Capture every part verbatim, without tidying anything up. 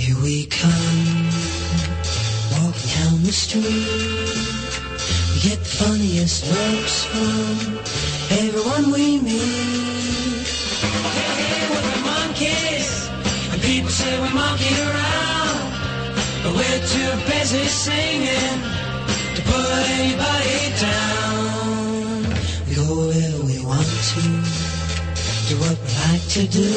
Here we come, walking down the street. We get the funniest looks from everyone we meet. Hey, hey, we're the monkeys, and people say we're monkeying around, but we're too busy singing to put anybody down. We go wherever we want to, do what we like to do.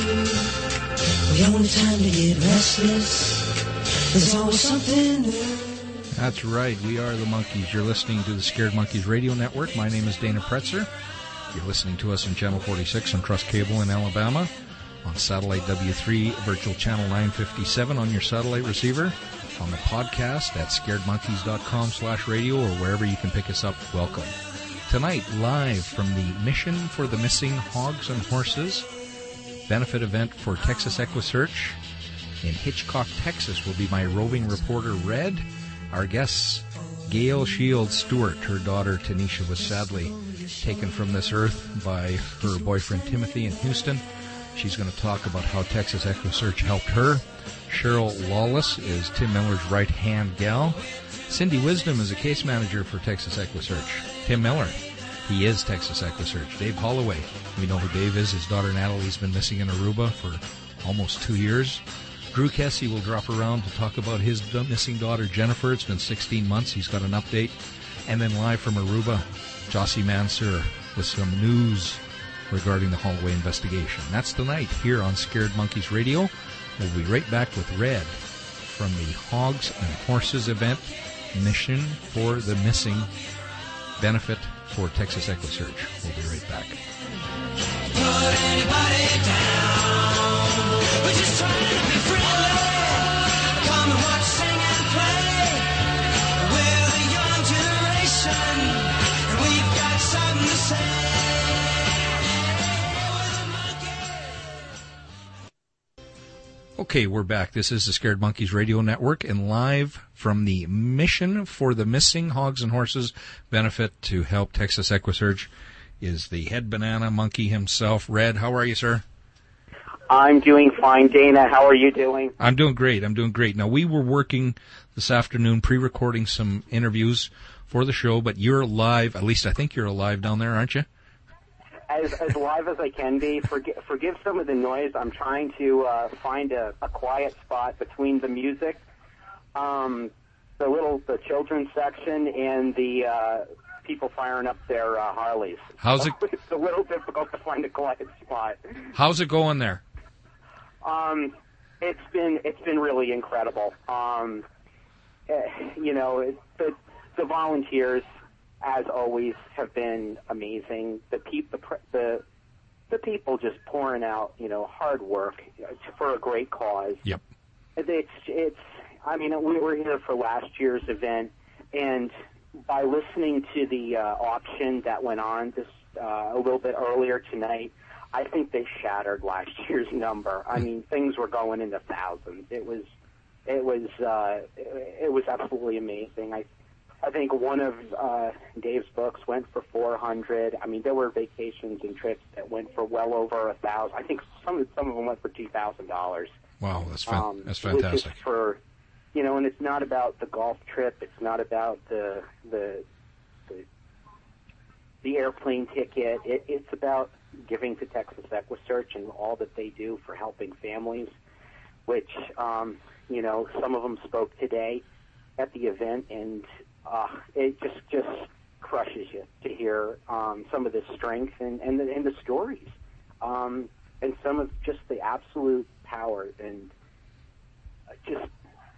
We don't have time to get restless, there's always something new. That's right, we are the Monkeys. You're listening to the Scared Monkeys Radio Network. My name is Dana Pretzer. You're listening to us on Channel forty-six on Trust Cable in Alabama, on Satellite W three, Virtual Channel nine fifty-seven on your satellite receiver, on the podcast at scaredmonkeys.com slash radio, or wherever you can pick us up. Welcome. Tonight, live from the Mission for the Missing Hogs and Horses benefit event for Texas EquiSearch in Hitchcock, Texas, will be my roving reporter, Red. Our guests, Gail Shields Stewart. Her daughter, Tanisha, was sadly taken from this earth by her boyfriend, Timothy, in Houston. She's going to talk about how Texas EquiSearch helped her. Cheryl Lawless is Tim Miller's right-hand gal. Cindy Wisdom is a case manager for Texas EquiSearch. Tim Miller, he is Texas EquiSearch. Dave Holloway, we know who Dave is. His daughter Natalie's been missing in Aruba for almost two years. Drew Kessie will drop around to talk about his missing daughter Jennifer. It's been sixteen months. He's got an update. And then live from Aruba, Jossie Mansur with some news regarding the Holloway investigation. That's tonight here on Scared Monkeys Radio. We'll be right back with Red from the Hogs and Horses event, Mission for the Missing benefit for Texas EquiSearch. We'll be right back. Put anybody down. We're just trying to be friendly. Come and watch, sing and play. We're the young generation, and we've got something to say. Okay, we're back. This is the Scared Monkeys Radio Network, and live from the Mission for the Missing Hogs and Horses benefit to help Texas EquiSearch is the head banana monkey himself. Red, how are you, sir? I'm doing fine, Dana. How are you doing? I'm doing great. I'm doing great. Now, we were working this afternoon, pre-recording some interviews for the show, but you're live. At least I think you're alive down there, aren't you? As as live as I can be. Forgive, forgive some of the noise. I'm trying to uh, find a, a quiet spot between the music, um, the little the children's section, and the uh, people firing up their uh, Harleys. How's it? It's a little difficult to find a quiet spot. How's it going there? Um, it's been it's been really incredible. Um, eh, you know, it, the the volunteers, as always, have been amazing. The peop, the the the people just pouring out, you know, hard work for a great cause. Yep. It's it's. I mean, we were here for last year's event, and by listening to the uh, auction that went on this uh, a little bit earlier tonight, I think they shattered last year's number. I mean, things were going in the thousands. It was, it was, uh, it, it was absolutely amazing. I, I think one of uh, Dave's books went for four hundred. I mean, there were vacations and trips that went for well over a thousand. I think some some of them went for two thousand dollars. Wow, that's fan- um, that's fantastic. Just for, you know, and it's not about the golf trip. It's not about the the the, the airplane ticket. It, it's about giving to Texas EquiSearch and all that they do for helping families, which, um, you know, some of them spoke today at the event, and uh, it just just crushes you to hear um, some of the strength and, and, the, and the stories, um, and some of just the absolute power and just,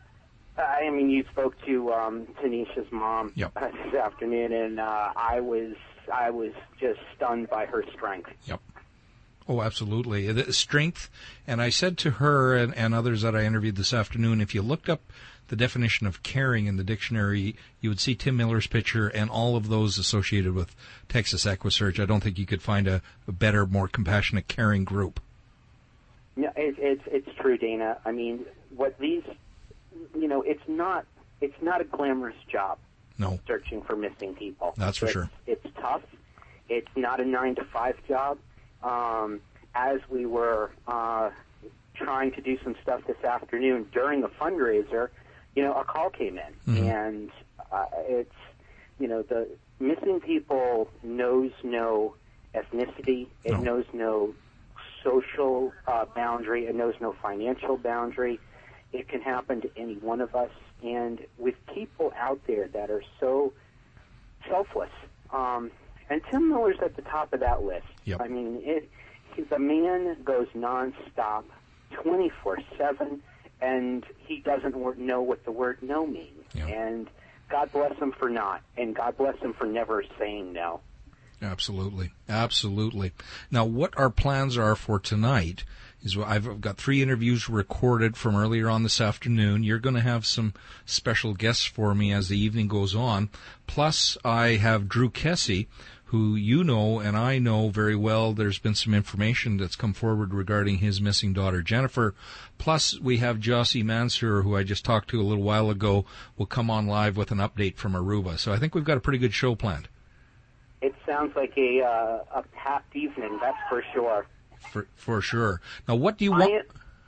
I mean, you spoke to um, Tanisha's mom yep. uh, this afternoon, and uh, I was I was just stunned by her strength. Yep. Oh, absolutely. The strength, and I said to her and, and others that I interviewed this afternoon, if you looked up the definition of caring in the dictionary, you would see Tim Miller's picture and all of those associated with Texas EquiSearch. I don't think you could find a, a better, more compassionate, caring group. Yeah, it, it's it's true, Dana. I mean, what these, you know, it's not it's not a glamorous job. No. Searching for missing people. That's for it's, sure. It's tough. It's not a nine to five job. Um, as we were uh, trying to do some stuff this afternoon during a fundraiser, you know, a call came in, Mm-hmm. and uh, it's, you know, the missing people knows no ethnicity, it No. knows no social uh, boundary, it knows no financial boundary. It can happen to any one of us, and with people out there that are so selfless, um, and Tim Miller's at the top of that list. Yep. I mean, it, the man goes nonstop, twenty-four seven, and he doesn't wor- know what the word no means. Yep. And God bless him for not, and God bless him for never saying no. Absolutely. Absolutely. Now, what our plans are for tonight is I've got three interviews recorded from earlier on this afternoon. You're going to have some special guests for me as the evening goes on. Plus, I have Drew Kessie, who you know and I know very well. There's been some information that's come forward regarding his missing daughter, Jennifer. Plus, we have Jossie Mansour, who I just talked to a little while ago, will come on live with an update from Aruba. So I think we've got a pretty good show planned. It sounds like a uh, a packed evening, that's for sure. For for sure. Now, what do you I want? am,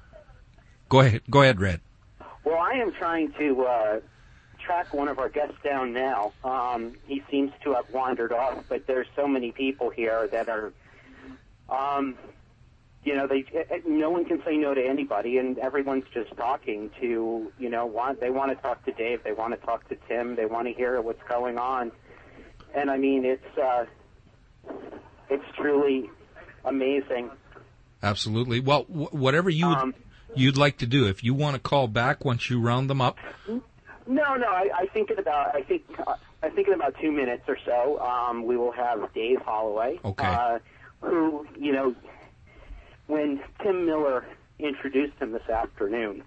Go ahead. Go ahead, Red. well, I am trying to uh, track one of our guests down now. Um, he seems to have wandered off, but there's so many people here that are, um, you know, they no one can say no to anybody, and everyone's just talking to, you know, want they want to talk to Dave, they want to talk to Tim, they want to hear what's going on. And I mean, it's uh, it's truly amazing. Absolutely. Well, wh- whatever you Um, you'd like to do, if you want to call back once you round them up. No, no. I, I think in about I think uh, I think in about two minutes or so, um, we will have Dave Holloway, Okay. uh, who you know, when Tim Miller introduced him this afternoon,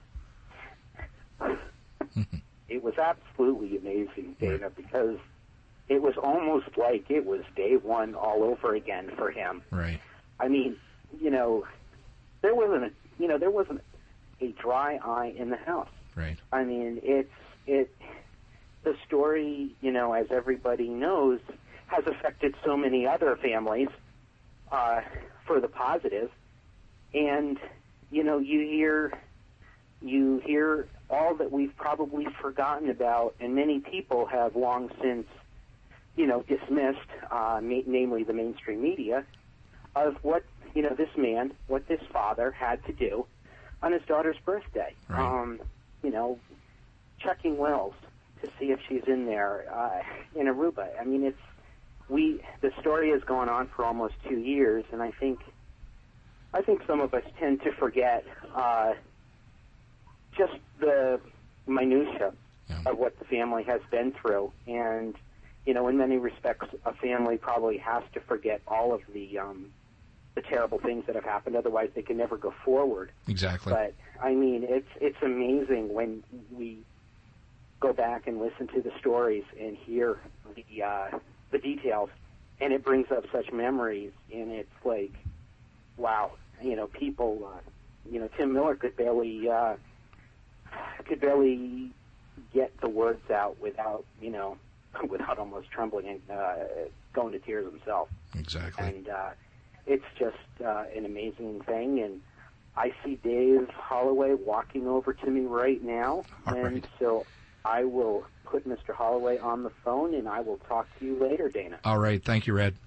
it was absolutely amazing, Dana, because it was almost like it was day one all over again for him. Right. I mean, you know, there wasn't a, you know, there wasn't a dry eye in the house. Right. I mean, it's it. The story, you know, as everybody knows, has affected so many other families uh, for the positive, and you know, you hear you hear all that we've probably forgotten about, and many people have long since, you know, dismissed, uh, ma- namely the mainstream media, of what, you know, this man, what this father had to do on his daughter's birthday. Right. Um, you know, checking wells to see if she's in there uh, in Aruba. I mean, it's we. The story has gone on for almost two years, and I think, I think some of us tend to forget uh, just the minutia Yeah. of what the family has been through, and you know, in many respects, a family probably has to forget all of the um, the terrible things that have happened. Otherwise, they can never go forward. Exactly. But I mean, it's it's amazing when we go back and listen to the stories and hear the uh, the details, and it brings up such memories. And it's like, wow, you know, people, uh, you know, Tim Miller could barely uh, could barely get the words out without, you know, without almost trembling and uh, going to tears himself. Exactly. And uh, it's just uh, an amazing thing. And I see Dave Holloway walking over to me right now. All and right. so I will put Mister Holloway on the phone, and I will talk to you later, Dana. All right. Thank you, Red.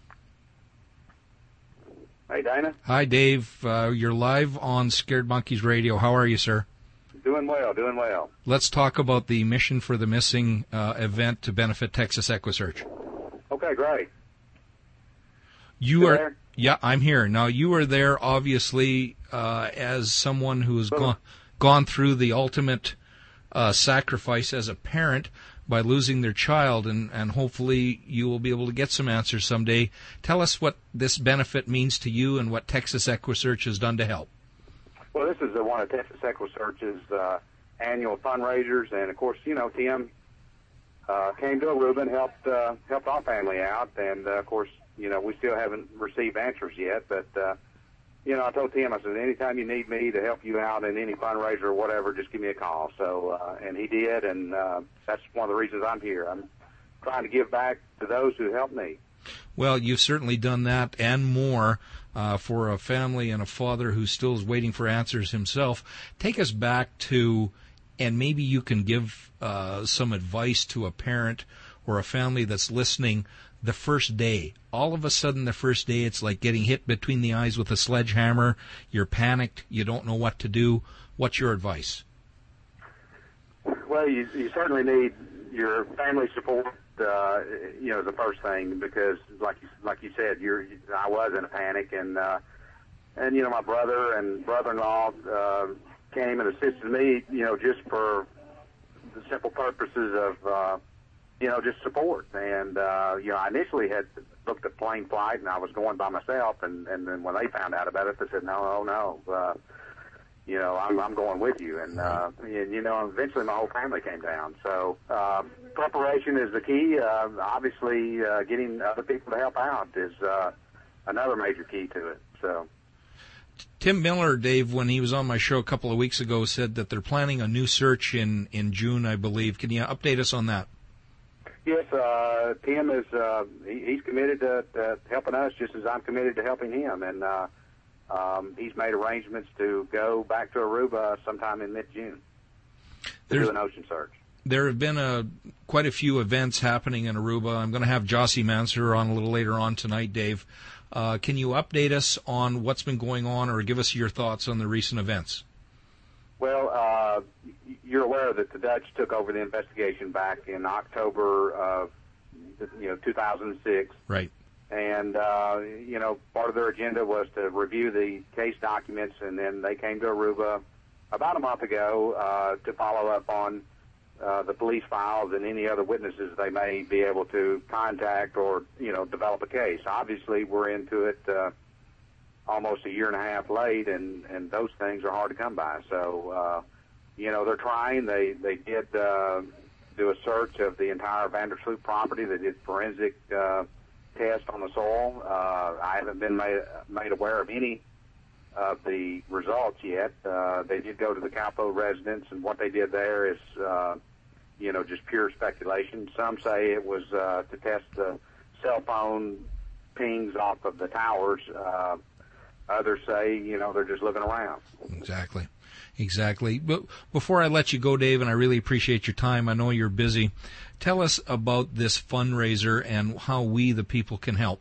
Hey, Dana. Hi, Dave. Uh, you're live on Scared Monkeys Radio. How are you, sir? Doing well, doing well. Let's talk about the Mission for the Missing uh, event to benefit Texas EquiSearch. Okay, great. You You are, there? yeah, I'm here. Now, you are there, obviously, uh, as someone who has Well- gone gone through the ultimate uh, sacrifice as a parent by losing their child, and, and hopefully you will be able to get some answers someday. Tell us what this benefit means to you and what Texas EquiSearch has done to help. Well, this is uh, one of Texas EquiSearch's uh, annual fundraisers, and of course, you know, Tim uh, came to Aruba and helped uh, helped our family out, and uh, of course, you know, we still haven't received answers yet, but uh, you know, I told Tim, I said, anytime you need me to help you out in any fundraiser or whatever, just give me a call. So, uh, and he did, and uh, that's one of the reasons I'm here. I'm trying to give back to those who helped me. Well, you've certainly done that and more. uh, for a family and a father who still is waiting for answers himself. Take us back to, and maybe you can give uh, some advice to a parent or a family that's listening. The first day, all of a sudden the first day, it's like getting hit between the eyes with a sledgehammer. You're panicked. You don't know what to do. What's your advice? Well, you, you certainly need your family support, uh, you know, the first thing, because like you, like you said, you're, I was in a panic, and, uh, and, you know, my brother and brother-in-law, uh, came and assisted me, you know, just for the simple purposes of, uh, you know, just support. And, uh, you know, I initially had looked at plane flight, and I was going by myself, and, and then when they found out about it, they said, no, oh, no, uh, you know, I'm, I'm going with you. And, uh, and, you know, eventually my whole family came down. So uh, preparation is the key. Uh, obviously, uh, getting other people to help out is uh, another major key to it. So. Tim Miller, Dave, when he was on my show a couple of weeks ago, said that they're planning a new search in, in June, I believe. Can you update us on that? Yes, uh, Tim is uh, he, he's committed to, to helping us just as I'm committed to helping him. And uh, um, he's made arrangements to go back to Aruba sometime in mid-June to There's, do an ocean search. There have been a, quite a few events happening in Aruba. I'm going to have Jossie Manser on a little later on tonight, Dave. Uh, can you update us on what's been going on or give us your thoughts on the recent events? Well, uh, you're aware that the Dutch took over the investigation back in October of, you know, two thousand six. Right. And, uh, you know, part of their agenda was to review the case documents, and then they came to Aruba about a month ago uh, to follow up on uh, the police files and any other witnesses they may be able to contact or, you know, develop a case. Obviously, we're into it uh, almost a year and a half late, and, and those things are hard to come by. So, uh, you know, they're trying. They, they did uh, do a search of the entire Vandersloot property. They did forensic uh, test on the soil. Uh, I haven't been made, made aware of any of the results yet. Uh, they did go to the Calpo residence, and what they did there is, uh, you know, just pure speculation. Some say it was uh, to test the cell phone pings off of the towers. Uh, others say, you know, they're just looking around. Exactly. Exactly. But before I let you go, Dave, and I really appreciate your time, I know you're busy, tell us about this fundraiser and how we, the people, can help.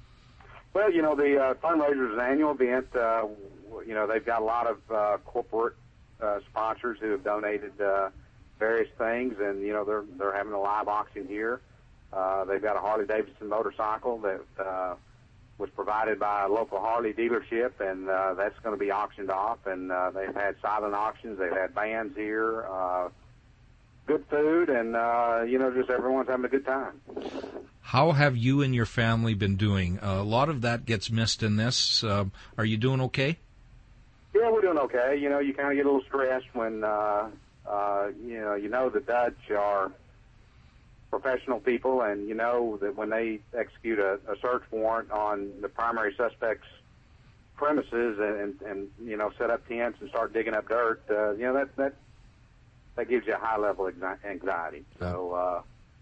Well, you know, the uh, fundraiser is an annual event. Uh, you know, they've got a lot of uh, corporate uh, sponsors who have donated uh, various things, and, you know, they're they're having a live auction here. Uh, they've got a Harley-Davidson motorcycle that uh, was provided by a local Harley dealership, and uh, that's going to be auctioned off. And uh, they've had silent auctions. They've had bands here, uh, good food, and, uh, you know, just everyone's having a good time. How have you and your family been doing? Uh, a lot of that gets missed in this. Uh, are you doing okay? Yeah, we're doing okay. You know, you kind of get a little stressed when, uh, uh, you know, you know the Dutch are professional people, and you know that when they execute a, a search warrant on the primary suspect's premises and, and, and, you know, set up tents and start digging up dirt, uh, you know, that, that, that gives you a high level of anxiety. So, uh,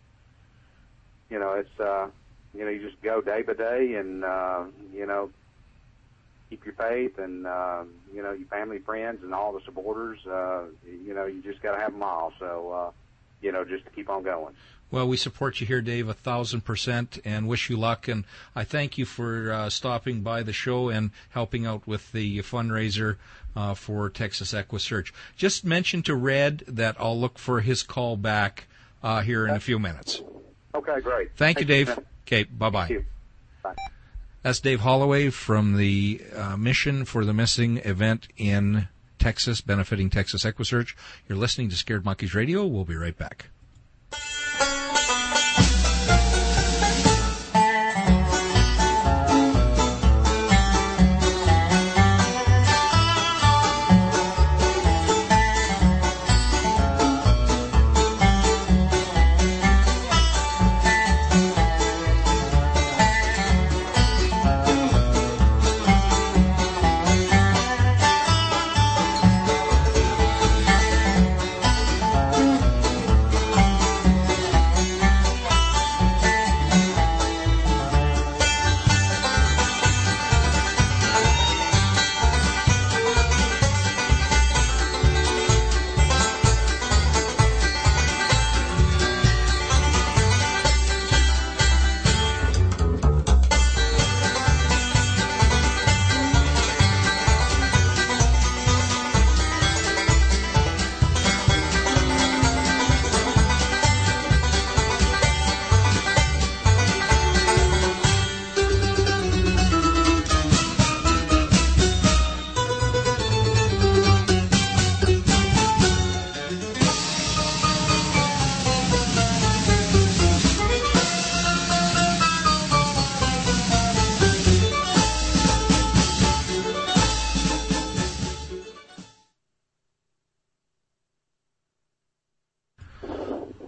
you know, it's, uh, you know, you just go day by day and, uh, you know, keep your faith and, uh, you know, your family, friends, and all the supporters, uh, you know, you just got to have them all. So, uh, you know, just to keep on going. Well, we support you here, Dave, a thousand percent, and wish you luck. And I thank you for uh, stopping by the show and helping out with the fundraiser uh, for Texas EquiSearch. Just mention to Red that I'll look for his call back uh, here in a few minutes. Okay, great. Thank, Thank you, Dave. You, okay, bye-bye. Thank you. Bye. That's Dave Holloway from the uh, Mission for the Missing event in Texas, benefiting Texas EquiSearch. You're listening to Scared Monkeys Radio. We'll be right back.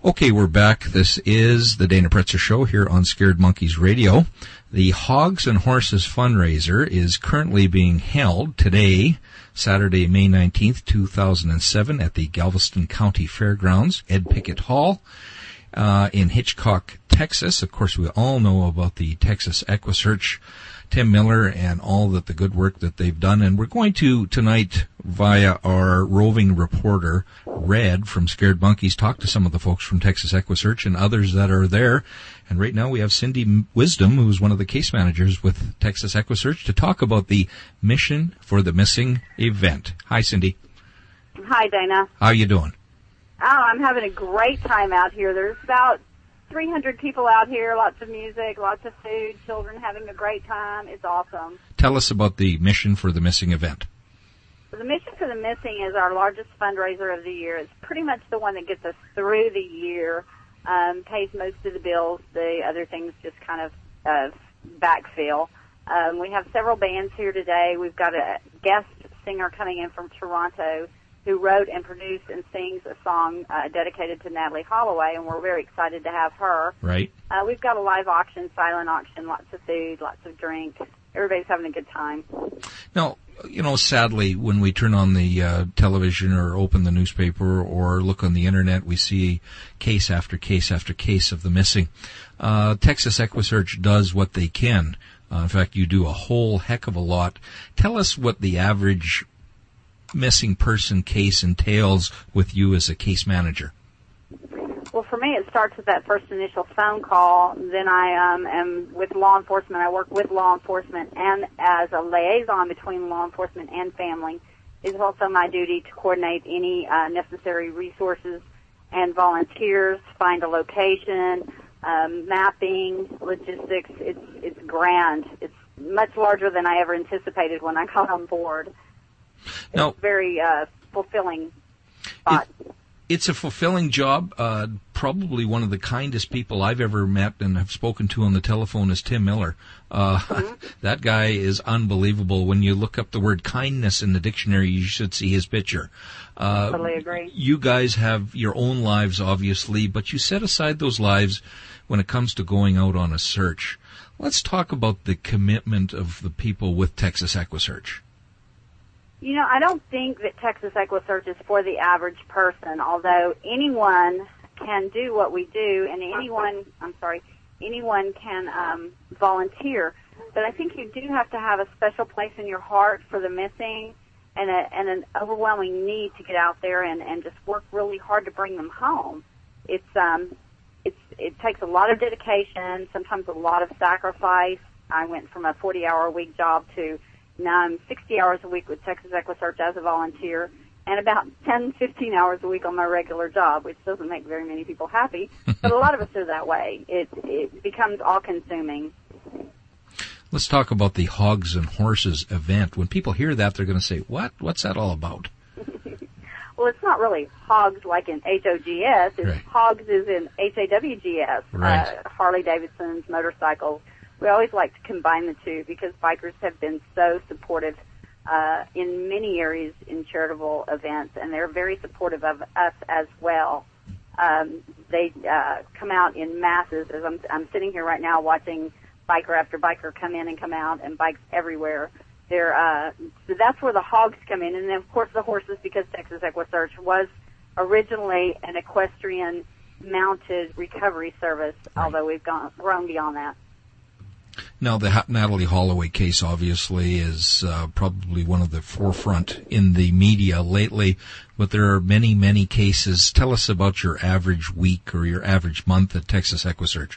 Okay, we're back. This is the Dana Pretzer Show here on Scared Monkeys Radio. The Hogs and Horses fundraiser is currently being held today, Saturday, May nineteenth, two thousand seven, at the Galveston County Fairgrounds, Ed Pickett Hall, uh, in Hitchcock, Texas. Of course, we all know about the Texas EquiSearch, Tim Miller, and all that the good work that they've done. And we're going to, tonight, via our roving reporter, Red, from Scared Monkeys, talk to some of the folks from Texas EquiSearch and others that are there. And right now we have Cindy Wisdom, who's one of the case managers with Texas EquiSearch, to talk about the Mission for the Missing event. Hi, Cindy. Hi, Dana. How you doing? Oh, I'm having a great time out here. There's about three hundred people out here, lots of music, lots of food, children having a great time. It's awesome. Tell us about the Mission for the Missing event. So the Mission for the Missing is our largest fundraiser of the year. It's pretty much the one that gets us through the year, um, pays most of the bills. The other things just kind of uh, backfill. Um, we have several bands here today. We've got a guest singer coming in from Toronto who wrote and produced and sings a song uh, dedicated to Natalie Holloway, and we're very excited to have her. Right. Uh, we've got a live auction, silent auction, lots of food, lots of drink. Everybody's having a good time. Now, you know, sadly, when we turn on the uh, television or open the newspaper or look on the Internet, we see case after case after case of the missing. Uh, Texas EquiSearch does what they can. Uh, in fact, you do a whole heck of a lot. Tell us what the average missing person case entails with you as a case manager. Well, for me, it starts with that first initial phone call. Then I um, am with law enforcement. I work with law enforcement, and as a liaison between law enforcement and family, it's also my duty to coordinate any uh, necessary resources and volunteers, find a location, um, mapping, logistics. It's it's grand. It's much larger than I ever anticipated when I got on board. It's now, a very uh, fulfilling spot. It, it's a fulfilling job. Uh, probably one of the kindest people I've ever met and have spoken to on the telephone is Tim Miller. Uh, mm-hmm. That guy is unbelievable. When you look up the word kindness in the dictionary, you should see his picture. Uh, totally agree. You guys have your own lives, obviously, but you set aside those lives when it comes to going out on a search. Let's talk about the commitment of the people with Texas EquiSearch. You know, I don't think that Texas EquiSearch is for the average person, although anyone can do what we do, and anyone, I'm sorry, anyone can um, volunteer. But I think you do have to have a special place in your heart for the missing and, a, and an overwhelming need to get out there and, and just work really hard to bring them home. It's, um, it's, it takes a lot of dedication, sometimes a lot of sacrifice. I went from a forty-hour-a-week job to now I'm sixty hours a week with Texas EquiSearch as a volunteer and about ten, fifteen hours a week on my regular job, which doesn't make very many people happy, but a lot of us are that way. It, it becomes all-consuming. Let's talk about the Hogs and Horses event. When people hear that, they're going to say, what? What's that all about? Well, it's not really hogs like in H O G S. It's right. Hogs is in H A W G S, right. uh, Harley-Davidsons, motorcycles. We always like to combine the two because bikers have been so supportive uh, in many areas in charitable events, and they're very supportive of us as well. Um, they uh, come out in masses. As I'm, I'm sitting here right now watching biker after biker come in and come out, and bikes everywhere. They're, uh, so that's where the hogs come in, and then of course the horses, because Texas EquiSearch was originally an equestrian mounted recovery service, right. although we've gone, grown beyond that. Now, the Natalie Holloway case obviously is uh, probably one of the forefront in the media lately, but there are many, many cases. Tell us about your average week or your average month at Texas EquiSearch.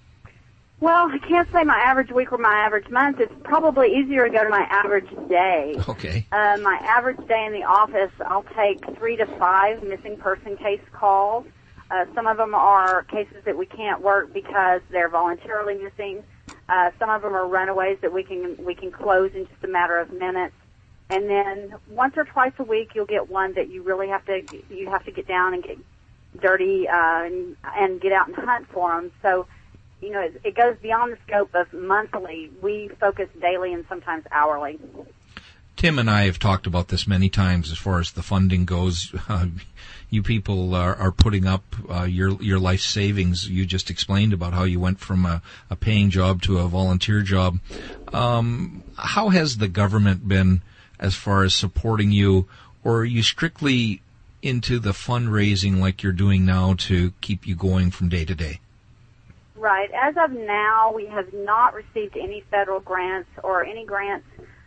Well, I can't say my average week or my average month. It's probably easier to go to my average day. Okay. Uh, my average day in the office, I'll take three to five missing person case calls. Uh, some of them are cases that we can't work because they're voluntarily missing. Uh, some of them are runaways that we can we can close in just a matter of minutes. And then once or twice a week, you'll get one that you really have to you have to get down and get dirty uh, and, and get out and hunt for them. So, you know, it, it goes beyond the scope of monthly. We focus daily and sometimes hourly. Tim and I have talked about this many times as far as the funding goes. Uh, you people are, are putting up uh, your your life savings. You just explained about how you went from a, a paying job to a volunteer job. Um, how has the government been as far as supporting you, or are you strictly into the fundraising like you're doing now to keep you going from day to day? Right. As of now, we have not received any federal grants or any grants.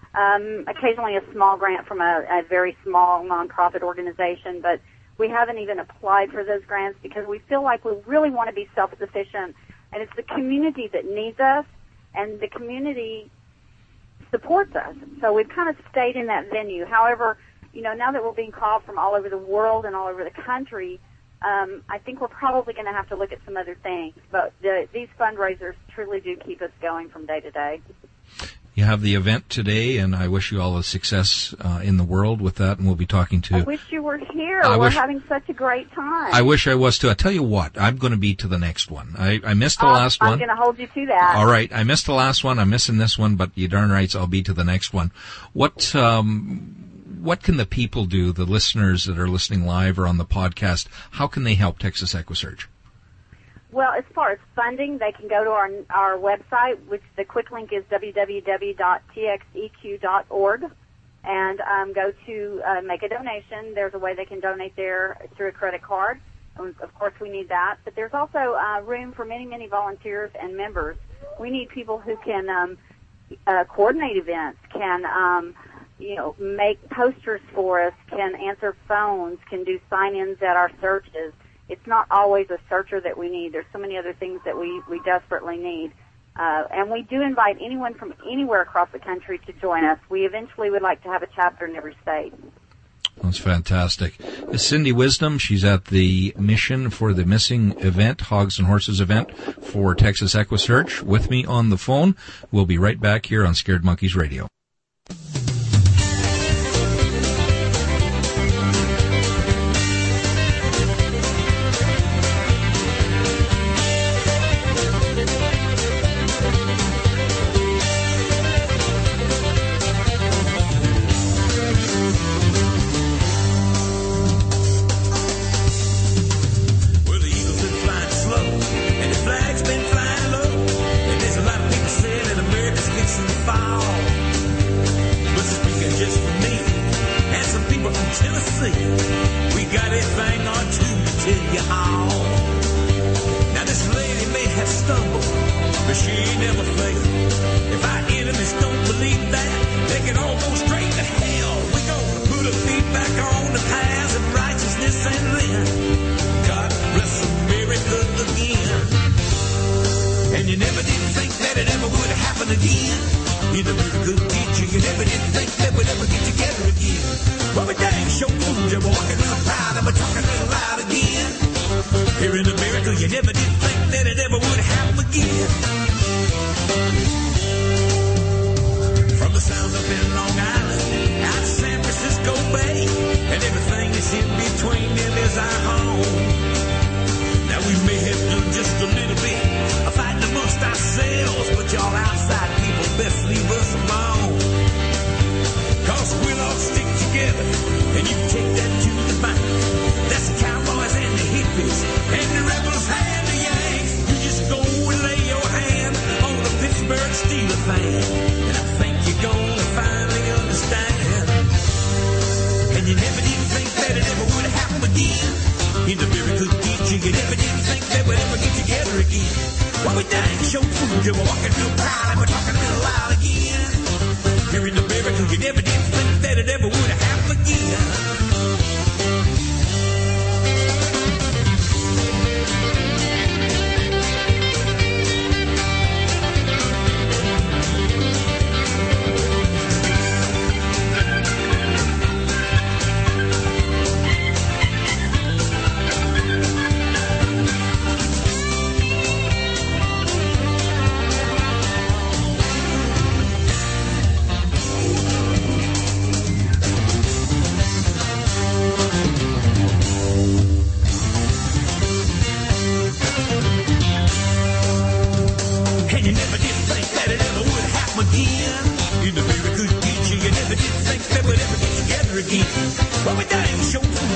Um, occasionally a small grant from a, a very small nonprofit organization, but we haven't even applied for those grants because we feel like we really want to be self-sufficient, and it's the community that needs us, and the community supports us. So we've kind of stayed in that venue. However, you know, now that we're being called from all over the world and all over the country, um, I think we're probably going to have to look at some other things. But the, these fundraisers truly do keep us going from day to day. You have the event today, and I wish you all the success uh, in the world with that, and we'll be talking to... I wish you were here. I we're wish, having such a great time. I wish I was, too. I tell you what, I'm going to be to the next one. I, I missed the uh, last I'm one. I'm going to hold you to that. All right. I missed the last one. I'm missing this one, but you darn right, I'll be to the next one. What... Um, What can the people do, the listeners that are listening live or on the podcast, how can they help Texas EquiSearch? Well, as far as funding, they can go to our our website, which the quick link is w w w dot t x e q dot org, and um, go to uh, make a donation. There's a way they can donate there through a credit card. And of course, we need that. But there's also uh, room for many, many volunteers and members. We need people who can um, uh, coordinate events, can... Um, you know, make posters for us, can answer phones, can do sign-ins at our searches. It's not always a searcher that we need. There's so many other things that we, we desperately need. Uh, and we do invite anyone from anywhere across the country to join us. We eventually would like to have a chapter in every state. That's fantastic. It's Cindy Wisdom. She's at the Mission for the Missing event, Hogs and Horses event for Texas EquiSearch, with me on the phone. We'll be right back here on Scared Monkeys Radio.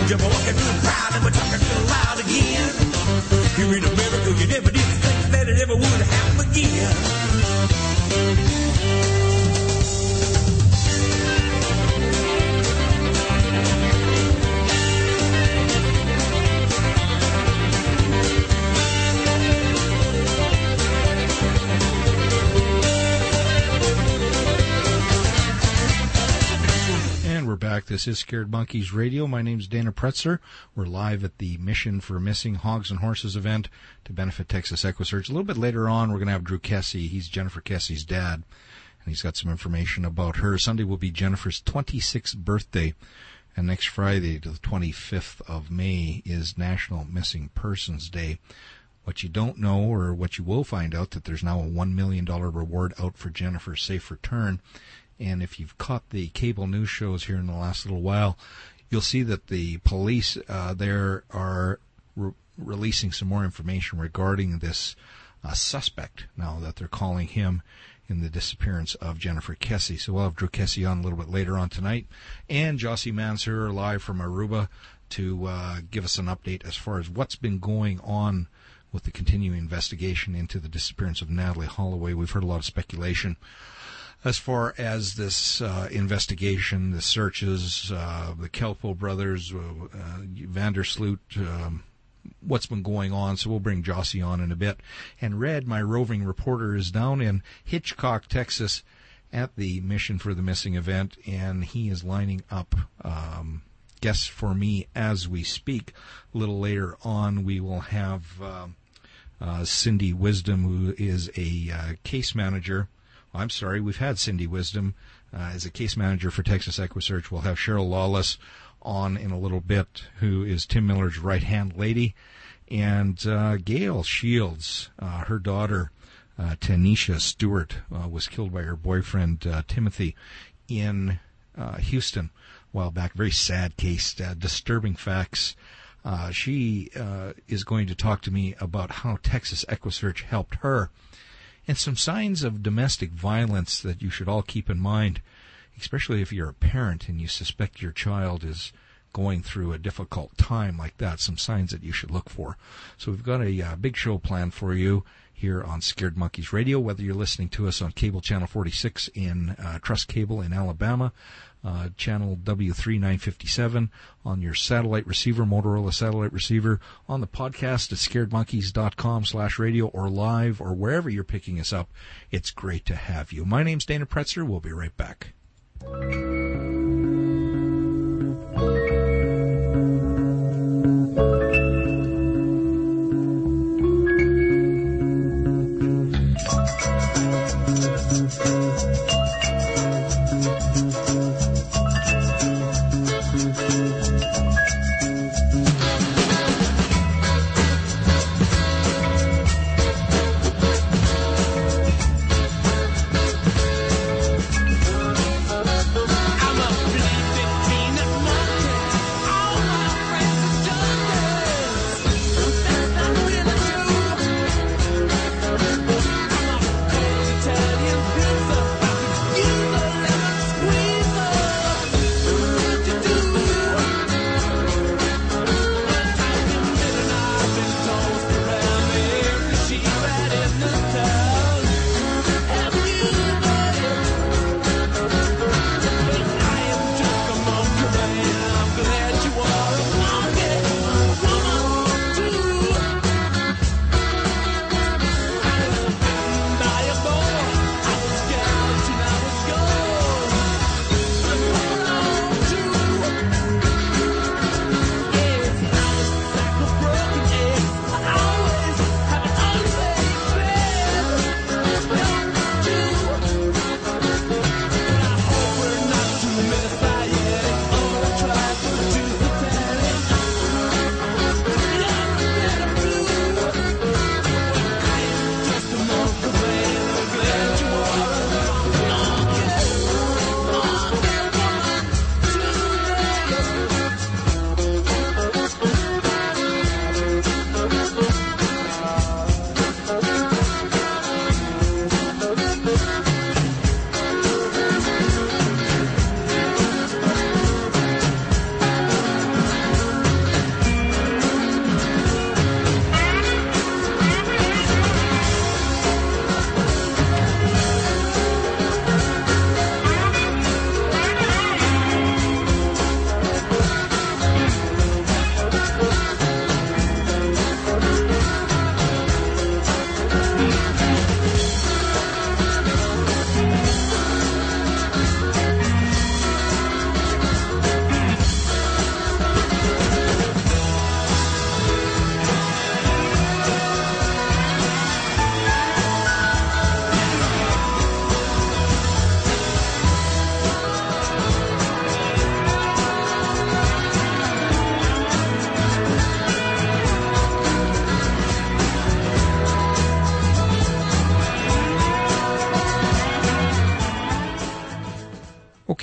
Jump walking through the crowd and we're talking real loud again. You're in America, you never did think that it ever would happen again. We're back. This is Scared Monkeys Radio. My name's Dana Pretzer. We're live at the Mission for Missing Hogs and Horses event to benefit Texas Equisearch. A little bit later on, we're going to have Drew Kessie. He's Jennifer Kessie's dad, and he's got some information about her. Sunday will be Jennifer's twenty-sixth birthday, and next Friday, the twenty-fifth of May, is National Missing Persons Day. What you don't know, or what you will find out, that there's now a one million dollars reward out for Jennifer's safe return. And if you've caught the cable news shows here in the last little while, you'll see that the police uh, there are re- releasing some more information regarding this uh, suspect now that they're calling him in the disappearance of Jennifer Kessie. So we'll have Drew Kessie on a little bit later on tonight. And Jossie Mansour live from Aruba to uh, give us an update as far as what's been going on with the continuing investigation into the disappearance of Natalie Holloway. We've heard a lot of speculation as far as this uh, investigation, the searches, uh, the Kelpo brothers, uh, uh, Vandersloot, um, what's been going on. So we'll bring Jossie on in a bit. And Red, my roving reporter, is down in Hitchcock, Texas, at the Mission for the Missing event, and he is lining up um, guests for me as we speak. A little later on, we will have uh, uh, Cindy Wisdom, who is a uh, case manager. I'm sorry, we've had Cindy Wisdom uh, as a case manager for Texas Equisearch. We'll have Cheryl Lawless on in a little bit, who is Tim Miller's right-hand lady. And uh, Gail Shields, uh, her daughter, uh, Tanisha Stewart, uh, was killed by her boyfriend, uh, Timothy, in uh, Houston a while back. Very sad case, uh, disturbing facts. Uh, she uh, is going to talk to me about how Texas Equisearch helped her, and some signs of domestic violence that you should all keep in mind, especially if you're a parent and you suspect your child is going through a difficult time like that, some signs that you should look for. So we've got a uh, big show planned for you here on Scared Monkeys Radio, whether you're listening to us on cable channel forty-six in uh, Trust Cable in Alabama, uh, channel W three nine fifty-seven, on your satellite receiver, Motorola satellite receiver, on the podcast at scaredmonkeys.com slash radio, or live, or wherever you're picking us up. It's great to have you. My name's Dana Pretzer. We'll be right back. I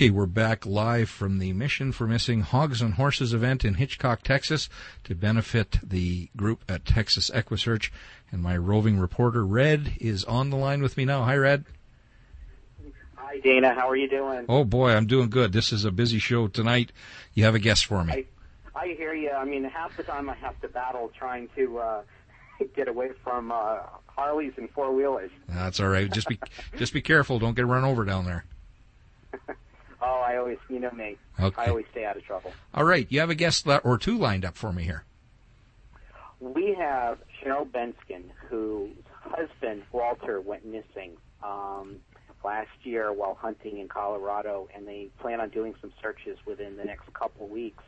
Okay, we're back live from the Mission for Missing Hogs and Horses event in Hitchcock, Texas, to benefit the group at Texas Equisearch. And my roving reporter, Red, is on the line with me now. Hi, Red. Hi, Dana. How are you doing? Oh, boy, I'm doing good. This is a busy show tonight. You have a guest for me. I, I hear you. I mean, half the time I have to battle trying to uh, get away from uh, Harleys and four-wheelers. That's all right. Just be just be careful. Don't get run over down there. Oh, I always, you know me. Okay. I always stay out of trouble. All right. You have a guest or two lined up for me here. We have Cheryl Benskin, whose husband, Walter, went missing um, last year while hunting in Colorado, and they plan on doing some searches within the next couple weeks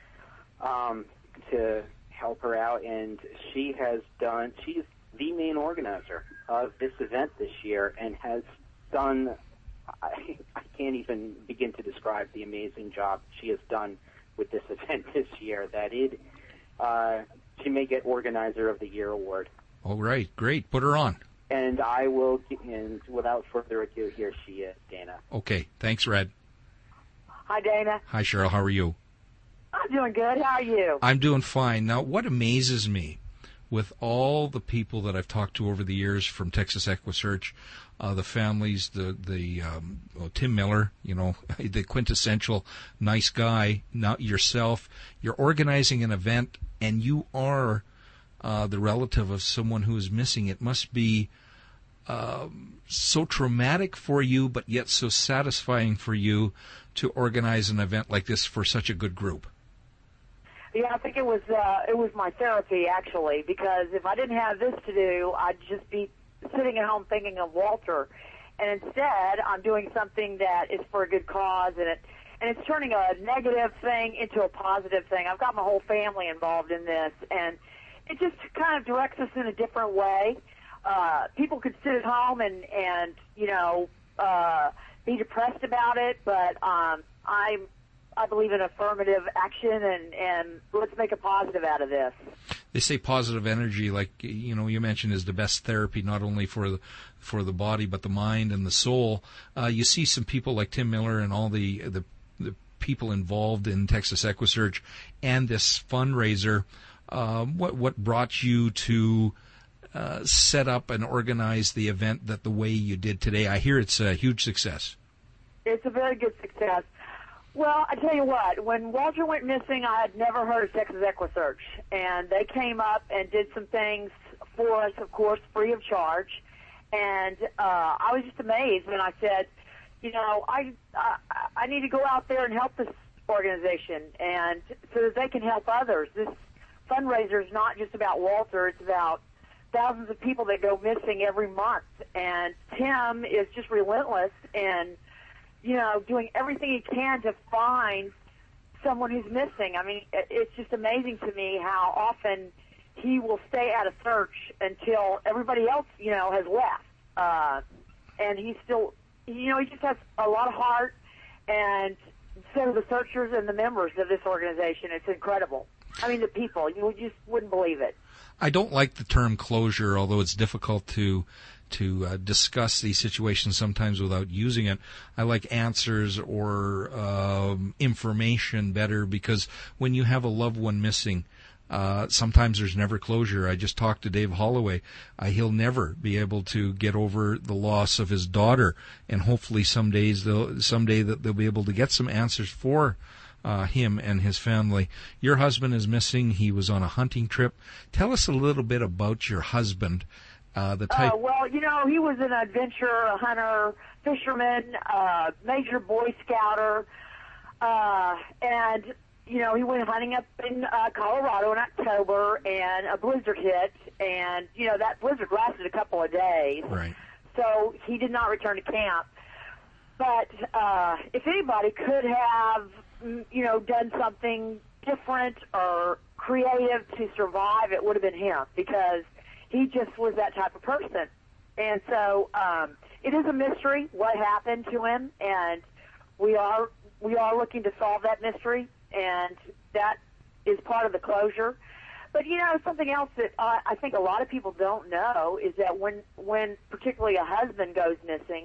um, to help her out. And she has done, she's the main organizer of this event this year and has done, I, I can't even begin to describe the amazing job she has done with this event this year, that it, uh, she may get Organizer of the Year award. All right, great. Put her on. And I will, and without further ado, here she is, Dana. Okay, thanks, Red. Hi, Dana. Hi, Cheryl. How are you? I'm doing good. How are you? I'm doing fine. Now, what amazes me with all the people that I've talked to over the years from Texas Equisearch, uh, the families, the the um, well, Tim Miller, you know, the quintessential nice guy, not yourself. You're organizing an event, and you are uh, the relative of someone who is missing. It must be um, so traumatic for you, but yet so satisfying for you to organize an event like this for such a good group. Yeah, I think it was uh, it was my therapy, actually, because if I didn't have this to do, I'd just be sitting at home thinking of Walter. And instead, I'm doing something that is for a good cause, and it and it's turning a negative thing into a positive thing. I've got my whole family involved in this, and it just kind of directs us in a different way. Uh, people could sit at home and, and you know, uh, be depressed about it, but um, I'm I believe in affirmative action, and, and let's make a positive out of this. They say positive energy, like, you know, you mentioned, is the best therapy, not only for the, for the body, but the mind and the soul. Uh, you see some people like Tim Miller and all the, the, the people involved in Texas Equisearch and this fundraiser. Uh, what, what brought you to uh, set up and organize the event that the way you did today? I hear it's a huge success. It's a very good success. Well, I tell you what, when Walter went missing, I had never heard of Texas Equisearch, and they came up and did some things for us, of course, free of charge, and uh, I was just amazed when I said, you know, I, I I need to go out there and help this organization, and so that they can help others. This fundraiser is not just about Walter, it's about thousands of people that go missing every month, and Tim is just relentless and you know, doing everything he can to find someone who's missing. I mean, it's just amazing to me how often he will stay at a search until everybody else, you know, has left. Uh, and he's still, you know, he just has a lot of heart, and so do the searchers and the members of this organization. It's incredible. I mean, the people, you just wouldn't believe it. I don't like the term closure, although it's difficult to to uh, discuss these situations sometimes without using it. I like answers or um, information better, because when you have a loved one missing, uh, sometimes there's never closure. I just talked to Dave Holloway. Uh, he'll never be able to get over the loss of his daughter, and hopefully some days they'll, someday that they'll be able to get some answers for Uh, him and his family. Your husband is missing. He was on a hunting trip. Tell us a little bit about your husband. Uh, the type. Uh, well, you know, he was an adventurer, a hunter, fisherman, uh, major Boy Scouter, uh, and you know, he went hunting up in uh, Colorado in October, and a blizzard hit, and you know that blizzard lasted a couple of days. Right. So he did not return to camp. But uh, if anybody could have, you know, done something different or creative to survive, it would have been him, because he just was that type of person. And so um, it is a mystery what happened to him, and we are we are looking to solve that mystery, and that is part of the closure. But, you know, something else that uh, I think a lot of people don't know is that when, when particularly a husband goes missing,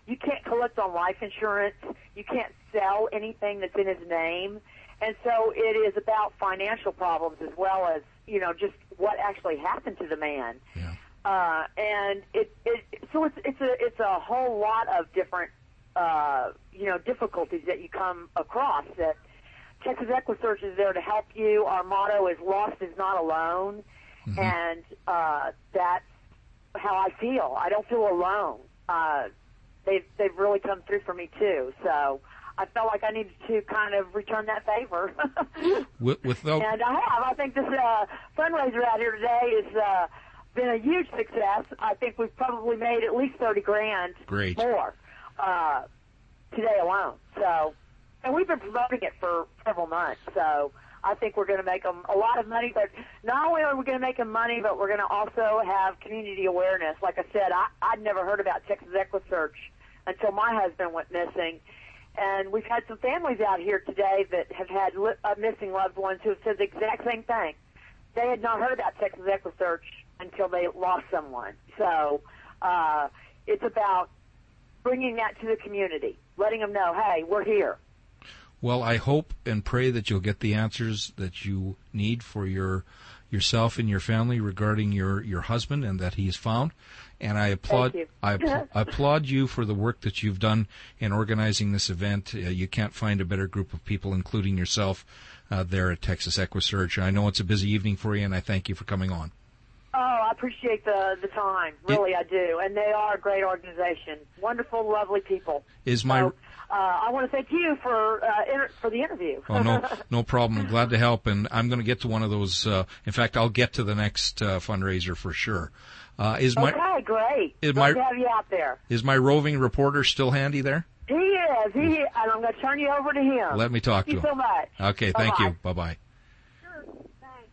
you can't collect on life insurance. You can't sell anything that's in his name. And so it is about financial problems as well as, you know, just what actually happened to the man. Yeah. Uh, and it, it, so it's, it's a, it's a whole lot of different, uh, you know, difficulties that you come across that Texas EquiSearch is there to help you. Our motto is lost is not alone. Mm-hmm. And, uh, that's how I feel. I don't feel alone. Uh, they've, they've really come through for me too. So I felt like I needed to kind of return that favor. with, without... And I have. I think this, uh, fundraiser out here today is, uh, been a huge success. I think we've probably made at least thirty grand Great. more uh, today alone. So, and we've been promoting it for several months. So I think we're going to make them a lot of money. But not only are we going to make them money, but we're going to also have community awareness. Like I said, I, I'd never heard about Texas EquiSearch until my husband went missing. And we've had some families out here today that have had li- uh, missing loved ones who have said the exact same thing. They had not heard about Texas EquiSearch until they lost someone. So uh, it's about bringing that to the community, letting them know, hey, we're here. Well, I hope and pray that you'll get the answers that you need for your yourself and your family regarding your, your husband, and that he is found. And I applaud you. I, app- I applaud you for the work that you've done in organizing this event. Uh, you can't find a better group of people, including yourself, uh, there at Texas EquiSearch. I know it's a busy evening for you, and I thank you for coming on. Oh, I appreciate the the time. Really, it, I do. And they are a great organization. Wonderful, lovely people. Is my... So, uh, I want to thank you for uh, inter- for the interview. Oh, no, no problem. I'm glad to help, and I'm going to get to one of those. Uh, in fact, I'll get to the next uh, fundraiser for sure. Uh, is my, okay, great. Is Glad my, to have you out there. Is my roving reporter still handy there? He is. He is. And I'm going to turn you over to him. Let me talk thank to him. Thank you so much. Okay, thank Bye-bye. you. Bye-bye. Sure, thanks.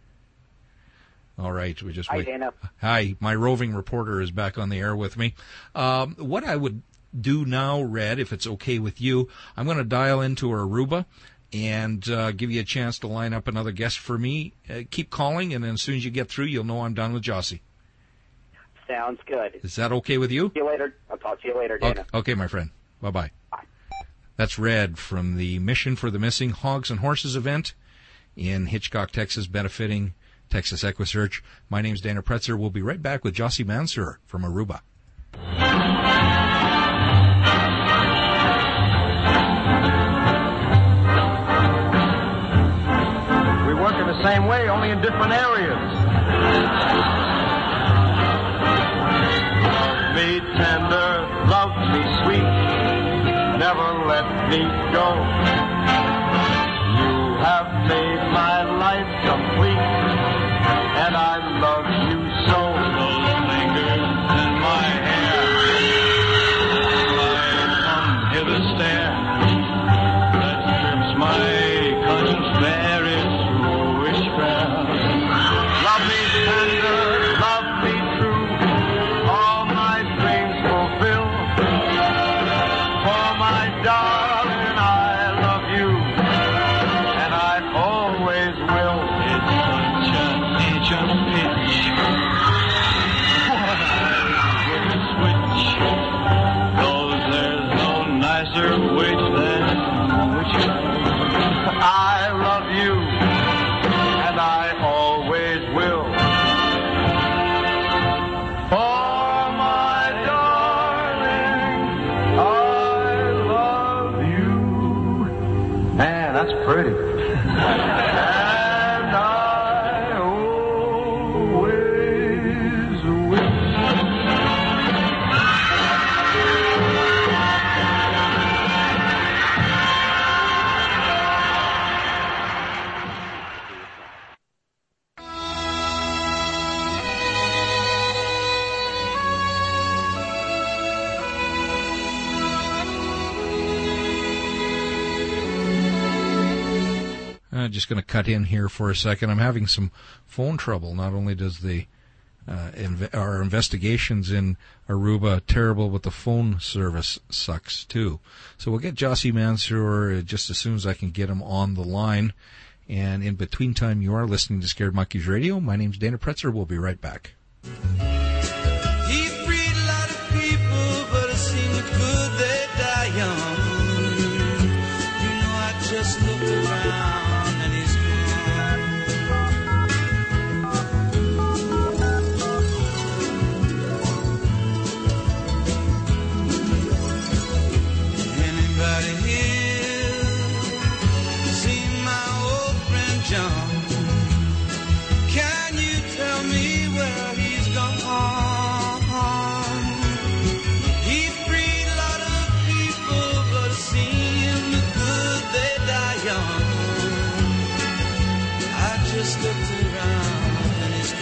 All right, we just Hi, wait. Dana. Hi, my roving reporter is back on the air with me. Um, what I would do now, Red, if it's okay with you, I'm going to dial into Aruba and uh, give you a chance to line up another guest for me. Uh, keep calling, and then as soon as you get through, you'll know I'm done with Jossie. Sounds good. Is that okay with you? See you later. I'll talk to you later, Dana. Okay, okay my friend. Bye-bye. Bye. That's Red from the Mission for the Missing Hogs and Horses event in Hitchcock, Texas, benefiting Texas EquiSearch. My name's Dana Pretzer. We'll be right back with Jossie Mansour from Aruba. We work in the same way, only in different areas. Love me tender, love me sweet, never let me go. You have made my life complete, and I love you so. Those fingers in my hair, I come hither stare, that strips my conscience bare is foolish fair. Love me tender, love me true, all my dreams fulfill. For my darling, I love you, and I always will. It's such an ancient pitch. What a switch. Cause there's no nicer witch than witch. I love you, and I always will. For my darling, I love you. Man, that's pretty. And I always will. I'm just going to cut in here for a second. I'm having some phone trouble. Not only does the uh, inv- our investigations in Aruba terrible, but the phone service sucks too. So we'll get Jossie Mansour just as soon as I can get him on the line. And in between time, you are listening to Scared Monkeys Radio. My name's Dana Pretzer. We'll be right back. He freed a lot of people, but it seemed good that just looked around and he's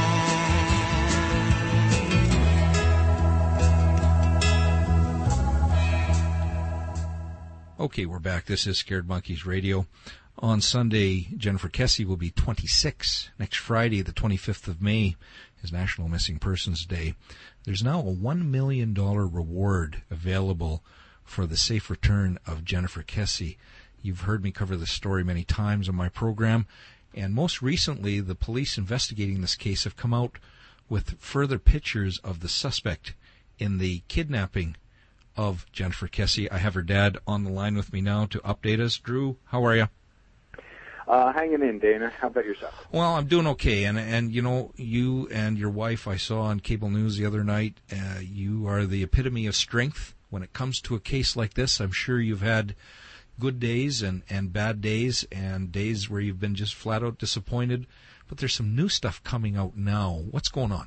gone. Okay, we're back. This is Scared Monkeys Radio. On Sunday, Jennifer Kesse will be twenty-six. Next Friday, the twenty-fifth of May, is National Missing Persons Day. There's now a one million dollars reward available for the safe return of Jennifer Kesse. You've heard me cover this story many times on my program, and most recently, the police investigating this case have come out with further pictures of the suspect in the kidnapping of Jennifer Kesse. I have her dad on the line with me now to update us. Drew, how are you? Uh, hanging in, Dana. How about yourself? Well, I'm doing okay, and and you know, you and your wife, I saw on cable news the other night, uh, you are the epitome of strength when it comes to a case like this. I'm sure you've had good days and, and bad days, and days where you've been just flat out disappointed, but there's some new stuff coming out now. What's going on?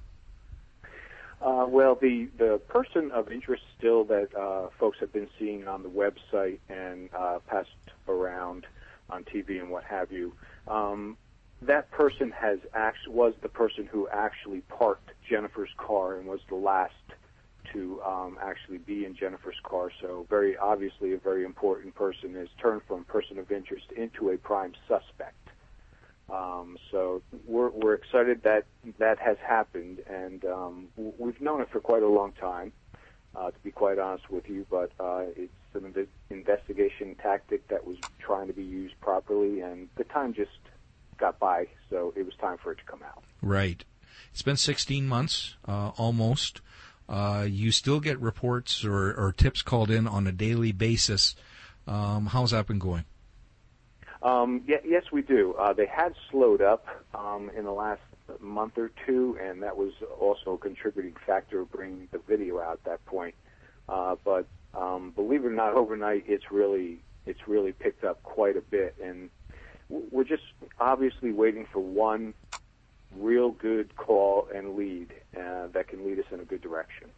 Uh, well, the, the person of interest still that uh, folks have been seeing on the website and uh, passed around on T V and what have you, um, that person has act- was the person who actually parked Jennifer's car and was the last to um, actually be in Jennifer's car. So very obviously a very important person has turned from person of interest into a prime suspect. Um, so we're, we're excited that that has happened, and um, we've known it for quite a long time, uh, to be quite honest with you, but uh, it's an inv- investigation tactic that was trying to be used properly, and the time just got by, so it was time for it to come out. Right. It's been sixteen months, uh, almost. Uh, you still get reports or, or tips called in on a daily basis. Um, how's that been going? Um, yeah, yes, we do. Uh, they had slowed up um, in the last month or two, and that was also a contributing factor of bringing the video out at that point. Uh, but um, believe it or not, overnight it's really it's really picked up quite a bit, and we're just obviously waiting for one real good call and lead uh, that can lead us in a good direction.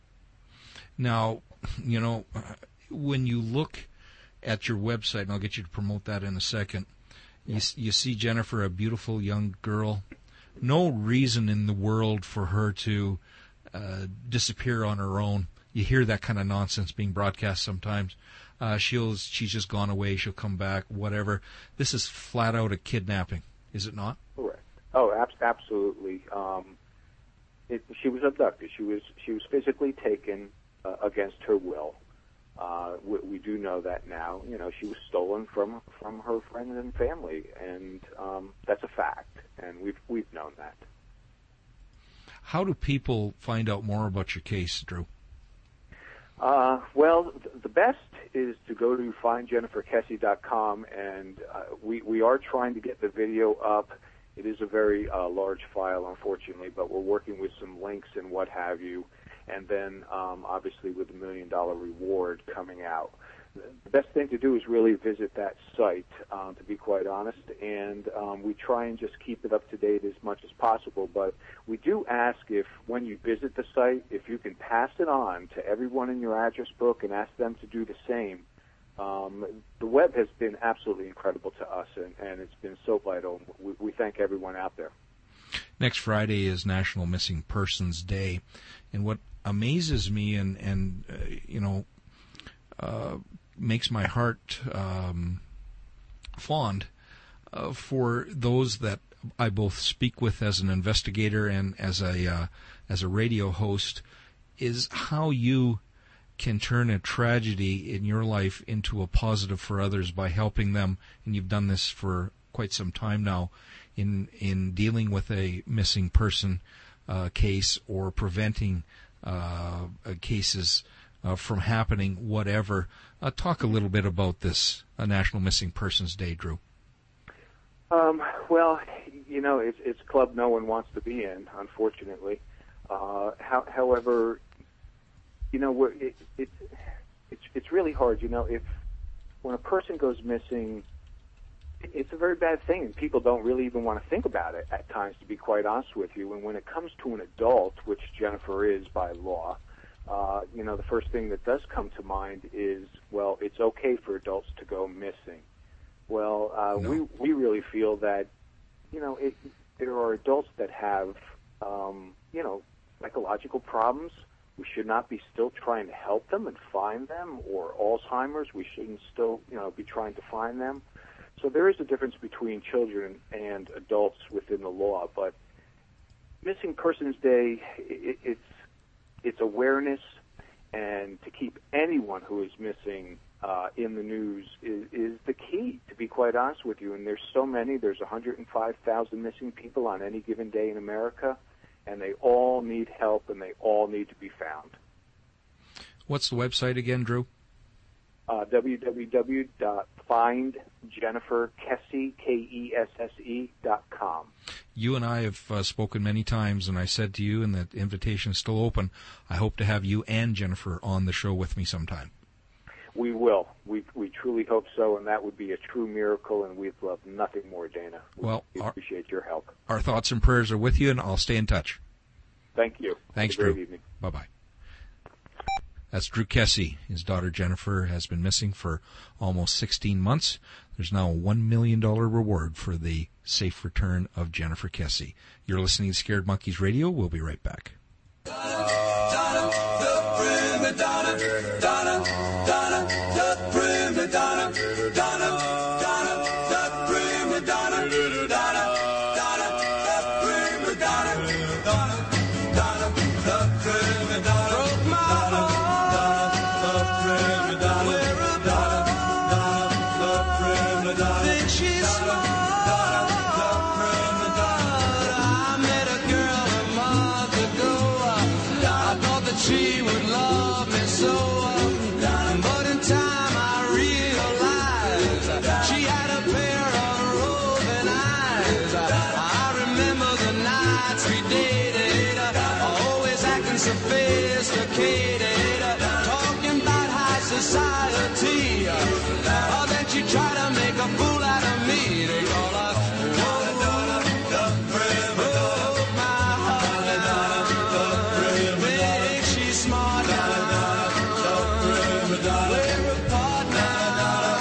Now, you know, when you look at your website, and I'll get you to promote that in a second, yeah. you, you see Jennifer, a beautiful young girl. No reason in the world for her to uh, disappear on her own. You hear that kind of nonsense being broadcast sometimes. Uh, she'll she's just gone away. She'll come back. Whatever. This is flat out a kidnapping, is it not? Correct. Oh, ab- absolutely. Um, it, she was abducted. She was she was physically taken uh, against her will. Uh, we, we do know that now. You know, she was stolen from from her friends and family, and um, that's a fact. And we've we've known that. How do people find out more about your case, Drew? Uh, well, th- the best is to go to find jennifer kesse dot com, and uh, we we are trying to get the video up. It is a very uh, large file, unfortunately, but we're working with some links and what have you, and then um, obviously with the million dollar reward coming out. The best thing to do is really visit that site, uh, to be quite honest, and um, we try and just keep it up to date as much as possible, but we do ask if, when you visit the site, if you can pass it on to everyone in your address book and ask them to do the same. Um, the web has been absolutely incredible to us, and, and it's been so vital. We, we thank everyone out there. Next Friday is National Missing Persons Day, and what amazes me and, and uh, you know, uh, makes my heart um, fond uh, for those that I both speak with as an investigator and as a uh, as a radio host, is how you can turn a tragedy in your life into a positive for others by helping them, and you've done this for quite some time now, in in dealing with a missing person uh, case or preventing uh, cases uh, from happening, whatever. Uh, talk a little bit about this uh, National Missing Persons Day, Drew. Um, well, you know, it's, it's a club no one wants to be in, unfortunately. Uh, how, however, you know, we're, it, it, it's it's really hard. You know, if when a person goes missing, it's a very bad thing, and people don't really even want to think about it at times, to be quite honest with you. And when it comes to an adult, which Jennifer is by law, uh, you know, the first thing that does come to mind is, well, it's okay for adults to go missing. Well, uh, no. we we really feel that you know, it, there are adults that have, um, you know, psychological problems. We should not be still trying to help them and find them, or Alzheimer's. We shouldn't still, you know, be trying to find them. So there is a difference between children and adults within the law. But Missing Persons Day, it, it's it's awareness, and to keep anyone who is missing uh, in the news is, is the key, to be quite honest with you. And there's so many. There's one hundred five thousand missing people on any given day in America, and they all need help, and they all need to be found. What's the website again, Drew? Uh, w w w dot find jennifer kesse, K E S S E, dot com. You and I have uh, spoken many times, and I said to you, and that invitation is still open, I hope to have you and Jennifer on the show with me sometime. We will. We we truly hope so, and that would be a true miracle, and we'd love nothing more, Dana. We well, appreciate our, your help. Our thoughts and prayers are with you, and I'll stay in touch. Thank you. Thanks, Have a Drew. great evening. Bye-bye. That's Drew Kesse. His daughter Jennifer has been missing for almost sixteen months. There's now a one million dollars reward for the safe return of Jennifer Kesse. You're listening to Scared Monkeys Radio. We'll be right back. Donna, the prima donna, Donna, Donna, the prima donna, Donna, Donna, the prima donna, Donna, Donna, the prima donna, Donna, Donna, the prima donna, broke my heart, the prima donna, Donna, Donna, the prima donna, think she's smart, Donna, the prima donna. I met a girl a month ago. I thought that she would love me so, but in time I realized she had a pair of roving eyes. I remember the nights we dated, always acting sophisticated, talking about high society. Oh, then she tried to make a fool out of me. They call her Donna, the prima donna. Broke my heart, Donna, think she's smart, Donna, the prima donna. We're apart now.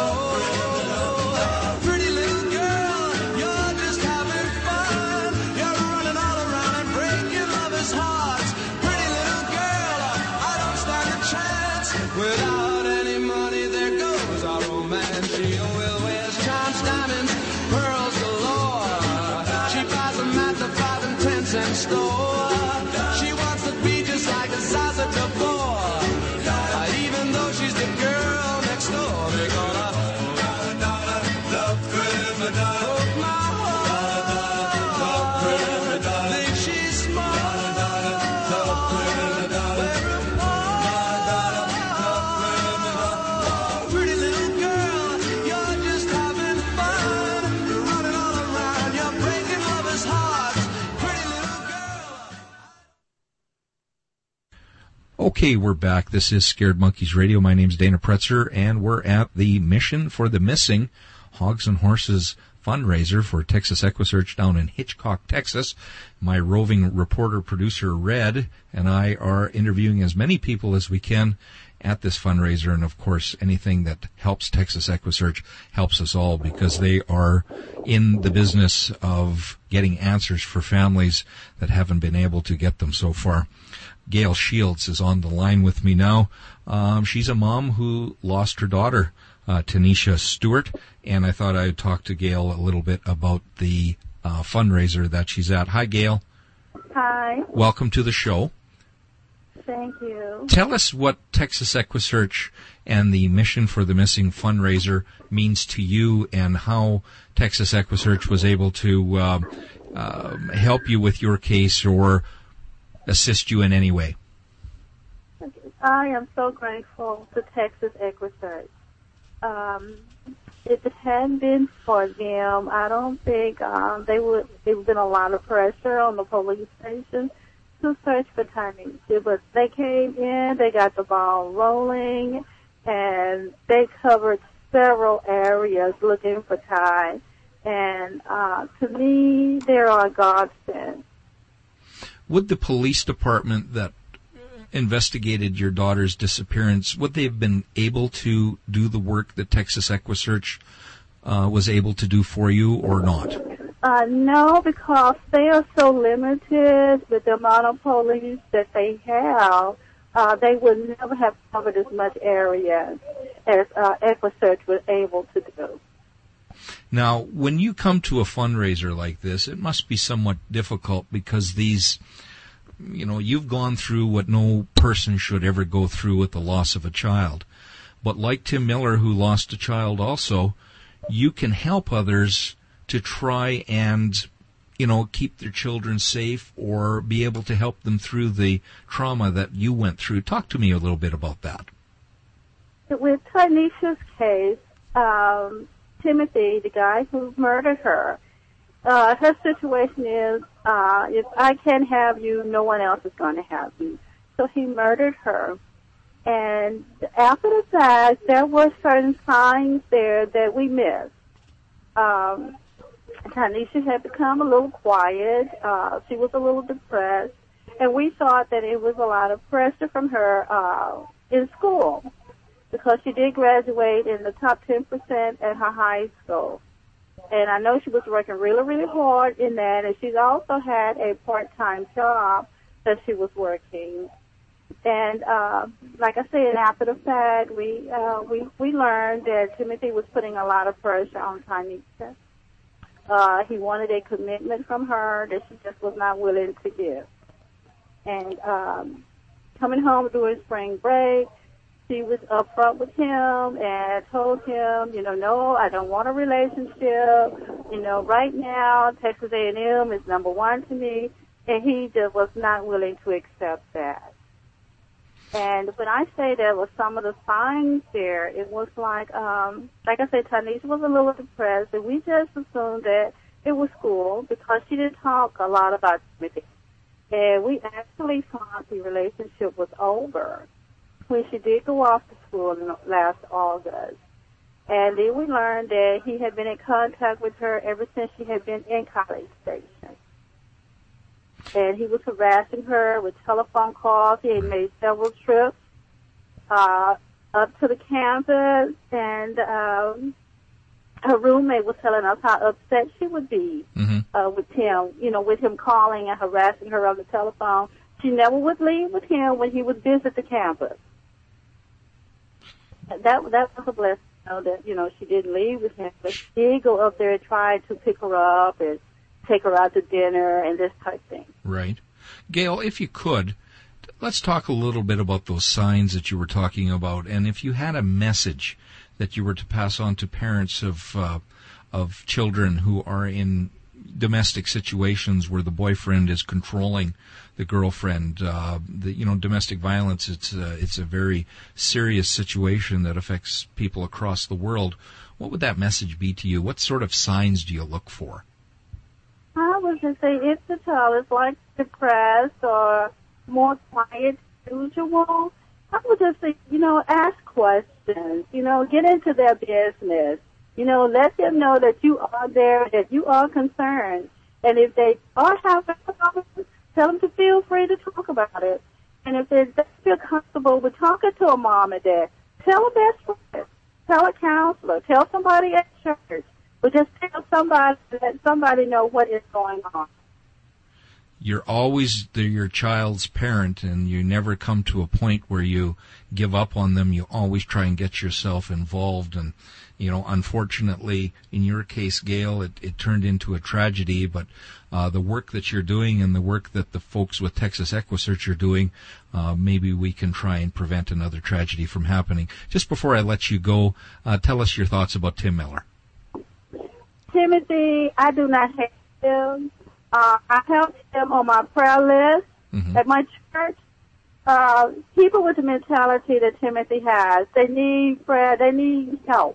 Pretty little girl, you're just having fun. You're running all around and breaking lovers' hearts. Pretty little girl, I don't stand a chance. Without any money, there goes our romance. She will wear charms, diamonds, pearls galore. She buys them at the five and ten cent store. She wants to be just like a Zaza Gabor. Even though she's the girl next door, they call her Donna, the prima donna. Broke my heart, the prima donna. Think she's smart, Donna, the prima donna. We're apart, the prima donna. Pretty little girl, you're just having fun. You're running all around, you're breaking lovers' hearts. Pretty little girl. Okay, we're back. This is Scared Monkeys Radio. My name's Dana Pretzer, and we're at the Mission for the Missing Hogs and Horses fundraiser for Texas Equisearch down in Hitchcock, Texas. My roving reporter, producer, Red, and I are interviewing as many people as we can at this fundraiser, and of course, anything that helps Texas Equisearch helps us all, because they are in the business of getting answers for families that haven't been able to get them so far. Gail Shields is on the line with me now. Um, she's a mom who lost her daughter, uh, Tanisha Stewart, and I thought I'd talk to Gail a little bit about the uh, fundraiser that she's at. Hi, Gail. Hi. Welcome to the show. Thank you. Tell us what Texas Equisearch and the Mission for the Missing fundraiser means to you, and how Texas Equisearch was able to uh, uh, help you with your case or assist you in any way. I am so grateful to Texas Equisearch. Um, if it hadn't been for them, I don't think um, they would. There would have been a lot of pressure on the police station to search for Tanisha. But they came in, they got the ball rolling, and they covered several areas looking for Ty. And uh, to me, they're a godsend. Would the police department that investigated your daughter's disappearance, would they have been able to do the work that Texas Equisearch uh, was able to do for you, or not? Uh, no, because they are so limited with the amount of police that they have. Uh, they would never have covered as much area as uh, EquiSearch was able to do. Now, when you come to a fundraiser like this, it must be somewhat difficult because these, you know, you've gone through what no person should ever go through with the loss of a child. But like Tim Miller, who lost a child also, you can help others to try and, you know, keep their children safe or be able to help them through the trauma that you went through. Talk to me a little bit about that. With Tanisha's case, um, Timothy, the guy who murdered her, uh, her situation is, uh, if I can't have you, no one else is going to have you. So he murdered her. And after the fact, there were certain signs there that we missed. Um, Tanisha had become a little quiet. Uh, she was a little depressed. And we thought that it was a lot of pressure from her uh, in school because she did graduate in the top ten percent at her high school. And I know she was working really, really hard in that. And she's also had a part-time job that she was working. And uh, like I said, after the fact, we, uh, we, we learned that Timothy was putting a lot of pressure on Tanisha. Uh, he wanted a commitment from her that she just was not willing to give. And um, coming home during spring break, she was upfront with him and told him, you know, no, I don't want a relationship. You know, right now, Texas A and M is number one to me. And he just was not willing to accept that. And when I say there were some of the signs there, it was like, um, like I said, Tanisha was a little depressed, and we just assumed that it was school because she didn't talk a lot about Timothy. And we actually thought the relationship was over when she did go off to school in last August. And then we learned that he had been in contact with her ever since she had been in College Station. And he was harassing her with telephone calls. He had made several trips uh, up to the campus, and um, her roommate was telling us how upset she would be mm-hmm. uh, with him, you know, with him calling and harassing her on the telephone. She never would leave with him when he would visit the campus. And that that was a blessing, you know, that, you know, she didn't leave with him, but she did go up there and try to pick her up and take her out to dinner and this type of thing. Right. Gail, if you could, let's talk a little bit about those signs that you were talking about, and if you had a message that you were to pass on to parents of uh, of children who are in domestic situations where the boyfriend is controlling the girlfriend, uh, the, you know, domestic violence, it's a, it's a very serious situation that affects people across the world. What would that message be to you? What sort of signs do you look for? I was going to say if the child is like depressed or more quiet than usual, I would just say, you know, ask questions, you know, get into their business, you know, let them know that you are there, that you are concerned. And if they are having problems, tell them to feel free to talk about it. And if they don't feel comfortable with talking to a mom and dad, tell a best friend, tell a counselor, tell somebody at church. But just tell somebody, let somebody know what is going on. You're always the, your child's parent, and you never come to a point where you give up on them. You always try and get yourself involved. And, you know, unfortunately, in your case, Gail, it, it turned into a tragedy. But uh, the work that you're doing and the work that the folks with Texas EquiSearch are doing, uh, maybe we can try and prevent another tragedy from happening. Just before I let you go, uh, tell us your thoughts about Tim Miller. Timothy, I do not hate him. Uh, I helped him on my prayer list mm-hmm. at my church. Uh, people with the mentality that Timothy has, they need prayer, they need help.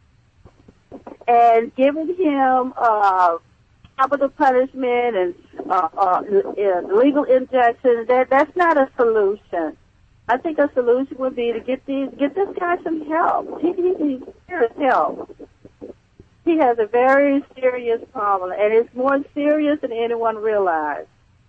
And giving him uh, capital punishment and uh, uh, legal injections, that, that's not a solution. I think a solution would be to get these, get this guy some help. He, he needs serious help. He has a very serious problem, and it's more serious than anyone realized.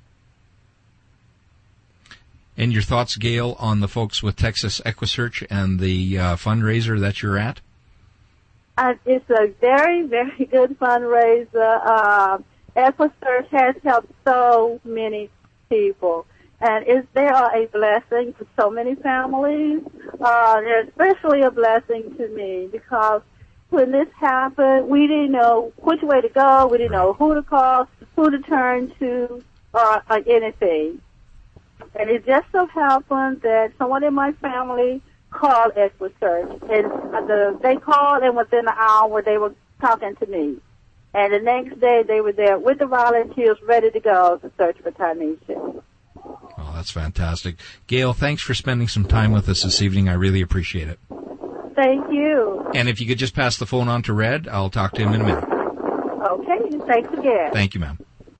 And your thoughts, Gail, on the folks with Texas EquiSearch and the uh, fundraiser that you're at? Uh, it's a very, very good fundraiser. Uh, Equisearch has helped so many people, and it's, they are a blessing to so many families. Uh, they're especially a blessing to me because when this happened, we didn't know which way to go. We didn't know who to call, who to turn to, or, or anything. And it just so happened that someone in my family called Equisearch, and the, they called, and within an hour they were talking to me. And the next day they were there with the volunteers ready to go to search for Tanisha. Oh, that's fantastic. Gail, thanks for spending some time with us this evening. I really appreciate it. Thank you. And if you could just pass the phone on to Red, I'll talk to him in a minute. Okay, thanks again. Thank you, ma'am.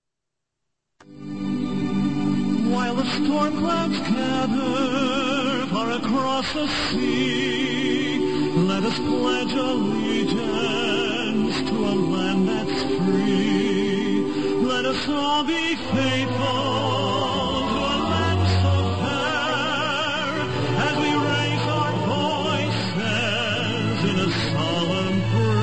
While the storm clouds gather far across the sea, let us pledge allegiance to a land that's free. Let us all be faithful to a land so fair, as we raise our voices in a solemn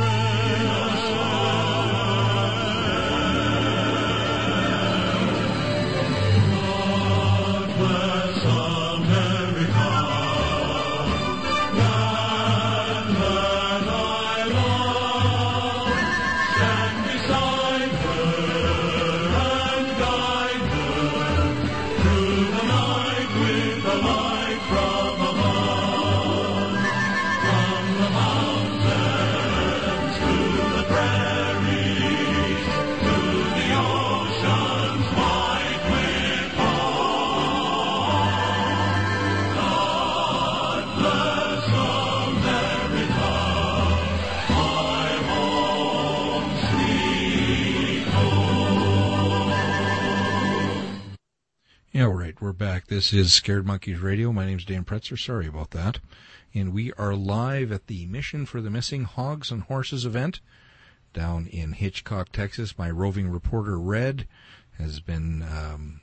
Yeah, right. We're back. This is Scared Monkeys Radio. My name's Dan Pretzer. Sorry about that. And we are live at the Mission for the Missing Hogs and Horses event down in Hitchcock, Texas. My roving reporter, Red, has been um,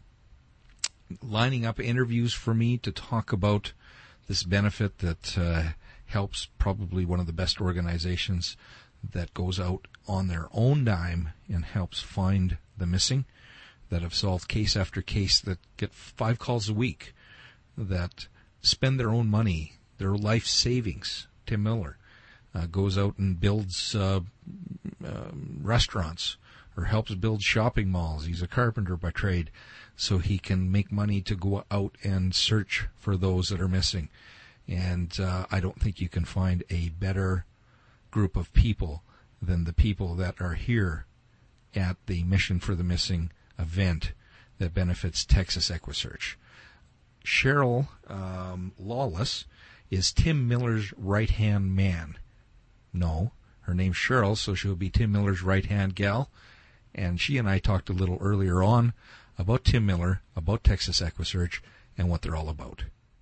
lining up interviews for me to talk about this benefit that uh, helps probably one of the best organizations that goes out on their own dime and helps find the missing, that have solved case after case, that get five calls a week, that spend their own money, their life savings. Tim Miller uh, goes out and builds uh, uh, restaurants or helps build shopping malls. He's a carpenter by trade, so he can make money to go out and search for those that are missing. And uh, I don't think you can find a better group of people than the people that are here at the Mission for the Missing event that benefits Texas Equisearch. Cheryl um, Lawless is Tim Miller's right-hand man. No, her name's Cheryl, so she'll be Tim Miller's right-hand gal. And she and I talked a little earlier on about Tim Miller, about Texas Equisearch, and what they're all about.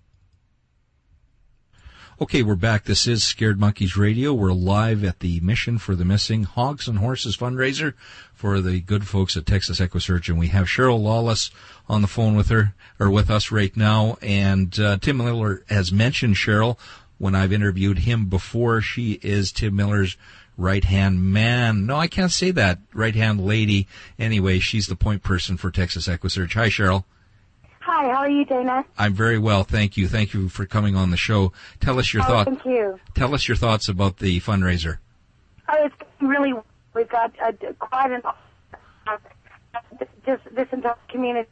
Okay, we're back. This is Scared Monkeys Radio. We're live at the Mission for the Missing Hogs and Horses fundraiser for the good folks at Texas Equisearch, and we have Cheryl Lawless on the phone with her, or with us right now. And uh, Tim Miller has mentioned Cheryl when I've interviewed him before. She is Tim Miller's right-hand man. No, I can't say that. Right-hand lady. Anyway, she's the point person for Texas Equisearch. Hi, Cheryl. Hi, how are you, Dana? I'm very well, thank you. Thank you for coming on the show. Tell us your oh, thoughts. Thank you. Tell us your thoughts about the fundraiser. Oh, it's really, we've got uh, quite an, uh, just this entire community.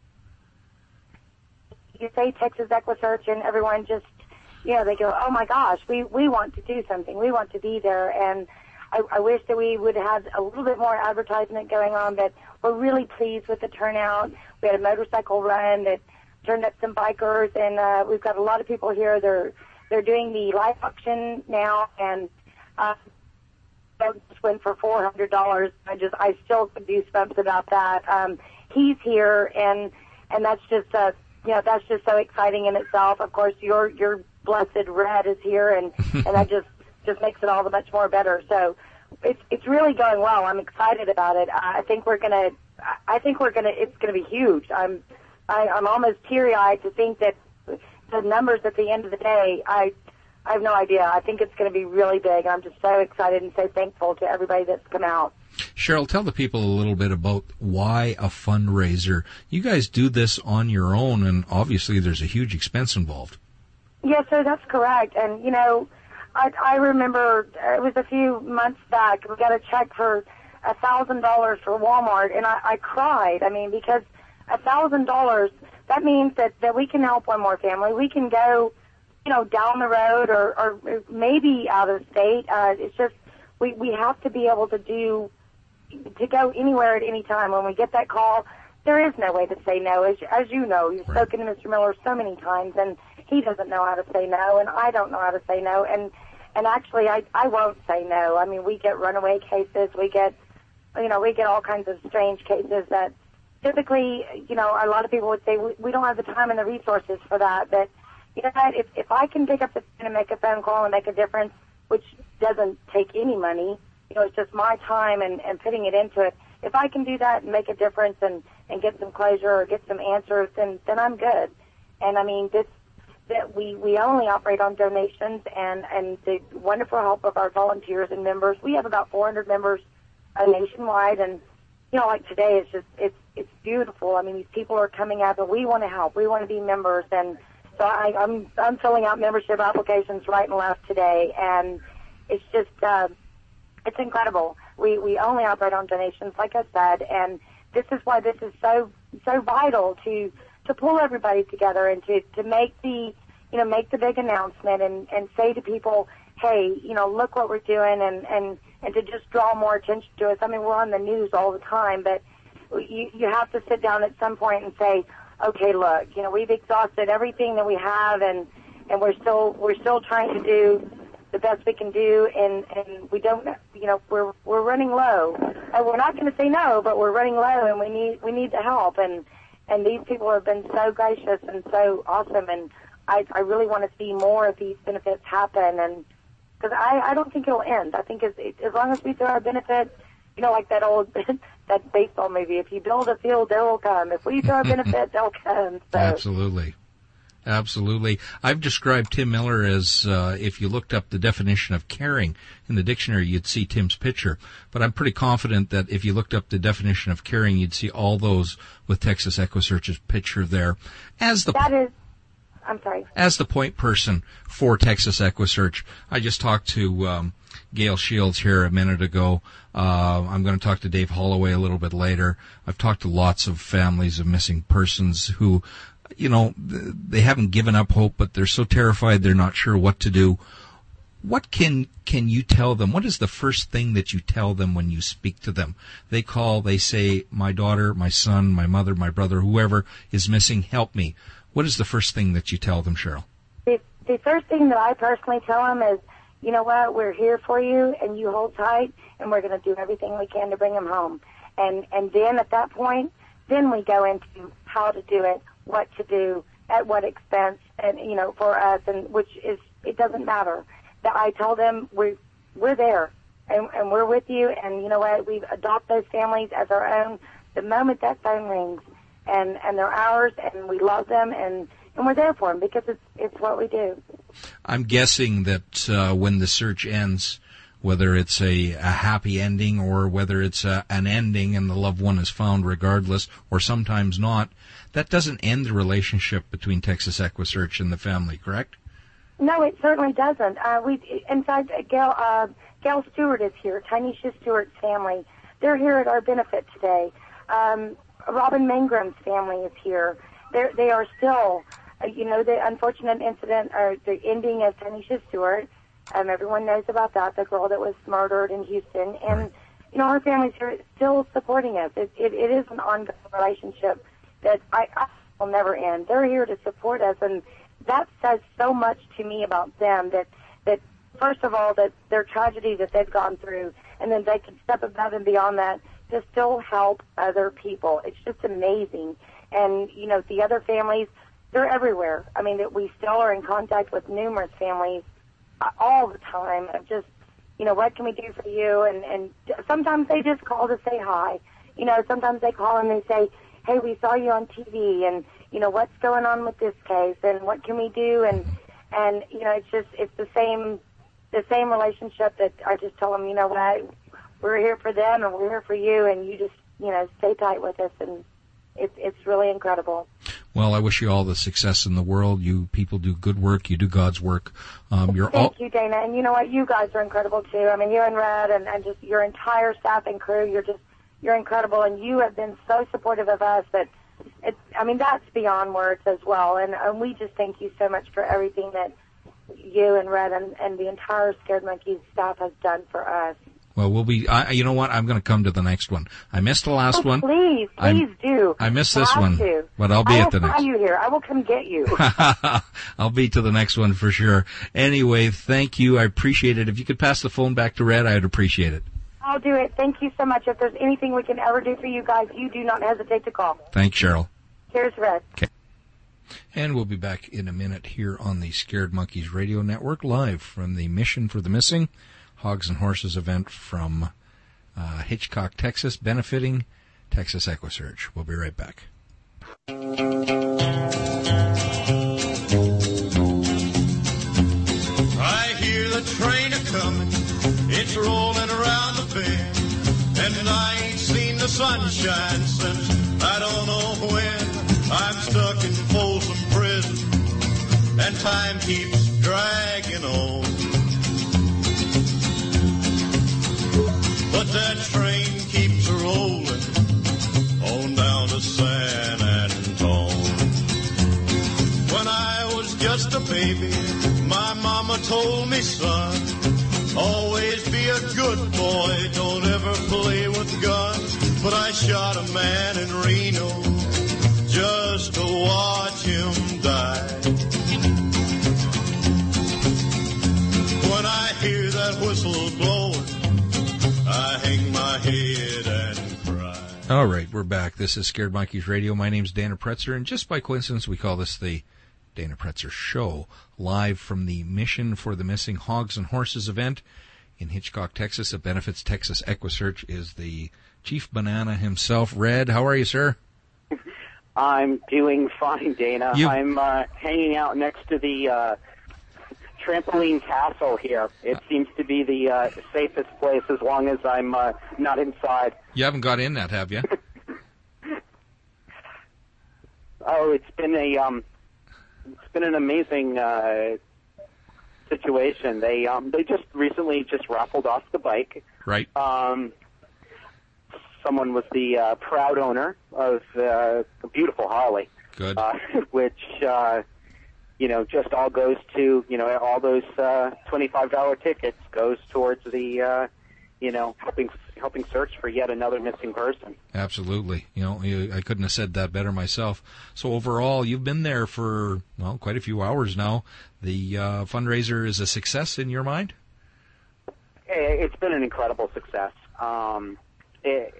You say Texas Equisearch and everyone just, you know, they go, oh my gosh, we, we want to do something. We want to be there. And I, I wish that we would have a little bit more advertisement going on, but we're really pleased with the turnout. We had a motorcycle run that turned up some bikers, and uh, we've got a lot of people here. They're they're doing the live auction now, and uh, I just went for four hundred dollars. I just I still get goosebumps about that. Um, he's here, and and that's just uh, you know that's just so exciting in itself. Of course, your your blessed Red is here, and and that just just makes it all the much more better. So it's it's really going well. I'm excited about it. Uh, I think we're gonna. I think we're gonna. It's gonna be huge. I'm. I, I'm almost teary-eyed to think that the numbers at the end of the day. I. I have no idea. I think it's going to be really big. I'm just so excited and so thankful to everybody that's come out. Cheryl, tell the people a little bit about why a fundraiser. You guys do this on your own, and obviously there's a huge expense involved. Yes, sir, that's correct. And, you know, I, I remember it was a few months back, we got a check for a thousand dollars for Walmart, and I, I cried. I mean, because a thousand dollars, that means that, that we can help one more family. We can go, you know, down the road or, or maybe out of state. Uh, it's just, we, we have to be able to do, to go anywhere at any time. When we get that call, there is no way to say no. As, as you know, you've Right. spoken to Mister Miller so many times, and he doesn't know how to say no, and I don't know how to say no. And, and actually, I, I won't say no. I mean, we get runaway cases. We get, you know, we get all kinds of strange cases that typically, you know, a lot of people would say we, we don't have the time and the resources for that. But, you know what, if, if I can pick up the phone and make a phone call and make a difference, which doesn't take any money, you know, it's just my time and, and putting it into it. If I can do that and make a difference and, and get some closure or get some answers, then, then I'm good. And, I mean, this that we, we only operate on donations and, and the wonderful help of our volunteers and members. We have about four hundred members uh, nationwide, and, you know, like today, it's just, it's, it's beautiful. I mean, these people are coming out, and we want to help. We want to be members, and so I, I'm, I'm filling out membership applications right and left today, and it's just, uh, it's incredible. We, we only operate on donations, like I said, and this is why this is so, so vital to, to pull everybody together and to, to make the, you know, make the big announcement and, and say to people, hey, you know, look what we're doing, and, and, and to just draw more attention to us. I mean, we're on the news all the time, but you, you have to sit down at some point and say, okay, look, you know, we've exhausted everything that we have, and, and we're still, we're still trying to do the best we can do, and, and we don't, you know, we're, we're running low. And we're not going to say no, but we're running low, and we need, we need the help. And, and these people have been so gracious and so awesome, and I, I really want to see more of these benefits happen, and because I, I don't think it'll end. I think as, as long as we throw our benefit, you know, like that old that baseball movie, if you build a field, they will come. If we throw a benefit, they'll come. So. Absolutely. Absolutely. I've described Tim Miller as, uh, if you looked up the definition of caring in the dictionary, you'd see Tim's picture. But I'm pretty confident that if you looked up the definition of caring, you'd see all those with Texas EquiSearch's picture there. As the That is, I'm sorry. As the point person for Texas EquiSearch, I just talked to um, Gail Shields here a minute ago. Uh, I'm going to talk to Dave Holloway a little bit later. I've talked to lots of families of missing persons who, you know, they haven't given up hope, but they're so terrified they're not sure what to do. What can can you tell them? What is the first thing that you tell them when you speak to them? They call, they say, my daughter, my son, my mother, my brother, whoever is missing, help me. What is the first thing that you tell them, Cheryl? The, the first thing that I personally tell them is, you know what, we're here for you, and you hold tight, and we're going to do everything we can to bring them home. And, and then at that point, then we go into how to do it, what to do, at what expense, and, you know, for us, and which is, it doesn't matter. That I tell them we're, we're there, and, and we're with you, and you know what, we adopt those families as our own the moment that phone rings, and, and they're ours, and we love them, and, and we're there for them because it's, it's what we do. I'm guessing that uh, when the search ends, whether it's a, a happy ending or whether it's a, an ending and the loved one is found regardless, or sometimes not, that doesn't end the relationship between Texas EquiSearch and the family, correct? No, it certainly doesn't. Uh, we, in fact, Gail, uh, Gail Stewart is here, Tynesha Stewart's family. They're here at our benefit today. Um, Robin Mangram's family is here. They're, they are still, uh, you know, the unfortunate incident, or the ending of Tynesha Stewart. Um, everyone knows about that, the girl that was murdered in Houston. And, right. you know, our family's here still supporting us. It, it, it is an ongoing relationship that I, I will never end. They're here to support us, and that says so much to me about them, that, that first of all, that their tragedy that they've gone through, and then they can step above and beyond that to still help other people. It's just amazing. And, you know, the other families, they're everywhere. I mean, that we still are in contact with numerous families all the time of just, you know, what can we do for you? And, and sometimes they just call to say hi. You know, sometimes they call and they say, hey, we saw you on T V, and, you know, what's going on with this case, and what can we do? And, And, you know, it's just, it's the same, the same relationship that I just tell them, you know what, we're here for them and we're here for you, and you just, you know, stay tight with us, and it's, it's really incredible. Well, I wish you all the success in the world. You people do good work. You do God's work. Um, you're Thank all... you, Dana. And you know what? You guys are incredible, too. I mean, you and Red and, and just your entire staff and crew, you're just, you're incredible. And you have been so supportive of us that it's, I mean, that's beyond words as well. And, and we just thank you so much for everything that you and Red and, and the entire Scared Monkeys staff has done for us. Well, we'll be, I, you know what, I'm going to come to the next one. I missed the last oh, one. Please, please I'm, do. I missed this Have one, to. but I'll be I at the will next. fly you here. I will come get you. I'll be to the next one for sure. Anyway, thank you. I appreciate it. If you could pass the phone back to Red, I'd appreciate it. I'll do it. Thank you so much. If there's anything we can ever do for you guys, you do not hesitate to call. Thanks, Cheryl. Here's Red. Okay. And we'll be back in a minute here on the Scared Monkeys Radio Network, live from the Mission for the Missing Hogs and Horses event from uh, Hitchcock, Texas, benefiting Texas EquuSearch. We'll be right back. I hear the train a-coming, it's rolling around the bend, and I ain't seen the sunshine since I don't know when. I'm stuck in Folsom Prison, and time keeps dragging on. But that train keeps rolling on down to San Antone. When I was just a baby, my mama told me, son, always be a good boy, don't ever play with guns. But I shot a man in Reno just to watch him die. When I hear that whistle blowing, I hang my head and cry. All right, we're back. This is Scared Monkeys Radio. My name's Dana Pretzer, and just by coincidence, we call this the Dana Pretzer Show, live from the Mission for the Missing Hogs and Horses event in Hitchcock, Texas. It benefits Texas EquuSearch. Is the Chief Banana himself. Red, how are you, sir? I'm doing fine, Dana. You... I'm uh, hanging out next to the uh, trampoline castle here. It seems to be the uh, safest place as long as I'm uh, not inside. You haven't got in that, have you? Oh, it's been a um, it's been an amazing uh, situation. They um, they just recently just raffled off the bike. Right. Um, someone was the uh, proud owner of uh, a beautiful Harley. Good. Uh, which, uh, you know, just all goes to, you know, all those uh, twenty-five dollars tickets goes towards the, uh, you know, helping helping search for yet another missing person. Absolutely. You know, you, I couldn't have said that better myself. So overall, you've been there for, well, quite a few hours now. The uh, fundraiser is a success in your mind? It's been an incredible success. Um, it,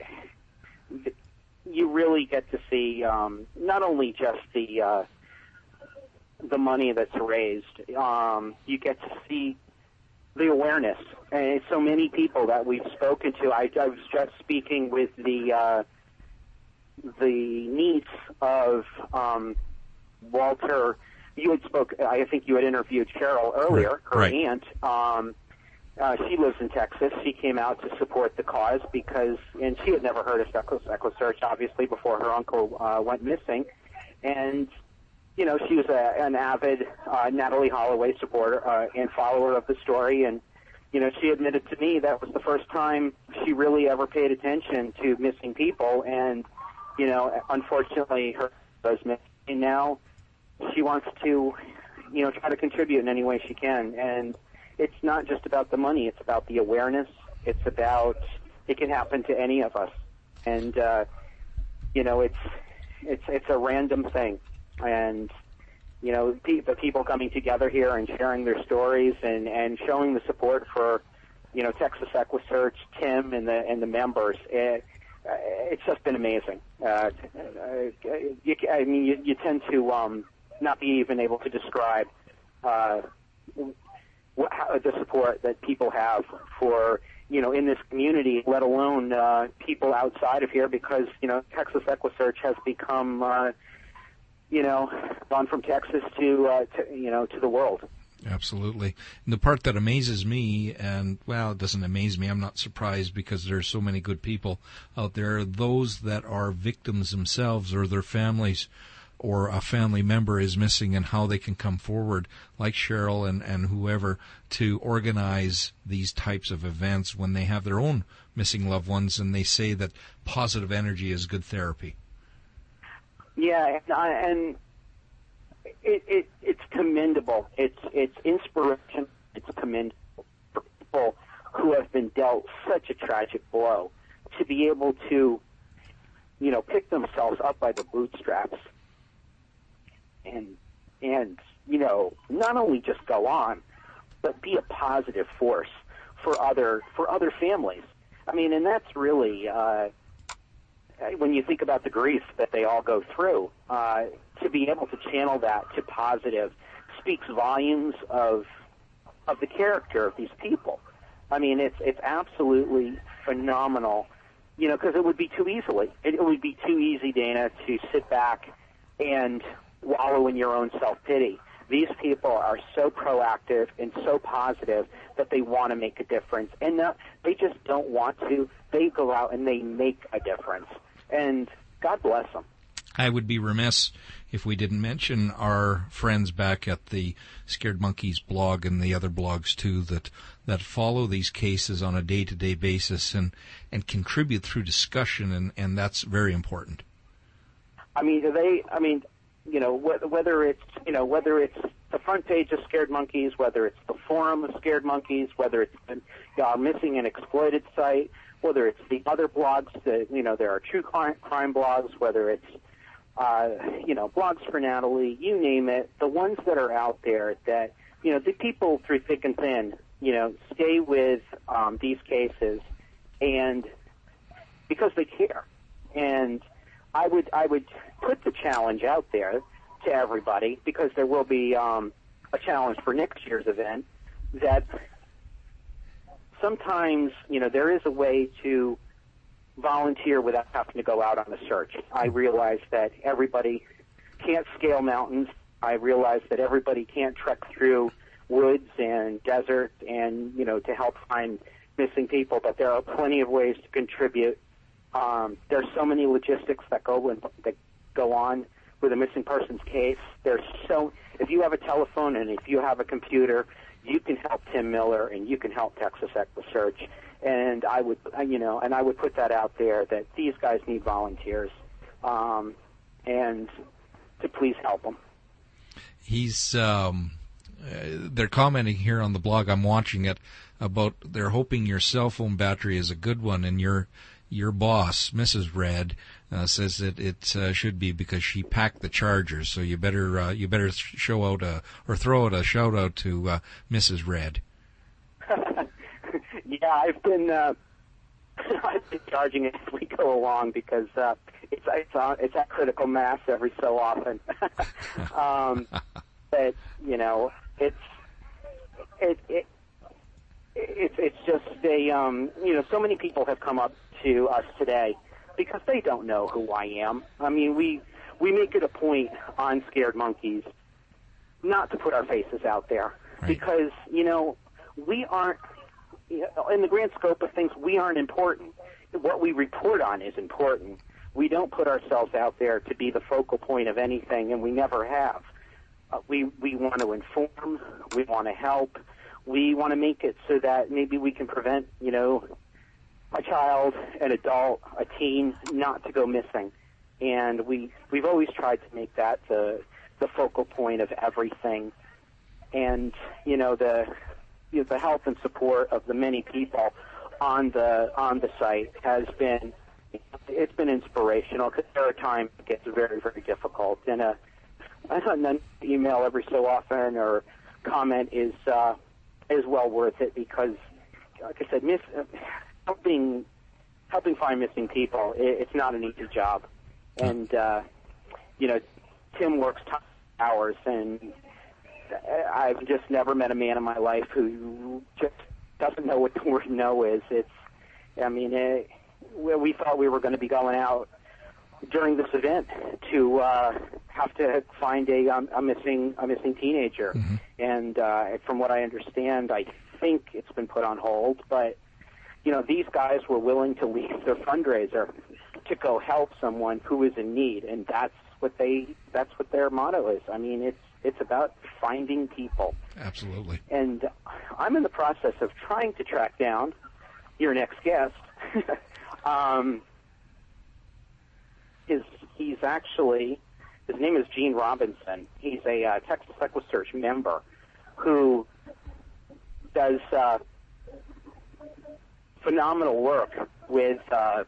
you really get to see um, not only just the uh, the money that's raised, um, you get to see the awareness. And so many people that we've spoken to. I, I was just speaking with the uh, the niece of um, Walter. You had spoke. I think you had interviewed Cheryl earlier. Her right. aunt. Um, Uh, she lives in Texas. She came out to support the cause because, and she had never heard of EquuSearch, obviously, before her uncle uh, went missing. And, you know, she was a, an avid uh, Natalie Holloway supporter uh, and follower of the story. And, you know, she admitted to me that was the first time she really ever paid attention to missing people. And, you know, unfortunately, her was missing. And now she wants to, you know, try to contribute in any way she can. And it's not just about the money. It's about the awareness. It's about it can happen to any of us, and uh, you know it's it's it's a random thing, and you know pe- the people coming together here and sharing their stories and, and showing the support for you know Texas EquuSearch, Tim, and the and the members. It, uh, it's just been amazing. Uh, you, I mean, you, you tend to um, not be even able to describe. Uh, What, how, the support that people have for, you know, in this community, let alone uh, people outside of here, because, you know, Texas EquuSearch has become, uh, you know, gone from Texas to, uh, to, you know, to the world. Absolutely. And the part that amazes me, and, well, it doesn't amaze me, I'm not surprised because there's so many good people out there, those that are victims themselves or their families or a family member is missing, and how they can come forward, like Cheryl and, and whoever, to organize these types of events when they have their own missing loved ones, and they say that positive energy is good therapy. Yeah, and, I, and it, it it's commendable. It's it's inspiration. It's commendable for people who have been dealt such a tragic blow to be able to, you know, pick themselves up by the bootstraps and and you know, not only just go on, but be a positive force for other for other families. I mean, and that's really uh, when you think about the grief that they all go through. Uh, to be able to channel that to positive speaks volumes of of the character of these people. I mean, it's it's absolutely phenomenal. You know, because it would be too easily. It, it would be too easy, Dana, to sit back and wallow in your own self-pity. These people are so proactive and so positive that they want to make a difference. And no, they just don't want to. They go out and they make a difference. And God bless them. I would be remiss if we didn't mention our friends back at the Scared Monkeys blog and the other blogs too that that follow these cases on a day-to-day basis and, and contribute through discussion, and, and that's very important. I mean, they. I mean, you know, whether it's you know whether it's the front page of Scared Monkeys, whether it's the forum of Scared Monkeys, whether it's the uh, Missing and Exploited site, whether it's the other blogs that you know there are true crime, crime blogs, whether it's uh, you know blogs for Natalie, you name it, the ones that are out there that you know the people through thick and thin, you know, stay with um, these cases, and because they care. And I would I would put the challenge out there to everybody, because there will be um, a challenge for next year's event, that sometimes, you know, there is a way to volunteer without having to go out on a search. I realize that everybody can't scale mountains. I realize that everybody can't trek through woods and desert and, you know, to help find missing people, but there are plenty of ways to contribute. Um, there's so many logistics that go in, that go on with a missing persons case. There's so, if you have a telephone and if you have a computer, you can help Tim Miller and you can help Texas EquiSearch. And I would, you know, and I would put that out there that these guys need volunteers, um, and to please help them. He's, um, uh, they're commenting here on the blog. I'm watching it about they're hoping your cell phone battery is a good one, and your your boss, Missus Red, uh, says that it uh, should be because she packed the chargers. So you better uh, you better show out a or throw out a shout out to uh, Missus Red. Yeah, I've been uh, I've been charging it as we go along because uh, it's it's uh, it's at critical mass every so often. um, but you know, it's it it. It's it's just a um, you know, so many people have come up to us today because they don't know who I am. I mean, we we make it a point on Scared Monkeys not to put our faces out there, right? Because you know we aren't, you know, in the grand scope of things, we aren't important. What we report on is important. We don't put ourselves out there to be the focal point of anything, and we never have. Uh, we we want to inform. We want to help. We want to make it so that maybe we can prevent, you know, a child, an adult, a teen not to go missing. And we, we've always tried to make that the, the focal point of everything. And, you know, the, you know, the help and support of the many people on the, on the site has been, it's been inspirational, because there are times it gets very, very difficult. And a, an email every so often or comment is, uh, is well worth it, because, like I said, miss, uh, helping helping find missing people, it, it's not an easy job. And, uh, you know, Tim works hours, and I've just never met a man in my life who just doesn't know what the word no is. It's, I mean, it, we thought we were going to be going out during this event to uh, have to find a, um, a missing a missing teenager. Mm-hmm. And uh, from what I understand, I think it's been put on hold. But you know, these guys were willing to leave their fundraiser to go help someone who is in need, and that's what they that's what their motto is. I mean, it's it's about finding people. Absolutely. And I'm in the process of trying to track down your next guest. um, his he's actually his name is Gene Robinson. He's a uh, Texas EquiSearch member who does uh, phenomenal work with uh,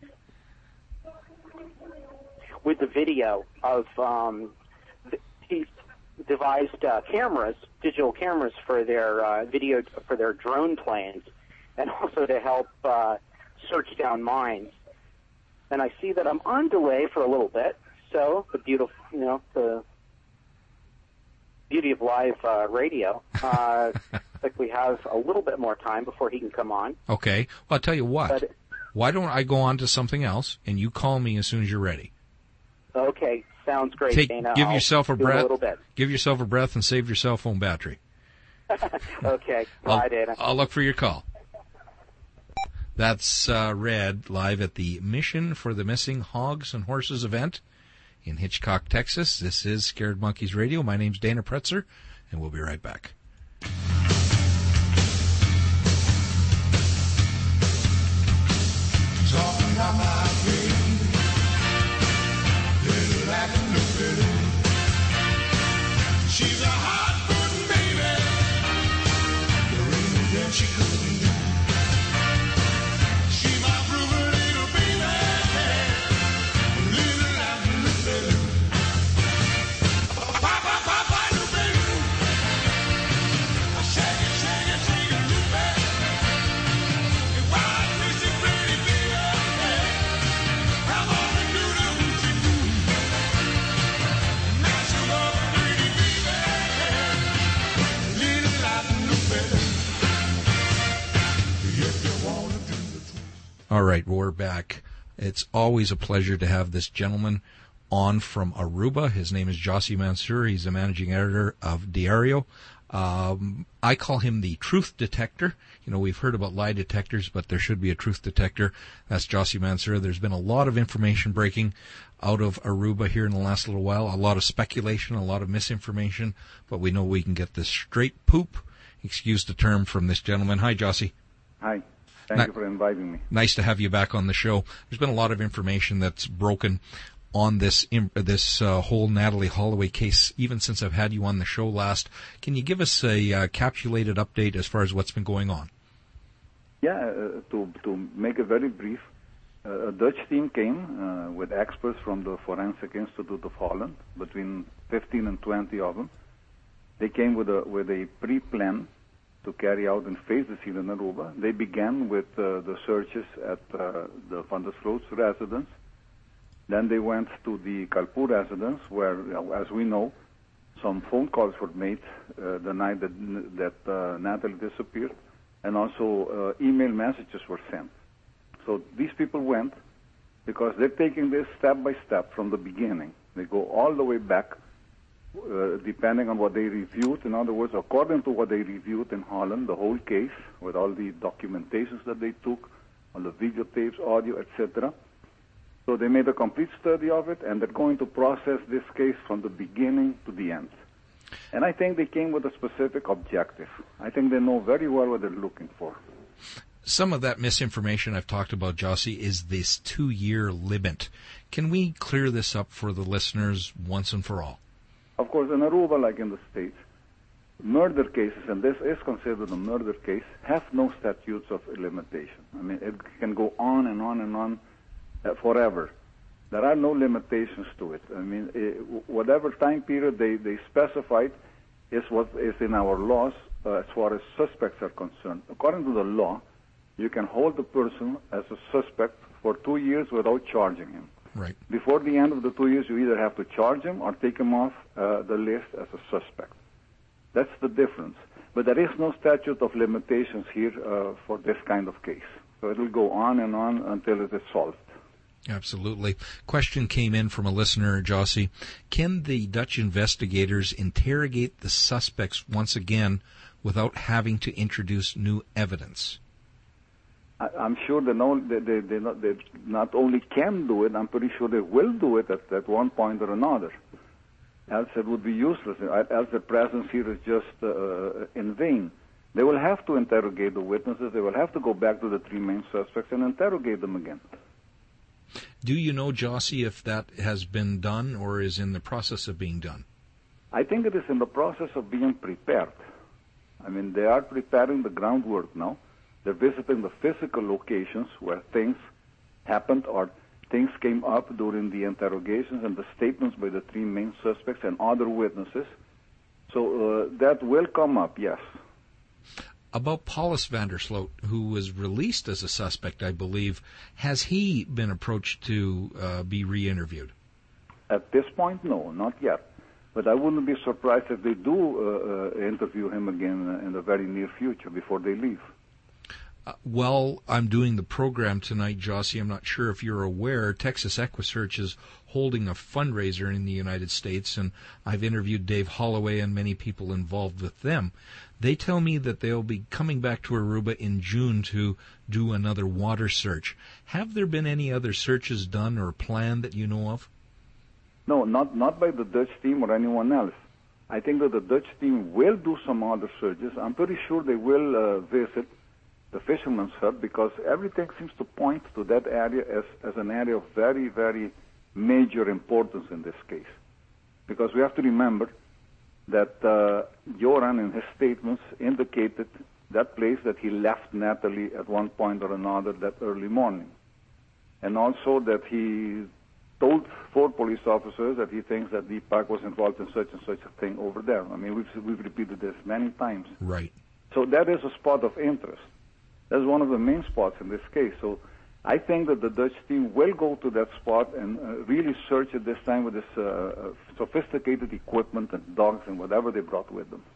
with the video of um, th- he's devised uh, cameras, digital cameras for their uh, video for their drone planes, and also to help uh, search down mines. And I see that I'm on delay for a little bit, so the beautiful, you know, the beauty of live uh, radio. Uh, like we have a little bit more time before he can come on. Okay. Well, I'll tell you what. But, Why don't I go on to something else, and you call me as soon as you're ready? Okay, sounds great, Take, Dana. give I'll yourself a do breath. A little bit. Give yourself a breath and save your cell phone battery. Okay, I'll, bye, Dana. I'll look for your call. That's uh, Red live at the Mission for the Missing Hogs and Horses event in Hitchcock, Texas. This is Scared Monkeys Radio. My name's Dana Pretzer, and we'll be right back. Talking about my baby, little like a new baby. She's a hot-foot baby, there ain't no damn she couldn't do. She's my groovy little baby, little like a new baby. Papa, papa, new baby. Shake it, shake it, shake it, new baby. You wild, twisted, pretty baby. Come on and do the hoochie coo. Mash 'em up, pretty baby. Little like a new baby. If you wanna do the twist. All right, we're back. It's always a pleasure to have this gentleman on from Aruba. His name is Jossie Mansour. He's the managing editor of Diario. Um, I call him the truth detector. You know, we've heard about lie detectors, but there should be a truth detector. That's Jossie Mansour. There's been a lot of information breaking out of Aruba here in the last little while, a lot of speculation, a lot of misinformation, but we know we can get this straight poop, excuse the term, from this gentleman. Hi, Jossie. Hi. Thank Ni- you for inviting me. Nice to have you back on the show. There's been a lot of information that's broken on this im- this uh, whole Natalie Holloway case, even since I've had you on the show last. Can you give us a uh, capsulated update as far as what's been going on? Yeah, uh, to to make it very brief, uh, a Dutch team came uh, with experts from the Forensic Institute of Holland, between fifteen and twenty of them. They came with a with a pre-plan to carry out and face the scene in Aruba. They began with uh, the searches at uh, the Van der Sloot's residence. Then they went to the Kalpoor residence, where, as we know, some phone calls were made uh, the night that, that uh, Natalie disappeared, and also uh, email messages were sent. So these people went because they're taking this step by step from the beginning. They go all the way back, uh, depending on what they reviewed. In other words, according to what they reviewed in Holland, the whole case, with all the documentations that they took, all the videotapes, audio, et cetera. So they made a complete study of it, and they're going to process this case from the beginning to the end. And I think they came with a specific objective. I think they know very well what they're looking for. Some of that misinformation I've talked about, Jossie, is this two-year limit. Can we clear this up for the listeners once and for all? Of course, in Aruba, like in the States, murder cases, and this is considered a murder case, have no statutes of limitation. I mean, it can go on and on and on uh, forever. There are no limitations to it. I mean, uh, whatever time period they, they specified is what is in our laws uh, as far as suspects are concerned. According to the law, you can hold the person as a suspect for two years without charging him. Right. Before the end of the two years, you either have to charge him or take him off uh, the list as a suspect. That's the difference. But there is no statute of limitations here uh, for this kind of case. So it will go on and on until it is solved. Absolutely. Question came in from a listener, Jossie. Can the Dutch investigators interrogate the suspects once again without having to introduce new evidence? I, I'm sure they, know, they, they, they, not, they not only can do it, I'm pretty sure they will do it at, at one point or another. Else it would be useless. Else the presence here is just uh, in vain. They will have to interrogate the witnesses. They will have to go back to the three main suspects and interrogate them again. Do you know, Jossie, if that has been done or is in the process of being done? I think it is in the process of being prepared. I mean, they are preparing the groundwork now. They're visiting the physical locations where things happened or things came up during the interrogations and the statements by the three main suspects and other witnesses. So uh, that will come up, yes. About Paulus Vandersloot, who was released as a suspect, I believe, has he been approached to uh, be re-interviewed? At this point, no, not yet. But I wouldn't be surprised if they do uh, uh, interview him again in the very near future before they leave. Uh, well, I'm doing the program tonight, Jossie. I'm not sure if you're aware. Texas EquiSearch is holding a fundraiser in the United States, and I've interviewed Dave Holloway and many people involved with them. They tell me that they'll be coming back to Aruba in June to do another water search. Have there been any other searches done or planned that you know of? No, not not by the Dutch team or anyone else. I think that the Dutch team will do some other searches. I'm pretty sure they will uh, visit the Fisherman's Hut because everything seems to point to that area as, as an area of very, very major importance in this case. Because we have to remember that uh, Joran in his statements indicated that place that he left Natalie at one point or another that early morning. And also that he told four police officers that he thinks that Deepak was involved in such and such a thing over there. I mean, we've, we've repeated this many times. Right. So that is a spot of interest. That's one of the main spots in this case. So I think that the Dutch team will go to that spot and uh, really search it this time with this uh, uh, sophisticated equipment and dogs and whatever they brought with them.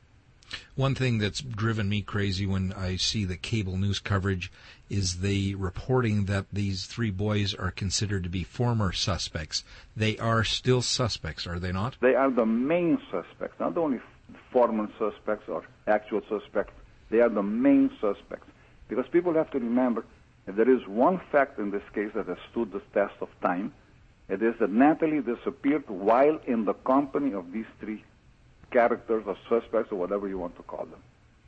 One thing that's driven me crazy when I see the cable news coverage is the reporting that these three boys are considered to be former suspects. They are still suspects, are they not? They are the main suspects, not only former suspects or actual suspects. They are the main suspects. Because people have to remember, if there is one fact in this case that has stood the test of time, it is that Natalie disappeared while in the company of these three characters or suspects or whatever you want to call them.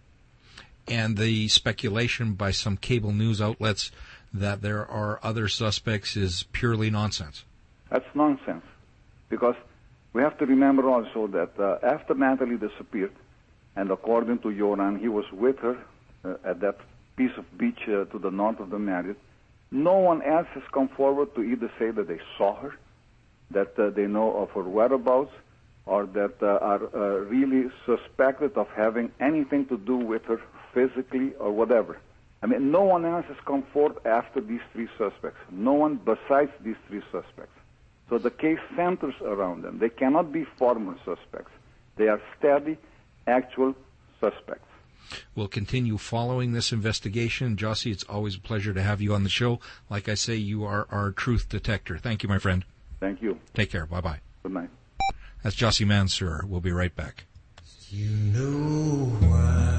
And the speculation by some cable news outlets that there are other suspects is purely nonsense. That's nonsense. Because we have to remember also that uh, after Natalie disappeared, and according to Joran, he was with her uh, at that piece of beach uh, to the north of the Marriott. No one else has come forward to either say that they saw her, that uh, they know of her whereabouts, or that uh, are uh, really suspected of having anything to do with her physically or whatever. I mean, no one else has come forward after these three suspects. No one besides these three suspects. So the case centers around them. They cannot be former suspects. They are steady, actual suspects. We'll continue following this investigation. Jossie, it's always a pleasure to have you on the show. Like I say, you are our truth detector. Thank you, my friend. Thank you. Take care. Bye-bye. Good night. That's Jossie Mansour. We'll be right back. You know why,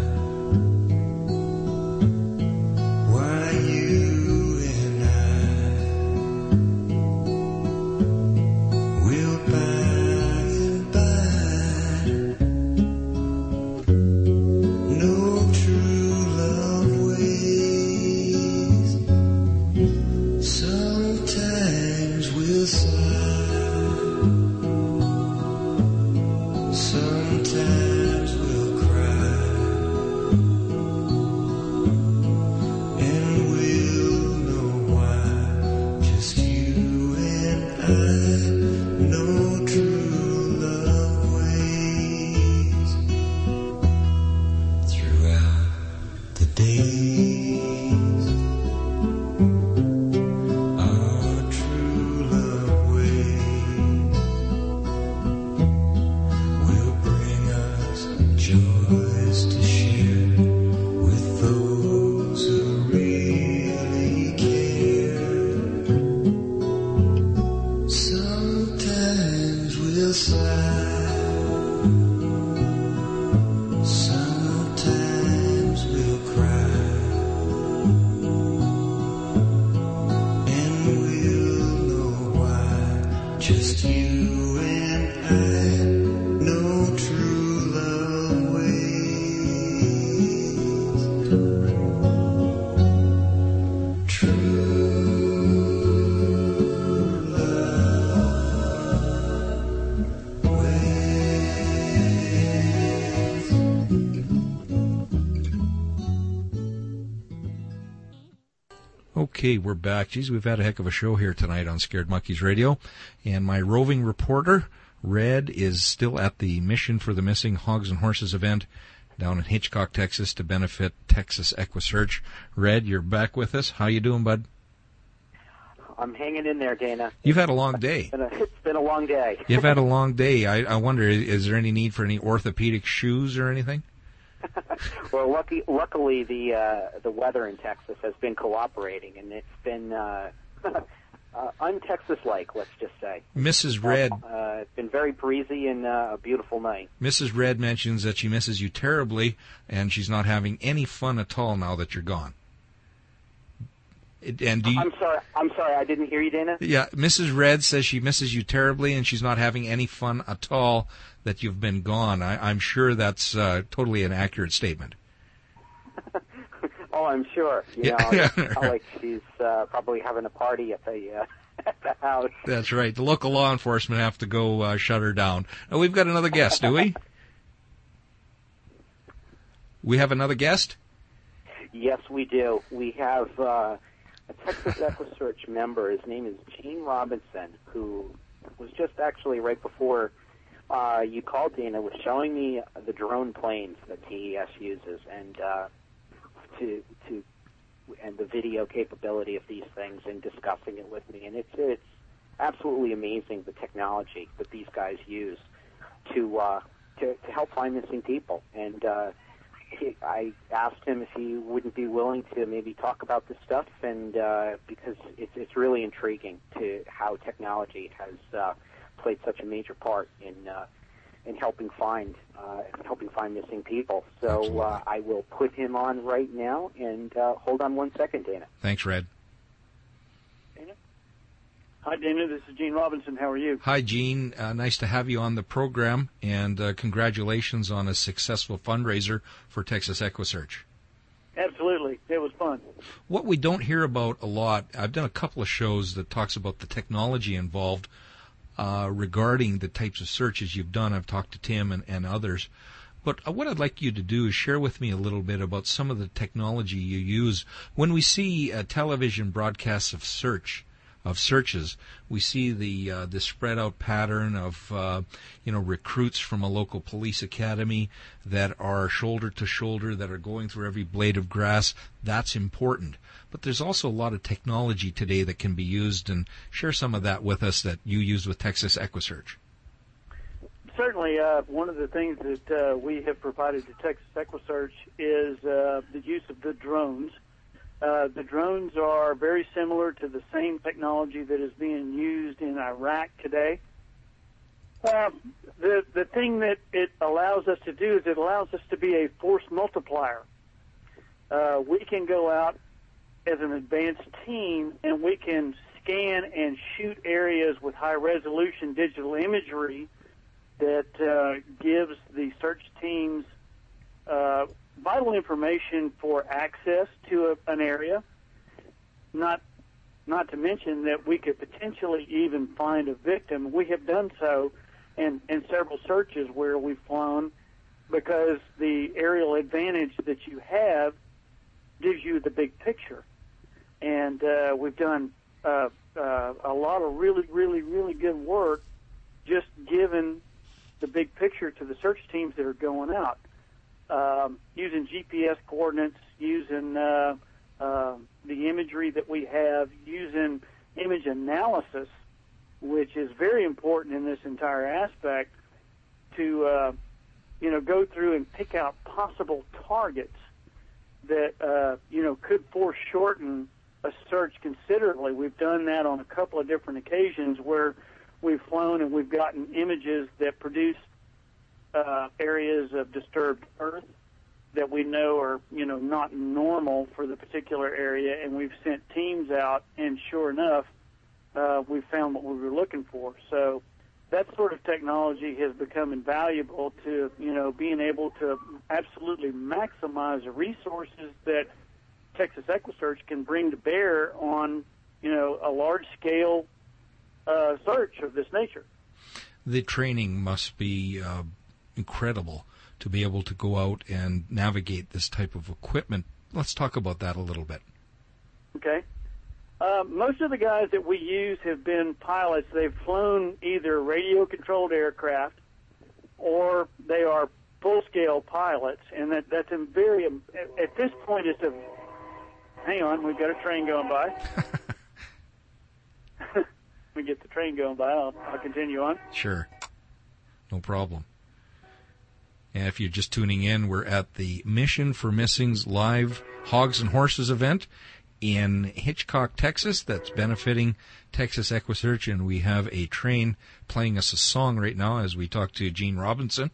why you and I will by and by know true love ways. Sometimes we'll sigh, sometimes we'll cry, and we'll know why. Just you and I know true love ways. Throughout the days, our true love ways. side. Sometimes we'll cry, and we'll know why. Just you and I know true love ways. True love ways. Okay, we're back. Geez, we've had a heck of a show here tonight on Scared Monkeys Radio. And my roving reporter, Red, is still at the Mission for the Missing Hogs and Horses event down in Hitchcock, Texas, to benefit Texas EquiSearch. Red, you're back with us. How you doing, bud? I'm hanging in there, Dana. You've had a long day. It's been a, it's been a long day. You've had a long day. I, I wonder, is, is there any need for any orthopedic shoes or anything? Well, lucky, luckily the uh, the weather in Texas has been cooperating, and it's been uh, uh, un-Texas-like, let's just say. Missus Red, Uh, it's been very breezy and uh, a beautiful night. Missus Red mentions that she misses you terribly, and she's not having any fun at all now that you're gone. It- And do you, I'm sorry. I'm sorry. I didn't hear you, Dana. yeah, Missus Red says she misses you terribly, and she's not having any fun at all that you've been gone. I, I'm sure that's uh, totally an accurate statement. Oh, I'm sure. You Yeah. know, it's not like she's uh, probably having a party at the uh, at the house. That's right. The local law enforcement have to go uh, shut her down. Now, we've got another guest, do we? We have another guest? Yes, we do. We have uh, a Texas EquiSearch member. His name is Gene Robinson, who was just actually right before uh, you called, Dana, was showing me the drone planes that T E S uses, and uh, to to and the video capability of these things, and discussing it with me. And it's it's absolutely amazing, the technology that these guys use to uh, to, to help find missing people. And uh, he, I asked him if he wouldn't be willing to maybe talk about this stuff, and uh, because it's it's really intriguing to how technology has uh, played such a major part in uh, in helping find uh, helping find missing people. So uh, I will put him on right now, and uh, hold on one second, Dana. Thanks, Red. Hi, Dana. This is Gene Robinson. How are you? Hi, Gene. Uh, nice to have you on the program, and uh, congratulations on a successful fundraiser for Texas EquiSearch. Absolutely. It was fun. What we don't hear about a lot, I've done a couple of shows that talks about the technology involved uh, regarding the types of searches you've done. I've talked to Tim and, and others. But uh, what I'd like you to do is share with me a little bit about some of the technology you use. When we see uh, television broadcasts of search, of searches, we see the uh, the spread out pattern of uh, you know recruits from a local police academy that are shoulder to shoulder, that are going through every blade of grass. That's important. But there's also a lot of technology today that can be used, and share some of that with us that you use with Texas EquiSearch. Certainly, uh, one of the things that uh, we have provided to Texas EquiSearch is uh, the use of the drones. Uh, the drones are very similar to the same technology that is being used in Iraq today. Uh, the the thing that it allows us to do is it allows us to be a force multiplier. Uh, we can go out as an advanced team, and we can scan and shoot areas with high-resolution digital imagery that uh, gives the search teams uh, vital information for access to a, an area, not not to mention that we could potentially even find a victim. We have done so in, in several searches where we've flown, because the aerial advantage that you have gives you the big picture. And uh, we've done uh, uh, a lot of really, really, really good work just giving the big picture to the search teams that are going out. Um, using G P S coordinates, using uh, uh, the imagery that we have, using image analysis, which is very important in this entire aspect, to uh, you know go through and pick out possible targets that uh, you know could foreshorten a search considerably. We've done that on a couple of different occasions where we've flown and we've gotten images that produce uh, areas of disturbed earth that we know are, you know, not normal for the particular area, and we've sent teams out, and sure enough, uh, we found what we were looking for. So that sort of technology has become invaluable to, you know, being able to absolutely maximize the resources that Texas EquiSearch can bring to bear on, you know, a large-scale uh, search of this nature. The training must be uh, incredible to be able to go out and navigate this type of equipment. Let's talk about that a little bit. Okay. Uh, most of the guys that we use have been pilots. They've flown either radio-controlled aircraft or they are full-scale pilots, and that, that's a very, at this point, it's a, hang on, we've got a train going by. Let me get the train going by. I'll, I'll continue on. Sure. No problem. And if you're just tuning in, we're at the Mission for Missing's live Hogs and Horses event in Hitchcock, Texas, that's benefiting Texas EquiSearch, and we have a train playing us a song right now as we talk to Gene Robinson.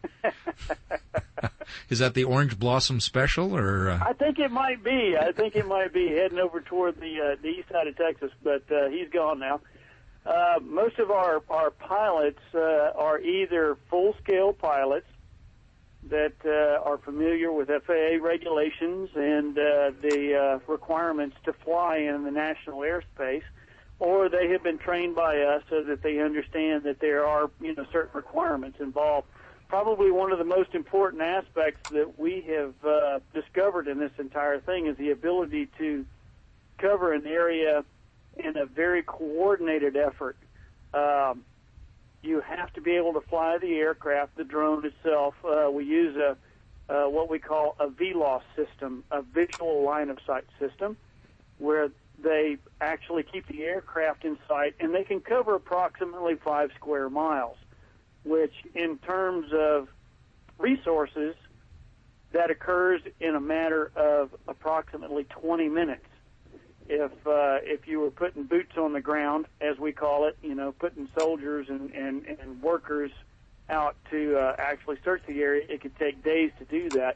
Is that the Orange Blossom Special, or? Uh... I think it might be. I think it might be heading over toward the uh, the east side of Texas, but uh, he's gone now. Uh, most of our, our pilots uh, are either full-scale pilots that uh, are familiar with F A A regulations and uh, the uh, requirements to fly in the national airspace, or they have been trained by us so that they understand that there are, you know, certain requirements involved. Probably one of the most important aspects that we have uh, discovered in this entire thing is the ability to cover an area in a very coordinated effort. Um, You have to be able to fly the aircraft, the drone itself. Uh, we use a uh, what we call a V L O S system, a visual line of sight system, where they actually keep the aircraft in sight, and they can cover approximately five square miles, which in terms of resources, that occurs in a matter of approximately twenty minutes. If uh, if you were putting boots on the ground, as we call it, you know, putting soldiers and, and, and workers out to uh, actually search the area, it could take days to do that.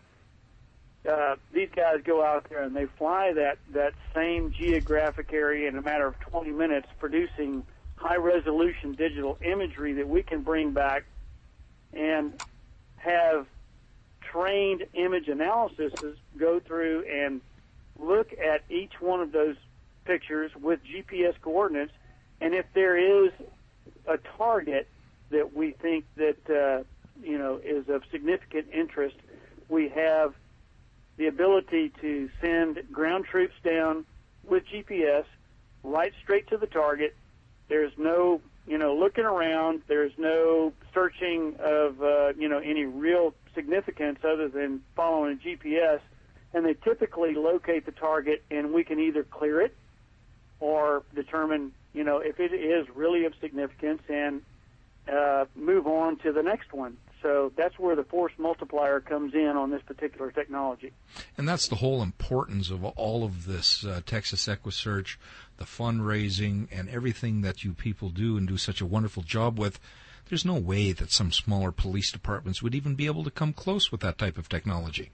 Uh, these guys go out there and they fly that, that same geographic area in a matter of twenty minutes, producing high-resolution digital imagery that we can bring back and have trained image analysis go through and look at each one of those pictures with G P S coordinates, and if there is a target that we think that uh, you know is of significant interest, we have the ability to send ground troops down with G P S right straight to the target. There's no you know looking around. There's no searching of uh, you know any real significance other than following a G P S. And they typically locate the target, and we can either clear it or determine, you know, if it is really of significance and uh, move on to the next one. So that's where the force multiplier comes in on this particular technology. And that's the whole importance of all of this uh, Texas EquiSearch, the fundraising, and everything that you people do and do such a wonderful job with. There's no way that some smaller police departments would even be able to come close with that type of technology.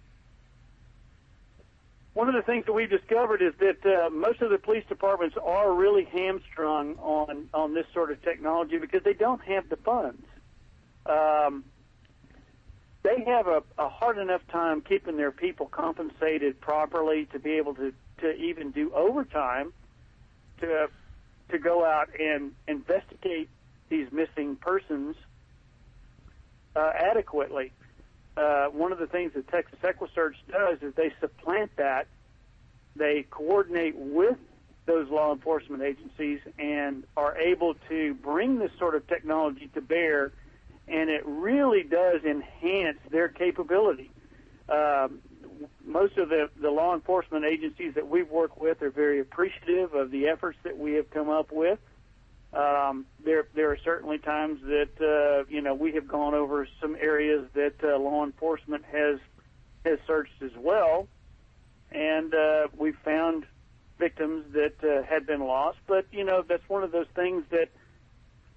One of the things that we've discovered is that uh, most of the police departments are really hamstrung on, on this sort of technology because they don't have the funds. Um, they have a, a hard enough time keeping their people compensated properly to be able to, to even do overtime to to go out and investigate these missing persons uh, adequately. Uh, one of the things that Texas EquiSearch does is they supplant that. They coordinate with those law enforcement agencies and are able to bring this sort of technology to bear, and it really does enhance their capability. Um, most of the, the law enforcement agencies that we've worked with are very appreciative of the efforts that we have come up with. Um, there, there are certainly times that uh, you know we have gone over some areas that uh, law enforcement has has searched as well, and uh, we've found victims that uh, had been lost. But you know that's one of those things that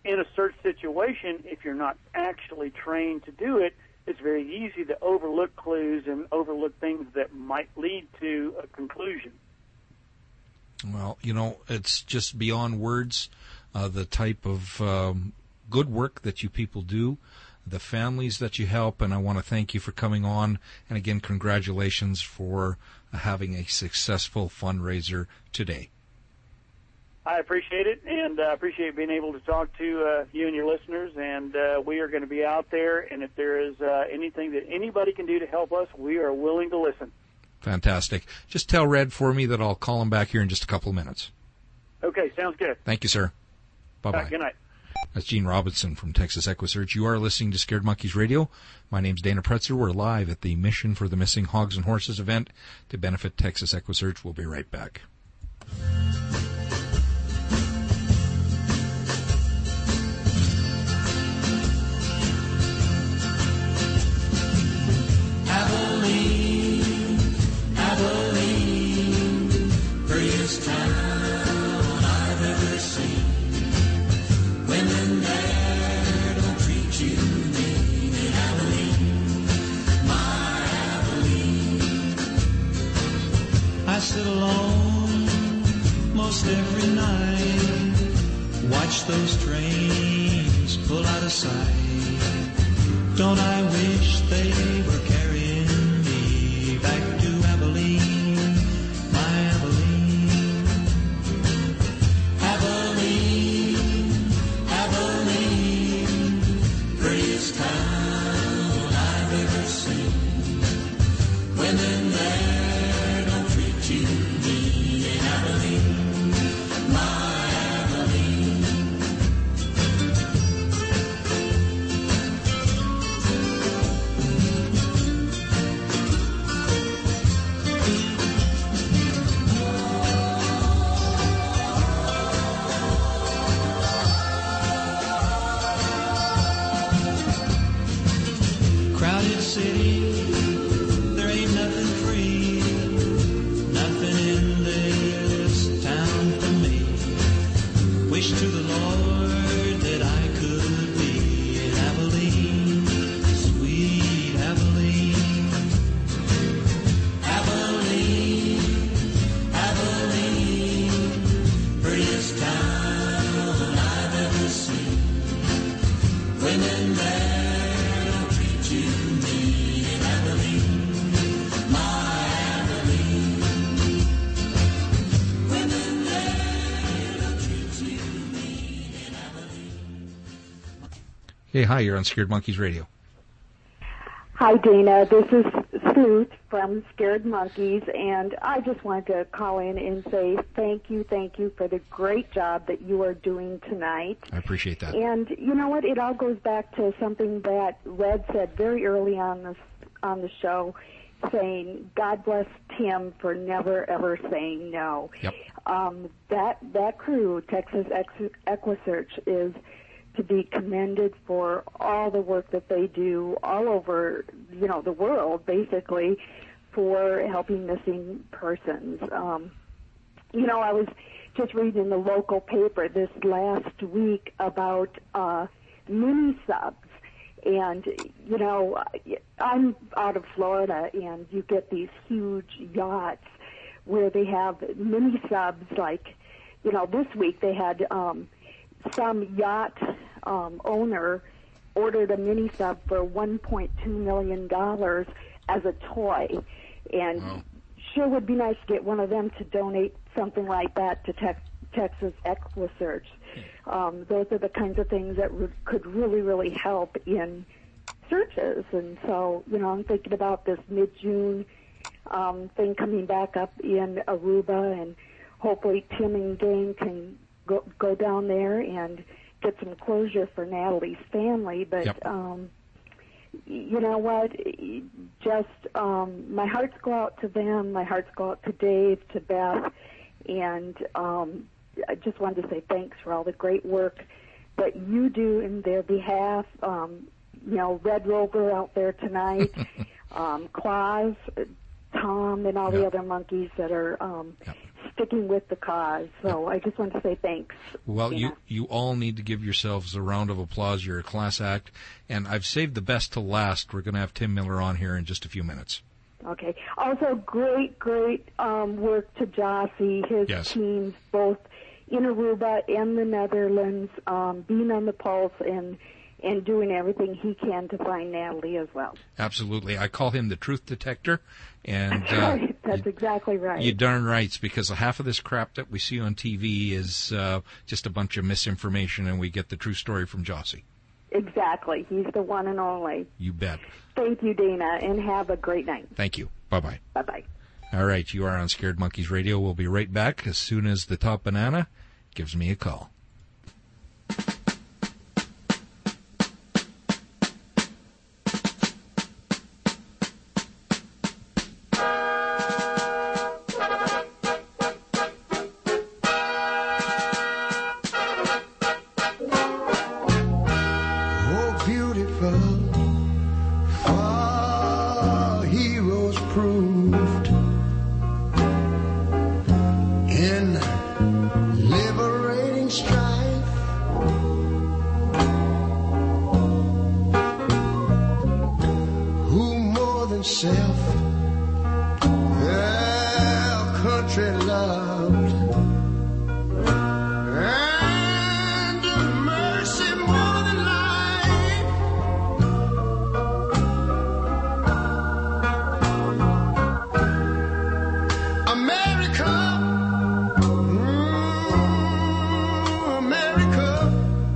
in a search situation, if you're not actually trained to do it, it's very easy to overlook clues and overlook things that might lead to a conclusion. Well, you know, it's just beyond words, uh, the type of um, good work that you people do, the families that you help, and I want to thank you for coming on. And again, congratulations for having a successful fundraiser today. I appreciate it, and I uh, appreciate being able to talk to uh, you and your listeners, and uh, we are going to be out there, and if there is uh, anything that anybody can do to help us, we are willing to listen. Fantastic. Just tell Red for me that I'll call him back here in just a couple of minutes. Okay, sounds good. Thank you, sir. Bye-bye. Uh, good night. That's Gene Robinson from Texas EquiSearch. You are listening to Scared Monkeys Radio. My name's Dana Pretzer. We're live at the Mission for the Missing Hogs and Horses event to benefit Texas EquiSearch. We'll be right back. Abilene, Abilene, prettiest town I've ever seen. Women there don't treat you mean in Abilene, my Abilene. I sit alone most every night, watch those trains pull out of sight. Don't I wish they were carrying me back to Abilene, my Abilene. Abilene, Abilene, prettiest town I've ever seen. Women there don't treat you mean in Abilene, my Abilene. Crowded city, there ain't nothing free, nothing in this town for me. Wish to the Lord that I could be in Abilene, sweet Abilene. Abilene, Abilene, prettiest town I've ever seen. Women there you mean in Abilene, my Abilene. Women there don't treat you mean in Abilene. Hey, hi, you're on Scared Monkeys Radio. Hi, Dana. This is Sue from Scared Monkeys, and I just wanted to call in and say thank you, thank you for the great job that you are doing tonight. I appreciate that. And you know what? It all goes back to something that Red said very early on the on the show, saying, "God bless Tim for never ever saying no." Yep. Um, that that crew, Texas EquiSearch, is to be commended for all the work that they do all over, you know, the world, basically, for helping missing persons. Um, you know, I was just reading the local paper this last week about uh, mini subs. And, you know, I'm out of Florida, and you get these huge yachts where they have mini subs. Like, you know, this week they had um, some yacht um, owner ordered a mini sub for one point two million dollars as a toy. And wow. Sure would be nice to get one of them to donate something like that to Tex- Texas EquiSearch. Um, those are the kinds of things that re- could really, really help in searches. And so, you know, I'm thinking about this mid-June um, thing coming back up in Aruba, and hopefully Tim and gang can go, go down there and get some closure for Natalie's family. But, yep. um, you know what, just um, my hearts go out to them, my hearts go out to Dave, to Beth, and um, I just wanted to say thanks for all the great work that you do in their behalf. Um, you know, Red Rover out there tonight, um, Claus, Tom, and all yep. the other monkeys that are um, yep. sticking with the cause. So I just want to say thanks. Well, Dana. you, you all need to give yourselves a round of applause. You're a class act. And I've saved the best to last. We're going to have Tim Miller on here in just a few minutes. Okay. Also, great, great um, work to Jossie, his Yes. teams, both in Aruba and the Netherlands, um, being on the pulse and and doing everything he can to find Natalie as well. Absolutely. I call him the truth detector. And That's uh, right. That's exactly right. you darn right, it's because half of this crap that we see on T V is uh, just a bunch of misinformation, and we get the true story from Jossie. Exactly. He's the one and only. You bet. Thank you, Dana, and have a great night. Thank you. Bye-bye. Bye-bye. All right, you are on Scared Monkeys Radio. We'll be right back as soon as the Top Banana gives me a call. Oh, beautiful, for heroes proved in liberating strife. Who more than self their country loved, and mercy more than life. America, mm, America,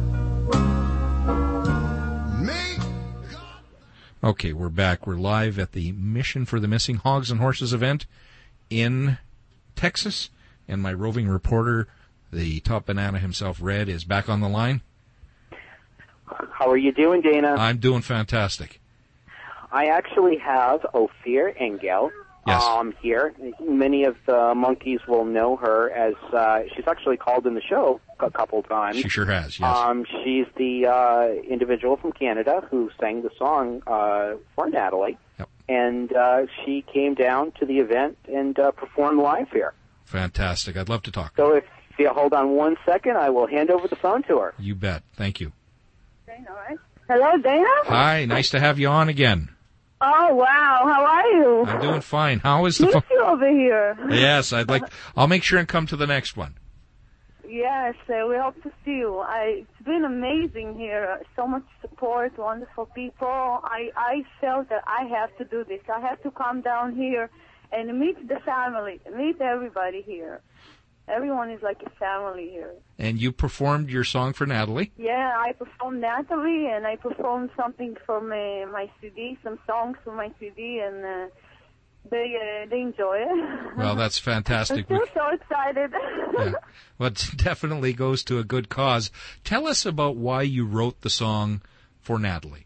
make Okay, we're back. We're live at the Mission for the Missing Hogs and Horses event in Texas. And my roving reporter, the Top Banana himself, Red, is back on the line. How are you doing, Dana? I'm doing fantastic. I actually have Ophir Engel Yes. um, here. Many of the monkeys will know her as uh, she's actually called in the show a couple times. She sure has, yes. Um, she's the uh, individual from Canada who sang the song uh, for Natalie. Yep. And uh, she came down to the event and uh, performed live here. Fantastic. I'd love to talk. So if you hold on one second, I will hand over the phone to her. You bet. Thank you. Hello, Dana? Hi, nice to have you on again. Oh, wow. How are you? I'm doing fine. How is the Miss phone? you over here. Yes, I'd like. I'll make sure and come to the next one. Yes, uh, we hope to see you. I, it's been amazing here. So much support, wonderful people. I, I felt that I have to do this. I have to come down here and meet the family, meet everybody here. Everyone is like a family here. And you performed your song for Natalie. Yeah, I performed Natalie, and I performed something from uh, my C D, some songs from my C D, and uh, they uh, they enjoy it. Well, that's fantastic. I'm still so excited. Yeah. Well, it definitely goes to a good cause. Tell us about why you wrote the song for Natalie.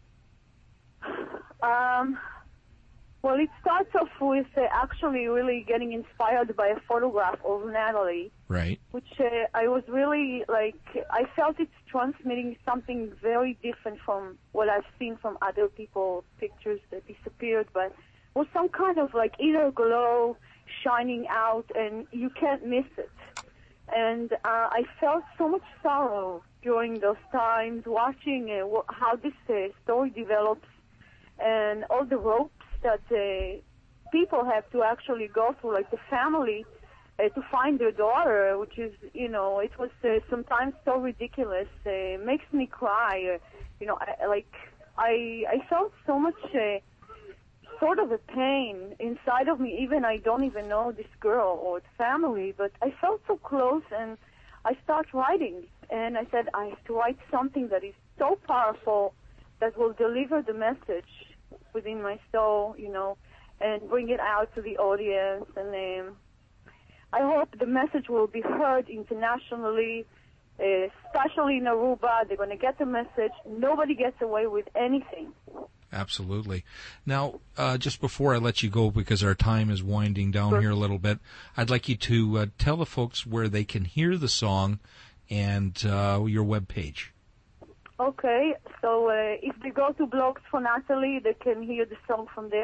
Um, well, it starts off with uh, actually really getting inspired by a photograph of Natalie, Right. which uh, I was really, like, I felt it's transmitting something very different from what I've seen from other people's pictures that disappeared, but was some kind of, like, inner glow shining out, and you can't miss it. And uh, I felt so much sorrow during those times, watching uh, wh- how this uh, story develops and all the ropes that uh, people have to actually go through, like the family, uh, to find their daughter, which is, you know, it was uh, sometimes so ridiculous. Uh, makes me cry. Uh, you know, I, like, I, I felt so much uh, sort of a pain inside of me. Even I don't even know this girl or the family, but I felt so close, and I started writing. And I said, I have to write something that is so powerful that will deliver the message within my soul, you know, and bring it out to the audience. And um, I hope the message will be heard internationally, uh, especially in Aruba. They're going to get the message. Nobody gets away with anything. Absolutely. Now, uh, just before I let you go, because our time is winding down Sure. here a little bit, I'd like you to uh, tell the folks where they can hear the song and uh, your webpage. Okay, so uh, if they go to Blogs for Natalie, they can hear the song from there.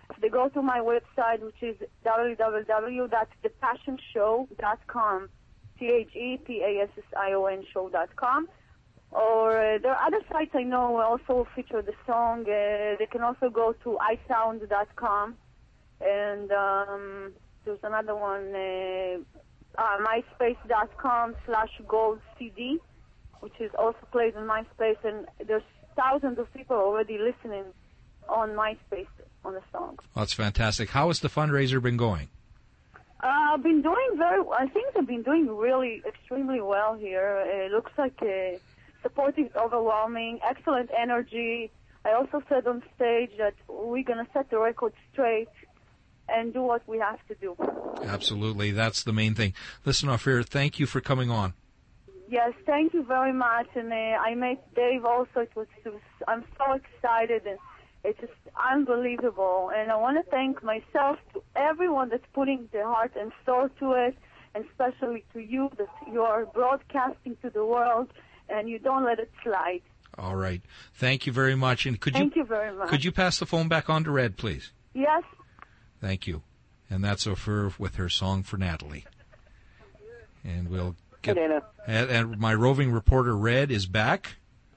If they go to my website, which is w w w dot the passion show dot com, T H E P A S S I O N show dot com, or uh, there are other sites I know also feature the song. Uh, they can also go to i sound dot com, and um, there's another one, uh, uh, myspace dot com slash gold C D, which is also plays on MySpace, and there's thousands of people already listening on MySpace on the song. Well, that's fantastic. How has the fundraiser been going? Uh, I've been doing very. I think I've been doing really extremely well here. It looks like uh, support is overwhelming. Excellent energy. I also said on stage that we're gonna set the record straight and do what we have to do. Absolutely, that's the main thing. Listen, Ophir, thank you for coming on. Yes, thank you very much. And uh, I met Dave also. It was, it was. I'm so excited, and it's just unbelievable. And I want to thank myself, to everyone that's putting their heart and soul to it, and especially to you that you are broadcasting to the world and you don't let it slide. All right. Thank you very much. And could Thank you, you very much. Could you pass the phone back on to Red, please? Yes. Thank you. And that's Ophir with her song for Natalie. And we'll get... Hey, Dana. And, and my roving reporter, Red, is back.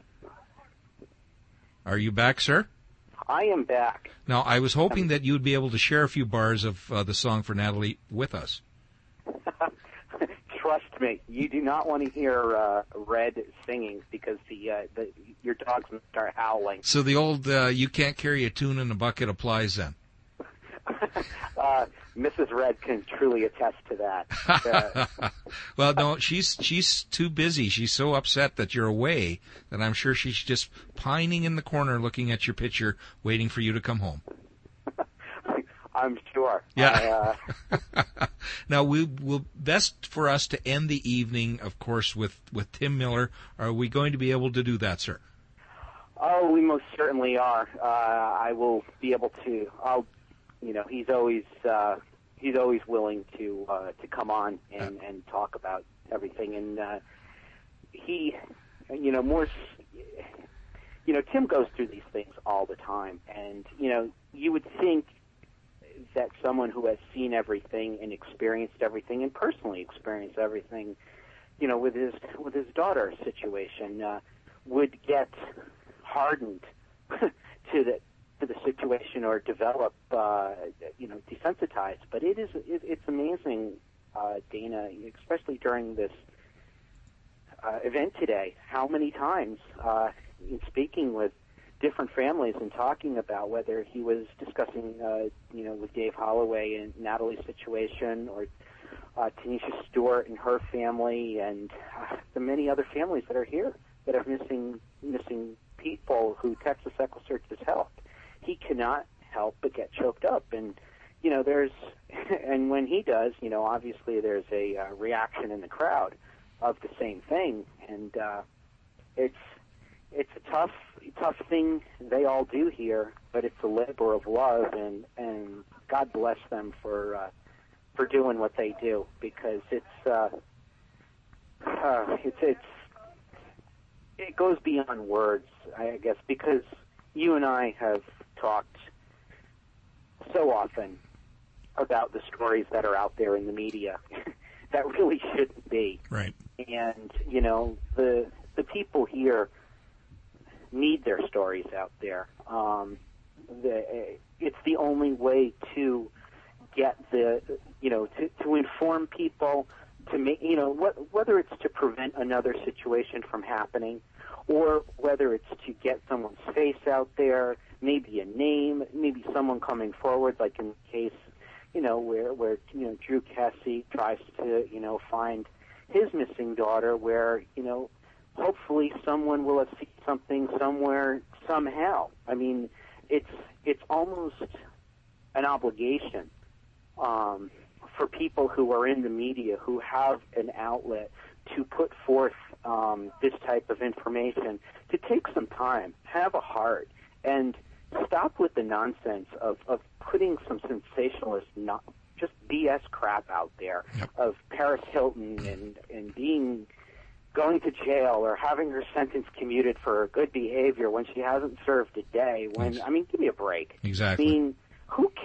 Are you back, sir? I am back. Now, I was hoping that you would be able to share a few bars of uh, the song for Natalie with us. Trust me, you do not want to hear uh, Red singing because the, uh, the your dog's going to start howling. So the old uh, you can't carry a tune in a bucket applies then? uh, Missus Red can truly attest to that. Uh, well, no, she's she's too busy. She's so upset that you're away that I'm sure she's just pining in the corner looking at your picture, waiting for you to come home. I'm sure. Yeah. I, uh... now, we will best for us to end the evening, of course, with, with Tim Miller. Are we going to be able to do that, sir? Oh, we most certainly are. Uh, I will be able to. I'll, you know, he's always uh, he's always willing to uh, to come on and, and talk about everything. And uh, he, you know, more. You know, Tim goes through these things all the time, and you know, you would think that someone who has seen everything and experienced everything and personally experienced everything, you know, with his with his daughter's situation, uh, would get hardened to the to the situation or develop, uh, you know, desensitized. But it is it, it's amazing, uh, Dana, especially during this uh, event today, how many times uh, in speaking with different families and talking about whether he was discussing, uh, you know, with Dave Holloway and Natalie's situation, or uh, Tanisha Stewart and her family, and uh, the many other families that are here that are missing missing people who Texas EquiSearch has helped. He cannot help but get choked up, and you know, there's, and when he does, you know, obviously there's a uh, reaction in the crowd of the same thing, and uh, it's it's a tough. tough thing they all do here, but it's a labor of love, and and God bless them for uh, for doing what they do, because it's uh, uh, it's it's it goes beyond words, I guess, because you and I have talked so often about the stories that are out there in the media that really shouldn't be, right? And you know, the the people here need their stories out there. Um, the, it's the only way to get the, you know, to, to inform people, to make, you know, what, whether it's to prevent another situation from happening, or whether it's to get someone's face out there, maybe a name, maybe someone coming forward, like in the case, you know, where, where, you know, Drew Kessie tries to, you know, find his missing daughter, where, you know, hopefully someone will have seen something somewhere, somehow. I mean, it's it's almost an obligation um, for people who are in the media, who have an outlet, to put forth um, this type of information, to take some time, have a heart, and stop with the nonsense of, of putting some sensationalist, not just B S crap out there, yep. of Paris Hilton and, and being... going to jail or having her sentence commuted for good behavior when she hasn't served a day. When yes. I mean, give me a break. Exactly. I mean, who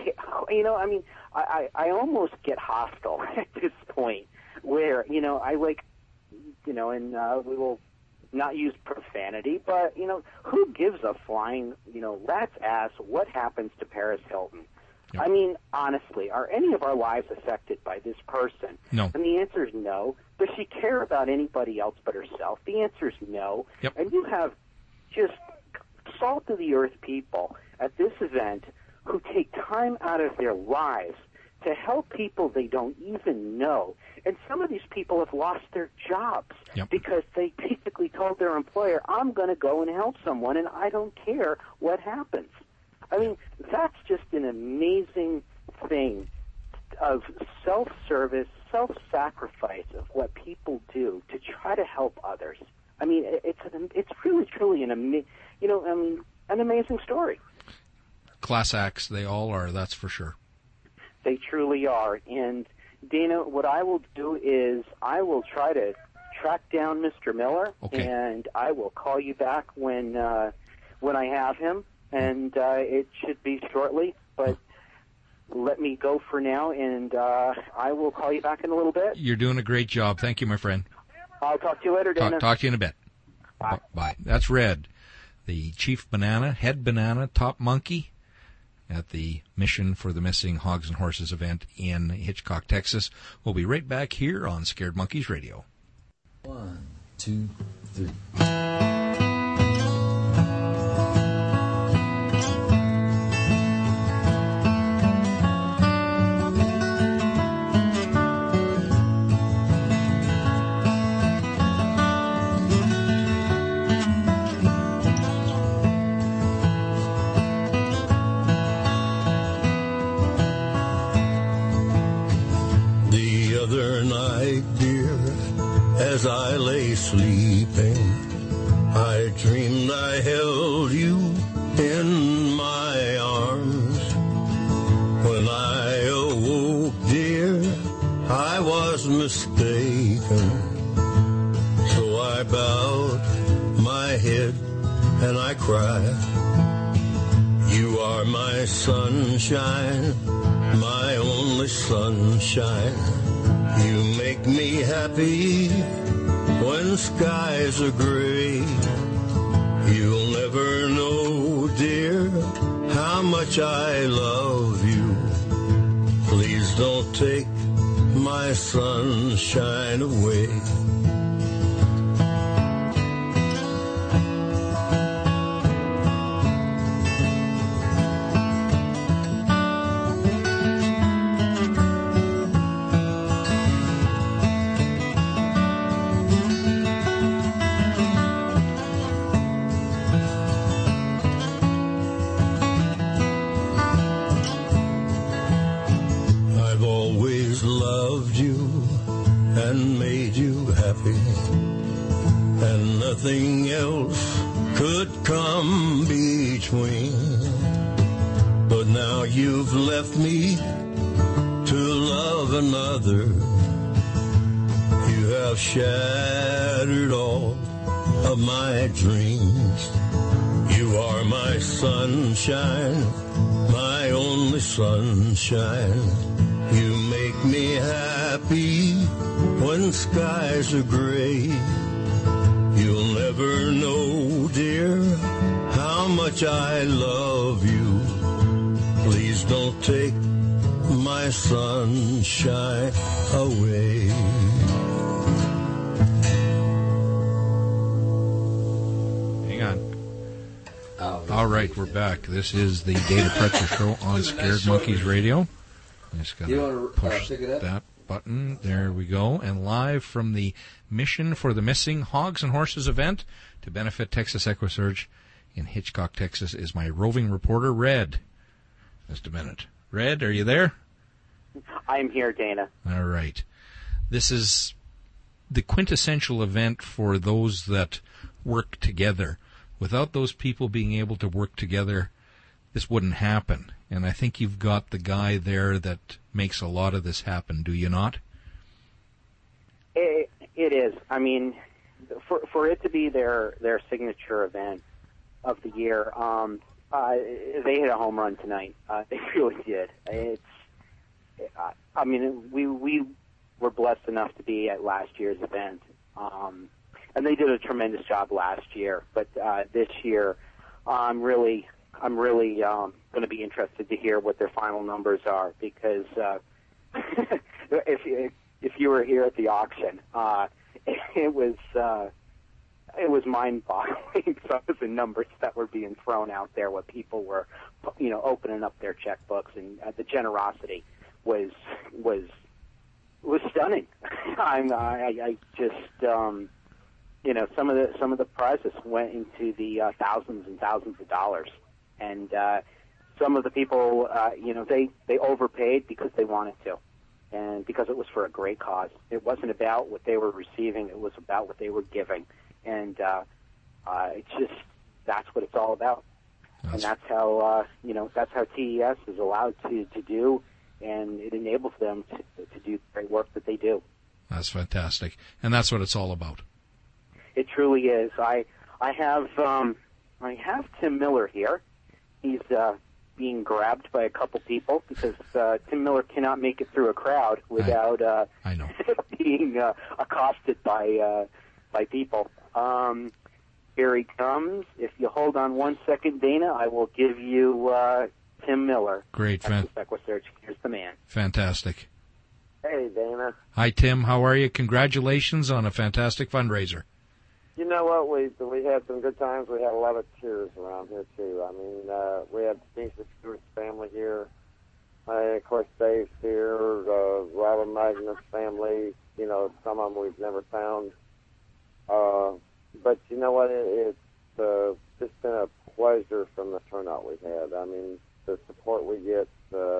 you know, I mean, I, I, I almost get hostile at this point where, you know, I like, you know, and uh, we will not use profanity, but, you know, who gives a flying, you know, rat's ass what happens to Paris Hilton? Yep. I mean, honestly, are any of our lives affected by this person? No. And the answer is no. Does she care about anybody else but herself? The answer is no. Yep. And you have just salt-of-the-earth people at this event who take time out of their lives to help people they don't even know. And some of these people have lost their jobs Yep. because they basically told their employer, I'm going to go and help someone, and I don't care what happens. I mean, that's just an amazing thing of self-service, self-sacrifice of what people do to try to help others. I mean, it's an, it's really, truly an ama- you know, I mean, an amazing story. Class acts, they all are, that's for sure. They truly are. And, Dana, what I will do is I will try to track down Mister Miller, Okay. and I will call you back when uh, when I have him, and uh, it should be shortly. But let me go for now, and uh, I will call you back in a little bit. You're doing a great job. Thank you, my friend. I'll talk to you later, Dana. Talk, talk to you in a bit. Bye. Bye. That's Red, the chief banana, head banana, top monkey at the Mission for the Missing Hogs and Horses event in Hitchcock, Texas. We'll be right back here on Scared Monkeys Radio. One, two, three. The other night, dear, as I lay sleeping, I dreamed I held you in my arms. When I awoke, dear, I was mistaken. So I bowed my head and I cried. You are my sunshine, my only sunshine. You make me happy when skies are gray. You'll never know, dear, how much I love you. Please don't take my sunshine away. I've always loved you and made you happy, and nothing else could come between. But now you've left me to love another. You have shattered all of my dreams. You are my sunshine, my only sunshine. You make me happy when skies are gray. You'll never know, dear, how much I love you. Please don't take my sunshine away. Hang on. All right, we're back. This is the Dana Pretzer Show on Scared Monkeys Radio. I just got You to wanna, uh, push pick it up? that button. There we go. And live from the Mission for the Missing Hogs and Horses event to benefit Texas EquiSurge in Hitchcock, Texas, is my roving reporter, Red. Just a minute. Red, are you there? I'm here, Dana. All right. This is the quintessential event for those that work together. Without those people being able to work together, this wouldn't happen. And I think you've got the guy there that makes a lot of this happen, do you not? It, it is. I mean, for for it to be their their signature event of the year, um, Uh, they hit a home run tonight. Uh, they really did. It's, uh, I mean, we we were blessed enough to be at last year's event, um, and they did a tremendous job last year. But uh, this year, I'm really, I'm really um, going to be interested to hear what their final numbers are, because uh, if if you were here at the auction, uh, it was. Uh, It was mind-boggling, some of the numbers that were being thrown out there, what people were, you know, opening up their checkbooks, and uh, the generosity was was was stunning. I'm, I, I just, um, you know, some of the some of the prizes went into the uh, thousands and thousands of dollars, and uh, some of the people, uh, you know, they they overpaid because they wanted to, and because it was for a great cause. It wasn't about what they were receiving; it was about what they were giving. And uh, uh, it's just, that's what it's all about. That's and that's how, uh, you know, that's how T E S is allowed to, to do, and it enables them to, to do the great work that they do. That's fantastic. And that's what it's all about. It truly is. I I have um, I have Tim Miller here. He's uh, being grabbed by a couple people because uh, Tim Miller cannot make it through a crowd without uh, I know. being uh, accosted by uh, by people. Um, here he comes. If you hold on one second, Dana, I will give you uh, Tim Miller. Great, fan- Equisearch. Here's the man. Fantastic. Hey, Dana. Hi, Tim. How are you? Congratulations on a fantastic fundraiser. You know what? We we had some good times. We had a lot of cheers around here too. I mean, uh, we had Misha Stewart's family here. Uh, of course, Dave's here. Uh, Robin Magnus' family. You know, some of them we've never found. Uh, but you know what? It, it's uh, just been a pleasure from the turnout we've had. I mean, the support we get. Uh,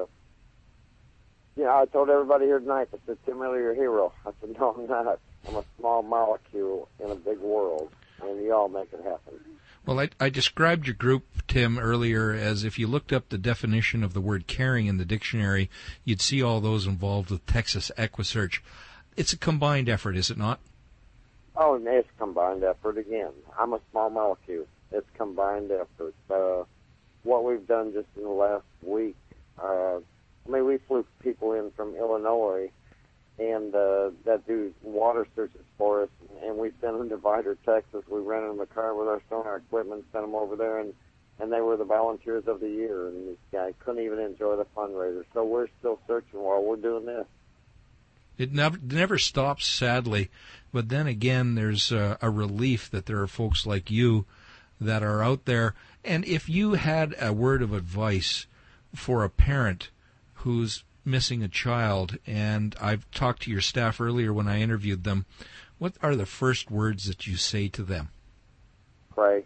you know, I told everybody here tonight, I said, Tim Miller, you're a hero. I said, no, I'm not. I'm a small molecule in a big world, and you all make it happen. Well, I, I described your group, Tim, earlier as if you looked up the definition of the word caring in the dictionary, you'd see all those involved with Texas Equisearch. It's a combined effort, is it not? Oh, and it's combined effort again. I'm a small molecule. It's combined effort. Uh, what we've done just in the last week, uh, I mean, we flew people in from Illinois and uh, that do water searches for us, and we sent them to Vidor, Texas. We rented them a car with our sonar equipment, sent them over there, and, and they were the volunteers of the year, and this guy couldn't even enjoy the fundraiser. So we're still searching while we're doing this. It never never stops, sadly. But then again, there's a, a relief that there are folks like you that are out there. And if you had a word of advice for a parent who's missing a child, and I've talked to your staff earlier when I interviewed them, what are the first words that you say to them? Pray.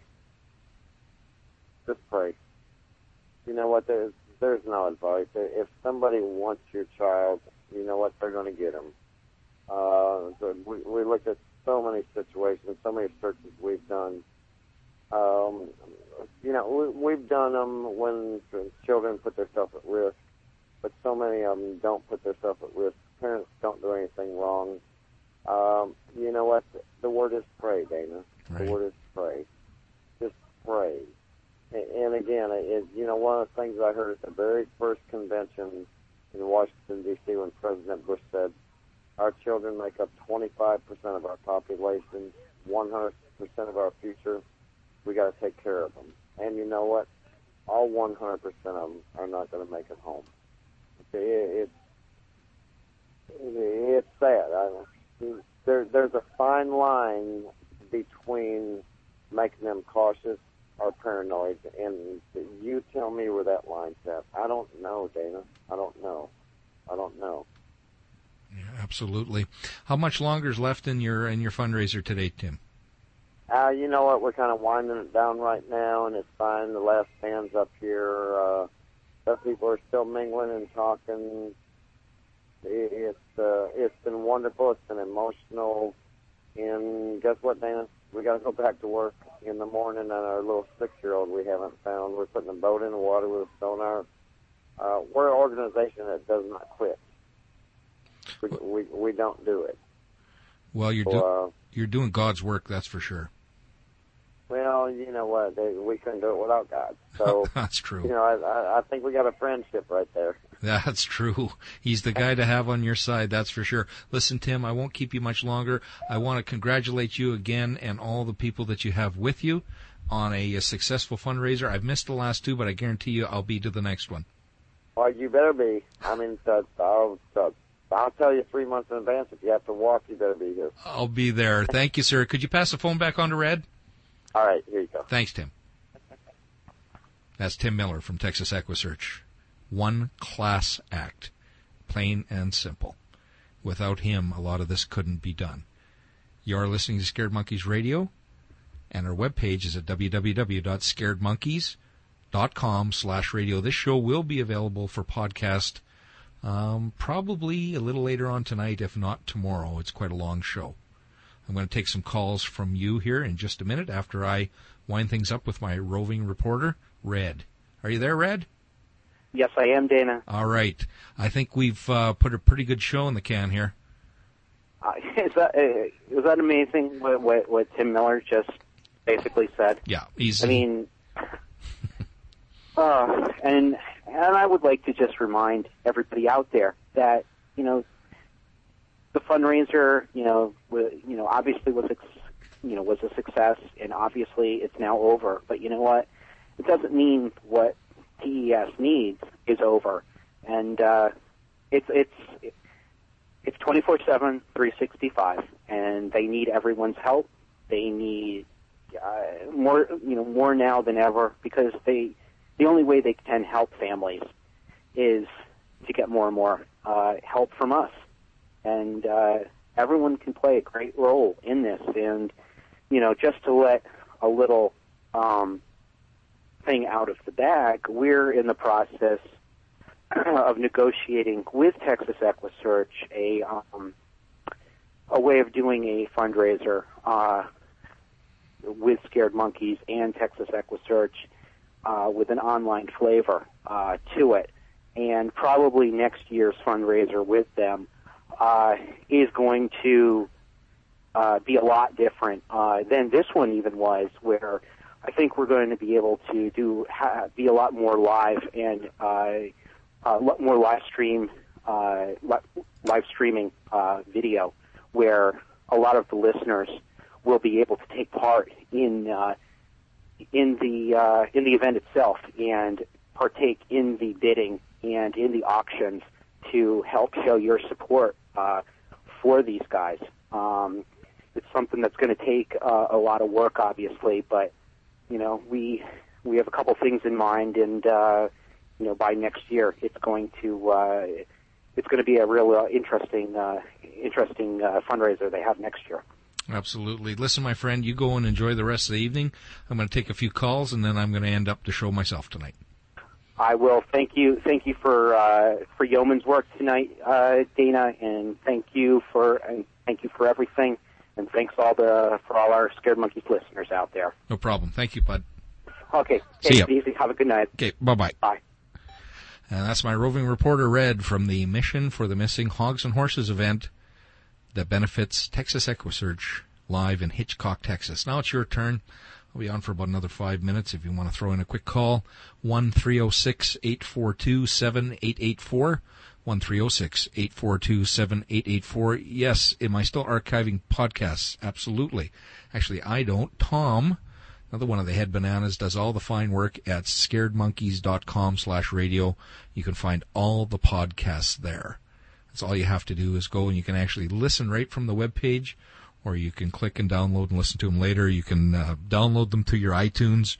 Just pray. You know what? There's, there's no advice. If somebody wants your child, you know what? They're going to get them. Uh, so we, we looked at so many situations, so many searches we've done. Um, you know, we, we've done them when children put themselves at risk, but so many of them don't put themselves at risk. Parents don't do anything wrong. Um, you know what? The word is pray, Dana. Right. The word is pray. Just pray. And, and again, it, you know, one of the things I heard at the very first convention in Washington, D C, when President Bush said, our children make up twenty-five percent of our population, one hundred percent of our future. We got to take care of them. And you know what? All one hundred percent of them are not going to make it home. It, it, it's sad. I, there, there's a fine line between making them cautious or paranoid, and you tell me where that line's at. I don't know, Dana. I don't know. I don't know. Yeah, absolutely. How much longer is left in your in your fundraiser today, Tim? Uh, you know what? We're kind of winding it down right now, and it's fine. The last band's up here. Uh, the people are still mingling and talking. It, it's uh, it's been wonderful. It's been emotional. And guess what, Dana? We got to go back to work in the morning, and our little six-year-old we haven't found. We're putting a boat in the water with a sonar. Uh, we're an organization that does not quit. We we, we don't do it. Well, you're so, do- uh, you're doing God's work, that's for sure. well, you know what? They, we couldn't do it without God. So That's true. You know, I, I, I think we got a friendship right there. That's true. He's the guy to have on your side, that's for sure. Listen, Tim, I won't keep you much longer. I want to congratulate you again and all the people that you have with you on a, a successful fundraiser. I've missed the last two, but I guarantee you I'll be to the next one. Well, you better be. I mean, uh, I'll, uh, I'll tell you three months in advance. If you have to walk, you better be here. I'll be there. Thank you, sir. Could you pass the phone back on to Red? All right, here you go. Thanks, Tim. That's Tim Miller from Texas EquiSearch. One class act. Plain and simple. Without him, a lot of this couldn't be done. You're listening to Scared Monkeys Radio, and our webpage is at w w w dot scared monkeys dot com slash radio. This show will be available for podcast um, probably a little later on tonight, if not tomorrow. It's quite a long show. I'm going to take some calls from you here in just a minute after I wind things up with my roving reporter, Red. Are you there, Red? Yes, I am, Dana. All right. I think we've uh, put a pretty good show in the can here. Uh, is that uh, is that amazing? What, what what Tim Miller just basically said. Yeah, he's. I mean, uh, and and I would like to just remind everybody out there that you know the fundraiser, you know, w- you know, obviously was ex- you know was a success, and obviously it's now over. But you know what? It doesn't mean what T E S needs is over, and uh, it's it's it's twenty-four seven, three sixty-five, and they need everyone's help. They need uh, more, you know, more now than ever, because they the only way they can help families is to get more and more uh, help from us, and uh, everyone can play a great role in this. And you know, just to let a little um, thing out of the bag, we're in the process of negotiating with Texas EquiSearch a um, a way of doing a fundraiser uh, with Scared Monkeys and Texas EquiSearch uh, with an online flavor uh, to it. And probably next year's fundraiser with them uh, is going to uh, be a lot different uh, than this one even was, where I think we're going to be able to do ha- be a lot more live and uh, a lot more live stream, uh, li- live streaming uh, video, where a lot of the listeners will be able to take part in uh, in the uh, in the event itself and partake in the bidding and in the auctions to help show your support uh, for these guys. Um, it's something that's going to take uh, a lot of work, obviously, but you know we we have a couple things in mind, and uh, you know by next year it's going to uh, it's going to be a real uh, interesting uh, interesting uh, fundraiser they have next year. Absolutely. Listen, my friend, you go and enjoy the rest of the evening. I'm going to take a few calls, and then I'm going to end up the show myself tonight. I will. Thank you. Thank you for uh, for Yeoman's work tonight, uh, Dana, and thank you for and thank you for everything, and thanks all the for all our Scared Monkeys listeners out there. No problem. Thank you, bud. Okay. See Take ya. it easy. Have a good night. Okay. Bye-bye. Bye. And that's my roving reporter, Red, from the Mission for the Missing Hogs and Horses event that benefits Texas EquiSearch live in Hitchcock, Texas. Now it's your turn. I'll be on for about another five minutes if you want to throw in a quick call. one three oh six, eight four two, seven eight eight four. one three oh six, eight four two, seven eight eight four. Yes, am I still archiving podcasts? Absolutely. Actually, I don't. Tom, another one of the head bananas, does all the fine work at scaredmonkeys.com slash radio. You can find all the podcasts there. That's all you have to do is go, and you can actually listen right from the webpage, or you can click and download and listen to them later. You can uh, download them to your iTunes.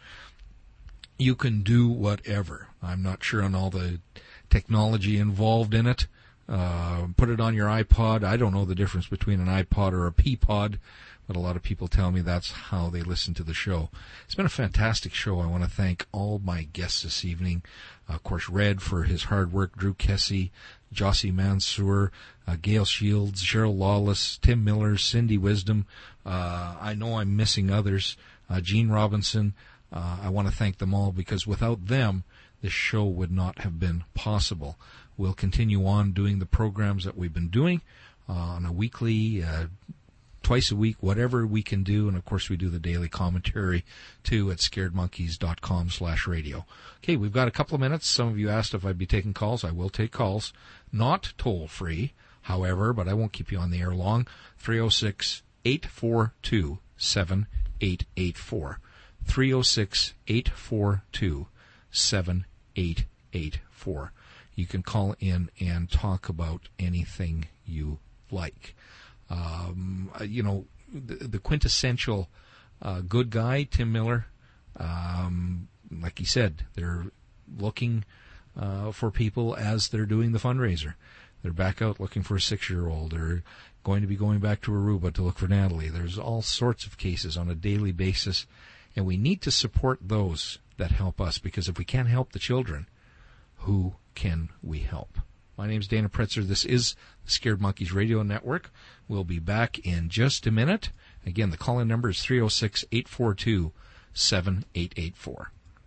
You can do whatever. I'm not sure on all the technology involved in it. Uh, put it on your iPod. I don't know the difference between an iPod or a Peapod, but a lot of people tell me that's how they listen to the show. It's been a fantastic show. I want to thank all my guests this evening. Uh, of course, Red for his hard work, Drew Kessie, Jossie Mansour, uh, Gail Shields, Cheryl Lawless, Tim Miller, Cindy Wisdom. Uh, I know I'm missing others. Uh, Gene Robinson. Uh, I want to thank them all, because without them, this show would not have been possible. We'll continue on doing the programs that we've been doing uh, on a weekly, uh, twice a week, whatever we can do. And, of course, we do the daily commentary, too, at scaredmonkeys.com slash radio. Okay, we've got a couple of minutes. Some of you asked if I'd be taking calls. I will take calls. Not toll-free, however, but I won't keep you on the air long. three oh six, eight four two, seven eight eight four. three oh six, eight four two, seven eight eight four. You can call in and talk about anything you like. Um, you know, the, the quintessential uh, good guy, Tim Miller, um, like he said, they're looking uh, for people as they're doing the fundraiser. They're back out looking for a six-year-old. They're going to be going back to Aruba to look for Natalie. There's all sorts of cases on a daily basis, and we need to support those that help us, because if we can't help the children, who can we help? My name's Dana Pretzer. This is the Scared Monkeys Radio Network. We'll be back in just a minute. Again, the call-in number is three oh six, eight four two, seven eight eight four.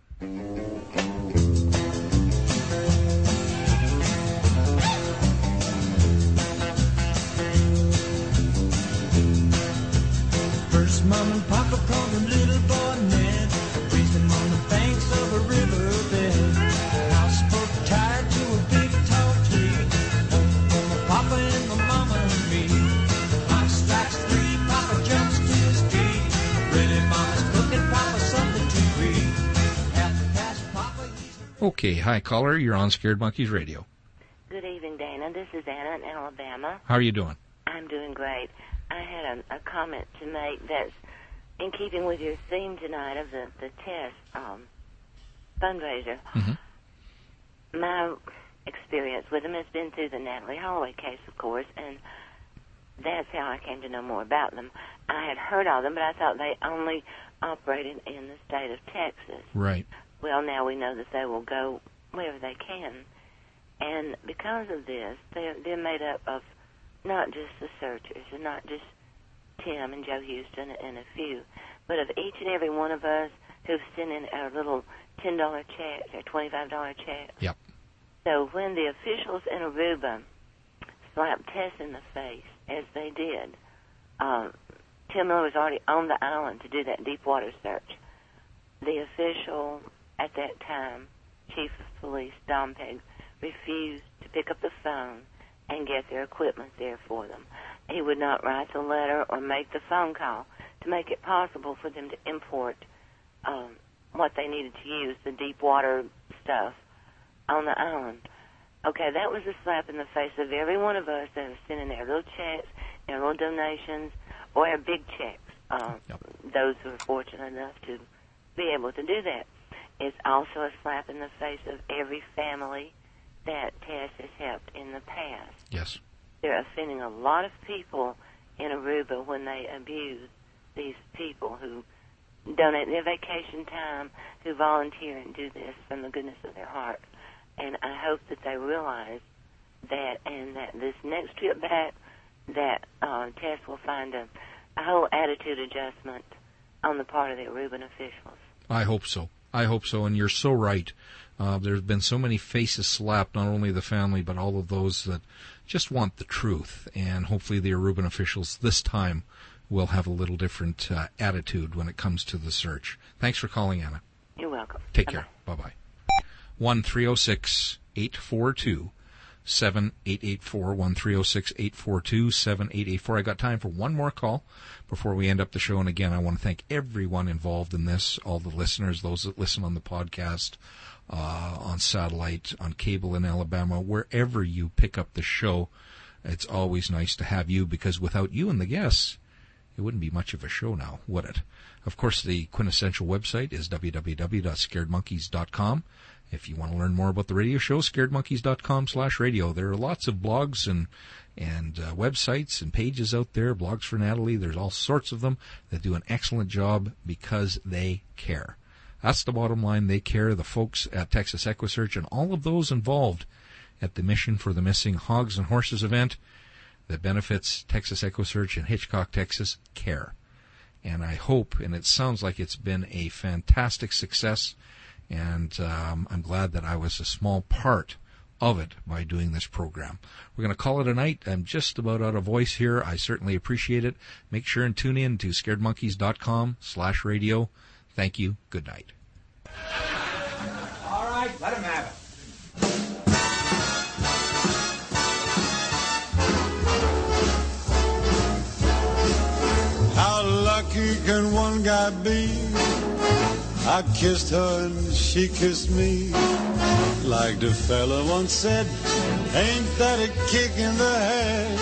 First, Mom and Papa called him little boy Ned, raised him on the banks of a riverbed. Houseboat tied to a big tall tree, home for my Papa and my Mama and me. Mama strikes three, Papa jumps to his feet. Ready, Mama's cooking Papa something to read. Half past Papa, he's... Okay, hi caller, you're on Scared Monkeys Radio. Good evening, Dana. This is Anna in Alabama. How are you doing? I'm doing great. I had a, a comment to make that's in keeping with your theme tonight of the, the test um, fundraiser. Mm-hmm. My experience with them has been through the Natalie Holloway case, of course, and that's how I came to know more about them. I had heard of them, but I thought they only operated in the state of Texas. Right. Well, now we know that they will go wherever they can. And because of this, they're, they're made up of not just the searchers, and not just Tim and Joe Houston and a few, but of each and every one of us who've sent in our little ten dollar checks or twenty-five dollar checks. Yep. So when the officials in Aruba slapped Tess in the face, as they did, um, Tim Miller was already on the island to do that deep water search. The official at that time, Chief of Police Dom Pegg, refused to pick up the phone and get their equipment there for them. He would not write the letter or make the phone call to make it possible for them to import um, what they needed to use, the deep water stuff, on the island. Okay, that was a slap in the face of every one of us that was sending their little checks, their little donations, or our big checks, uh, yep. those who are fortunate enough to be able to do that. It's also a slap in the face of every family that Tess has helped in the past. Yes. They're offending a lot of people in Aruba when they abuse these people who donate their vacation time, who volunteer and do this from the goodness of their heart. And I hope that they realize that, and that this next trip back, that uh, Tess will find a, a whole attitude adjustment on the part of the Aruban officials. I hope so. I hope so, and you're so right. Uh, there's been so many faces slapped, not only the family, but all of those that just want the truth. And hopefully the Aruban officials this time will have a little different uh, attitude when it comes to the search. Thanks for calling, Anna. You're welcome. Take Bye-bye. care. Bye-bye. one three oh six, eight four two, seven eight eight four, one three oh six, eight four two, seven eight eight four. I got time for one more call before we end up the show. And again, I want to thank everyone involved in this, all the listeners, those that listen on the podcast, uh, on satellite, on cable in Alabama, wherever you pick up the show. It's always nice to have you, because without you and the guests, it wouldn't be much of a show now, would it? Of course, the quintessential website is w w w dot scared monkeys dot com. If you want to learn more about the radio show, scared monkeys dot com slash radio. There are lots of blogs and and uh, websites and pages out there, blogs for Natalie. There's all sorts of them that do an excellent job because they care. That's the bottom line. They care. The folks at Texas EquiSearch and all of those involved at the Mission for the Missing Hogs and Horses event that benefits Texas EquiSearch in Hitchcock, Texas, care. And I hope, and it sounds like it's been a fantastic success, and um, I'm glad that I was a small part of it by doing this program. We're going to call it a night. I'm just about out of voice here. I certainly appreciate it. Make sure and tune in to scaredmonkeys.com slash radio. Thank you. Good night. All right, let him have it. How lucky can one guy be? I kissed her and she kissed me. Like the fella once said, ain't that a kick in the head?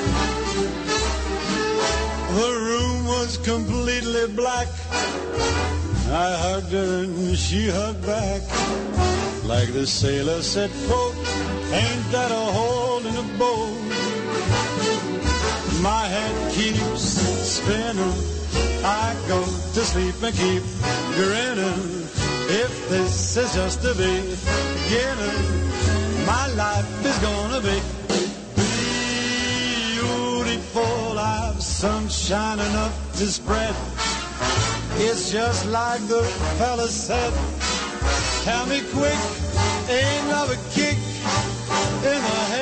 The room was completely black. I hugged her and she hugged back. Like the sailor said, quote, ain't that a hole in a boat? My head keeps spinning. I go to sleep and keep grinning. If this is just the beginning, my life is gonna be beautiful. I've sunshine enough to spread. It's just like the fella said. Tell me quick, ain't love a kick in the head?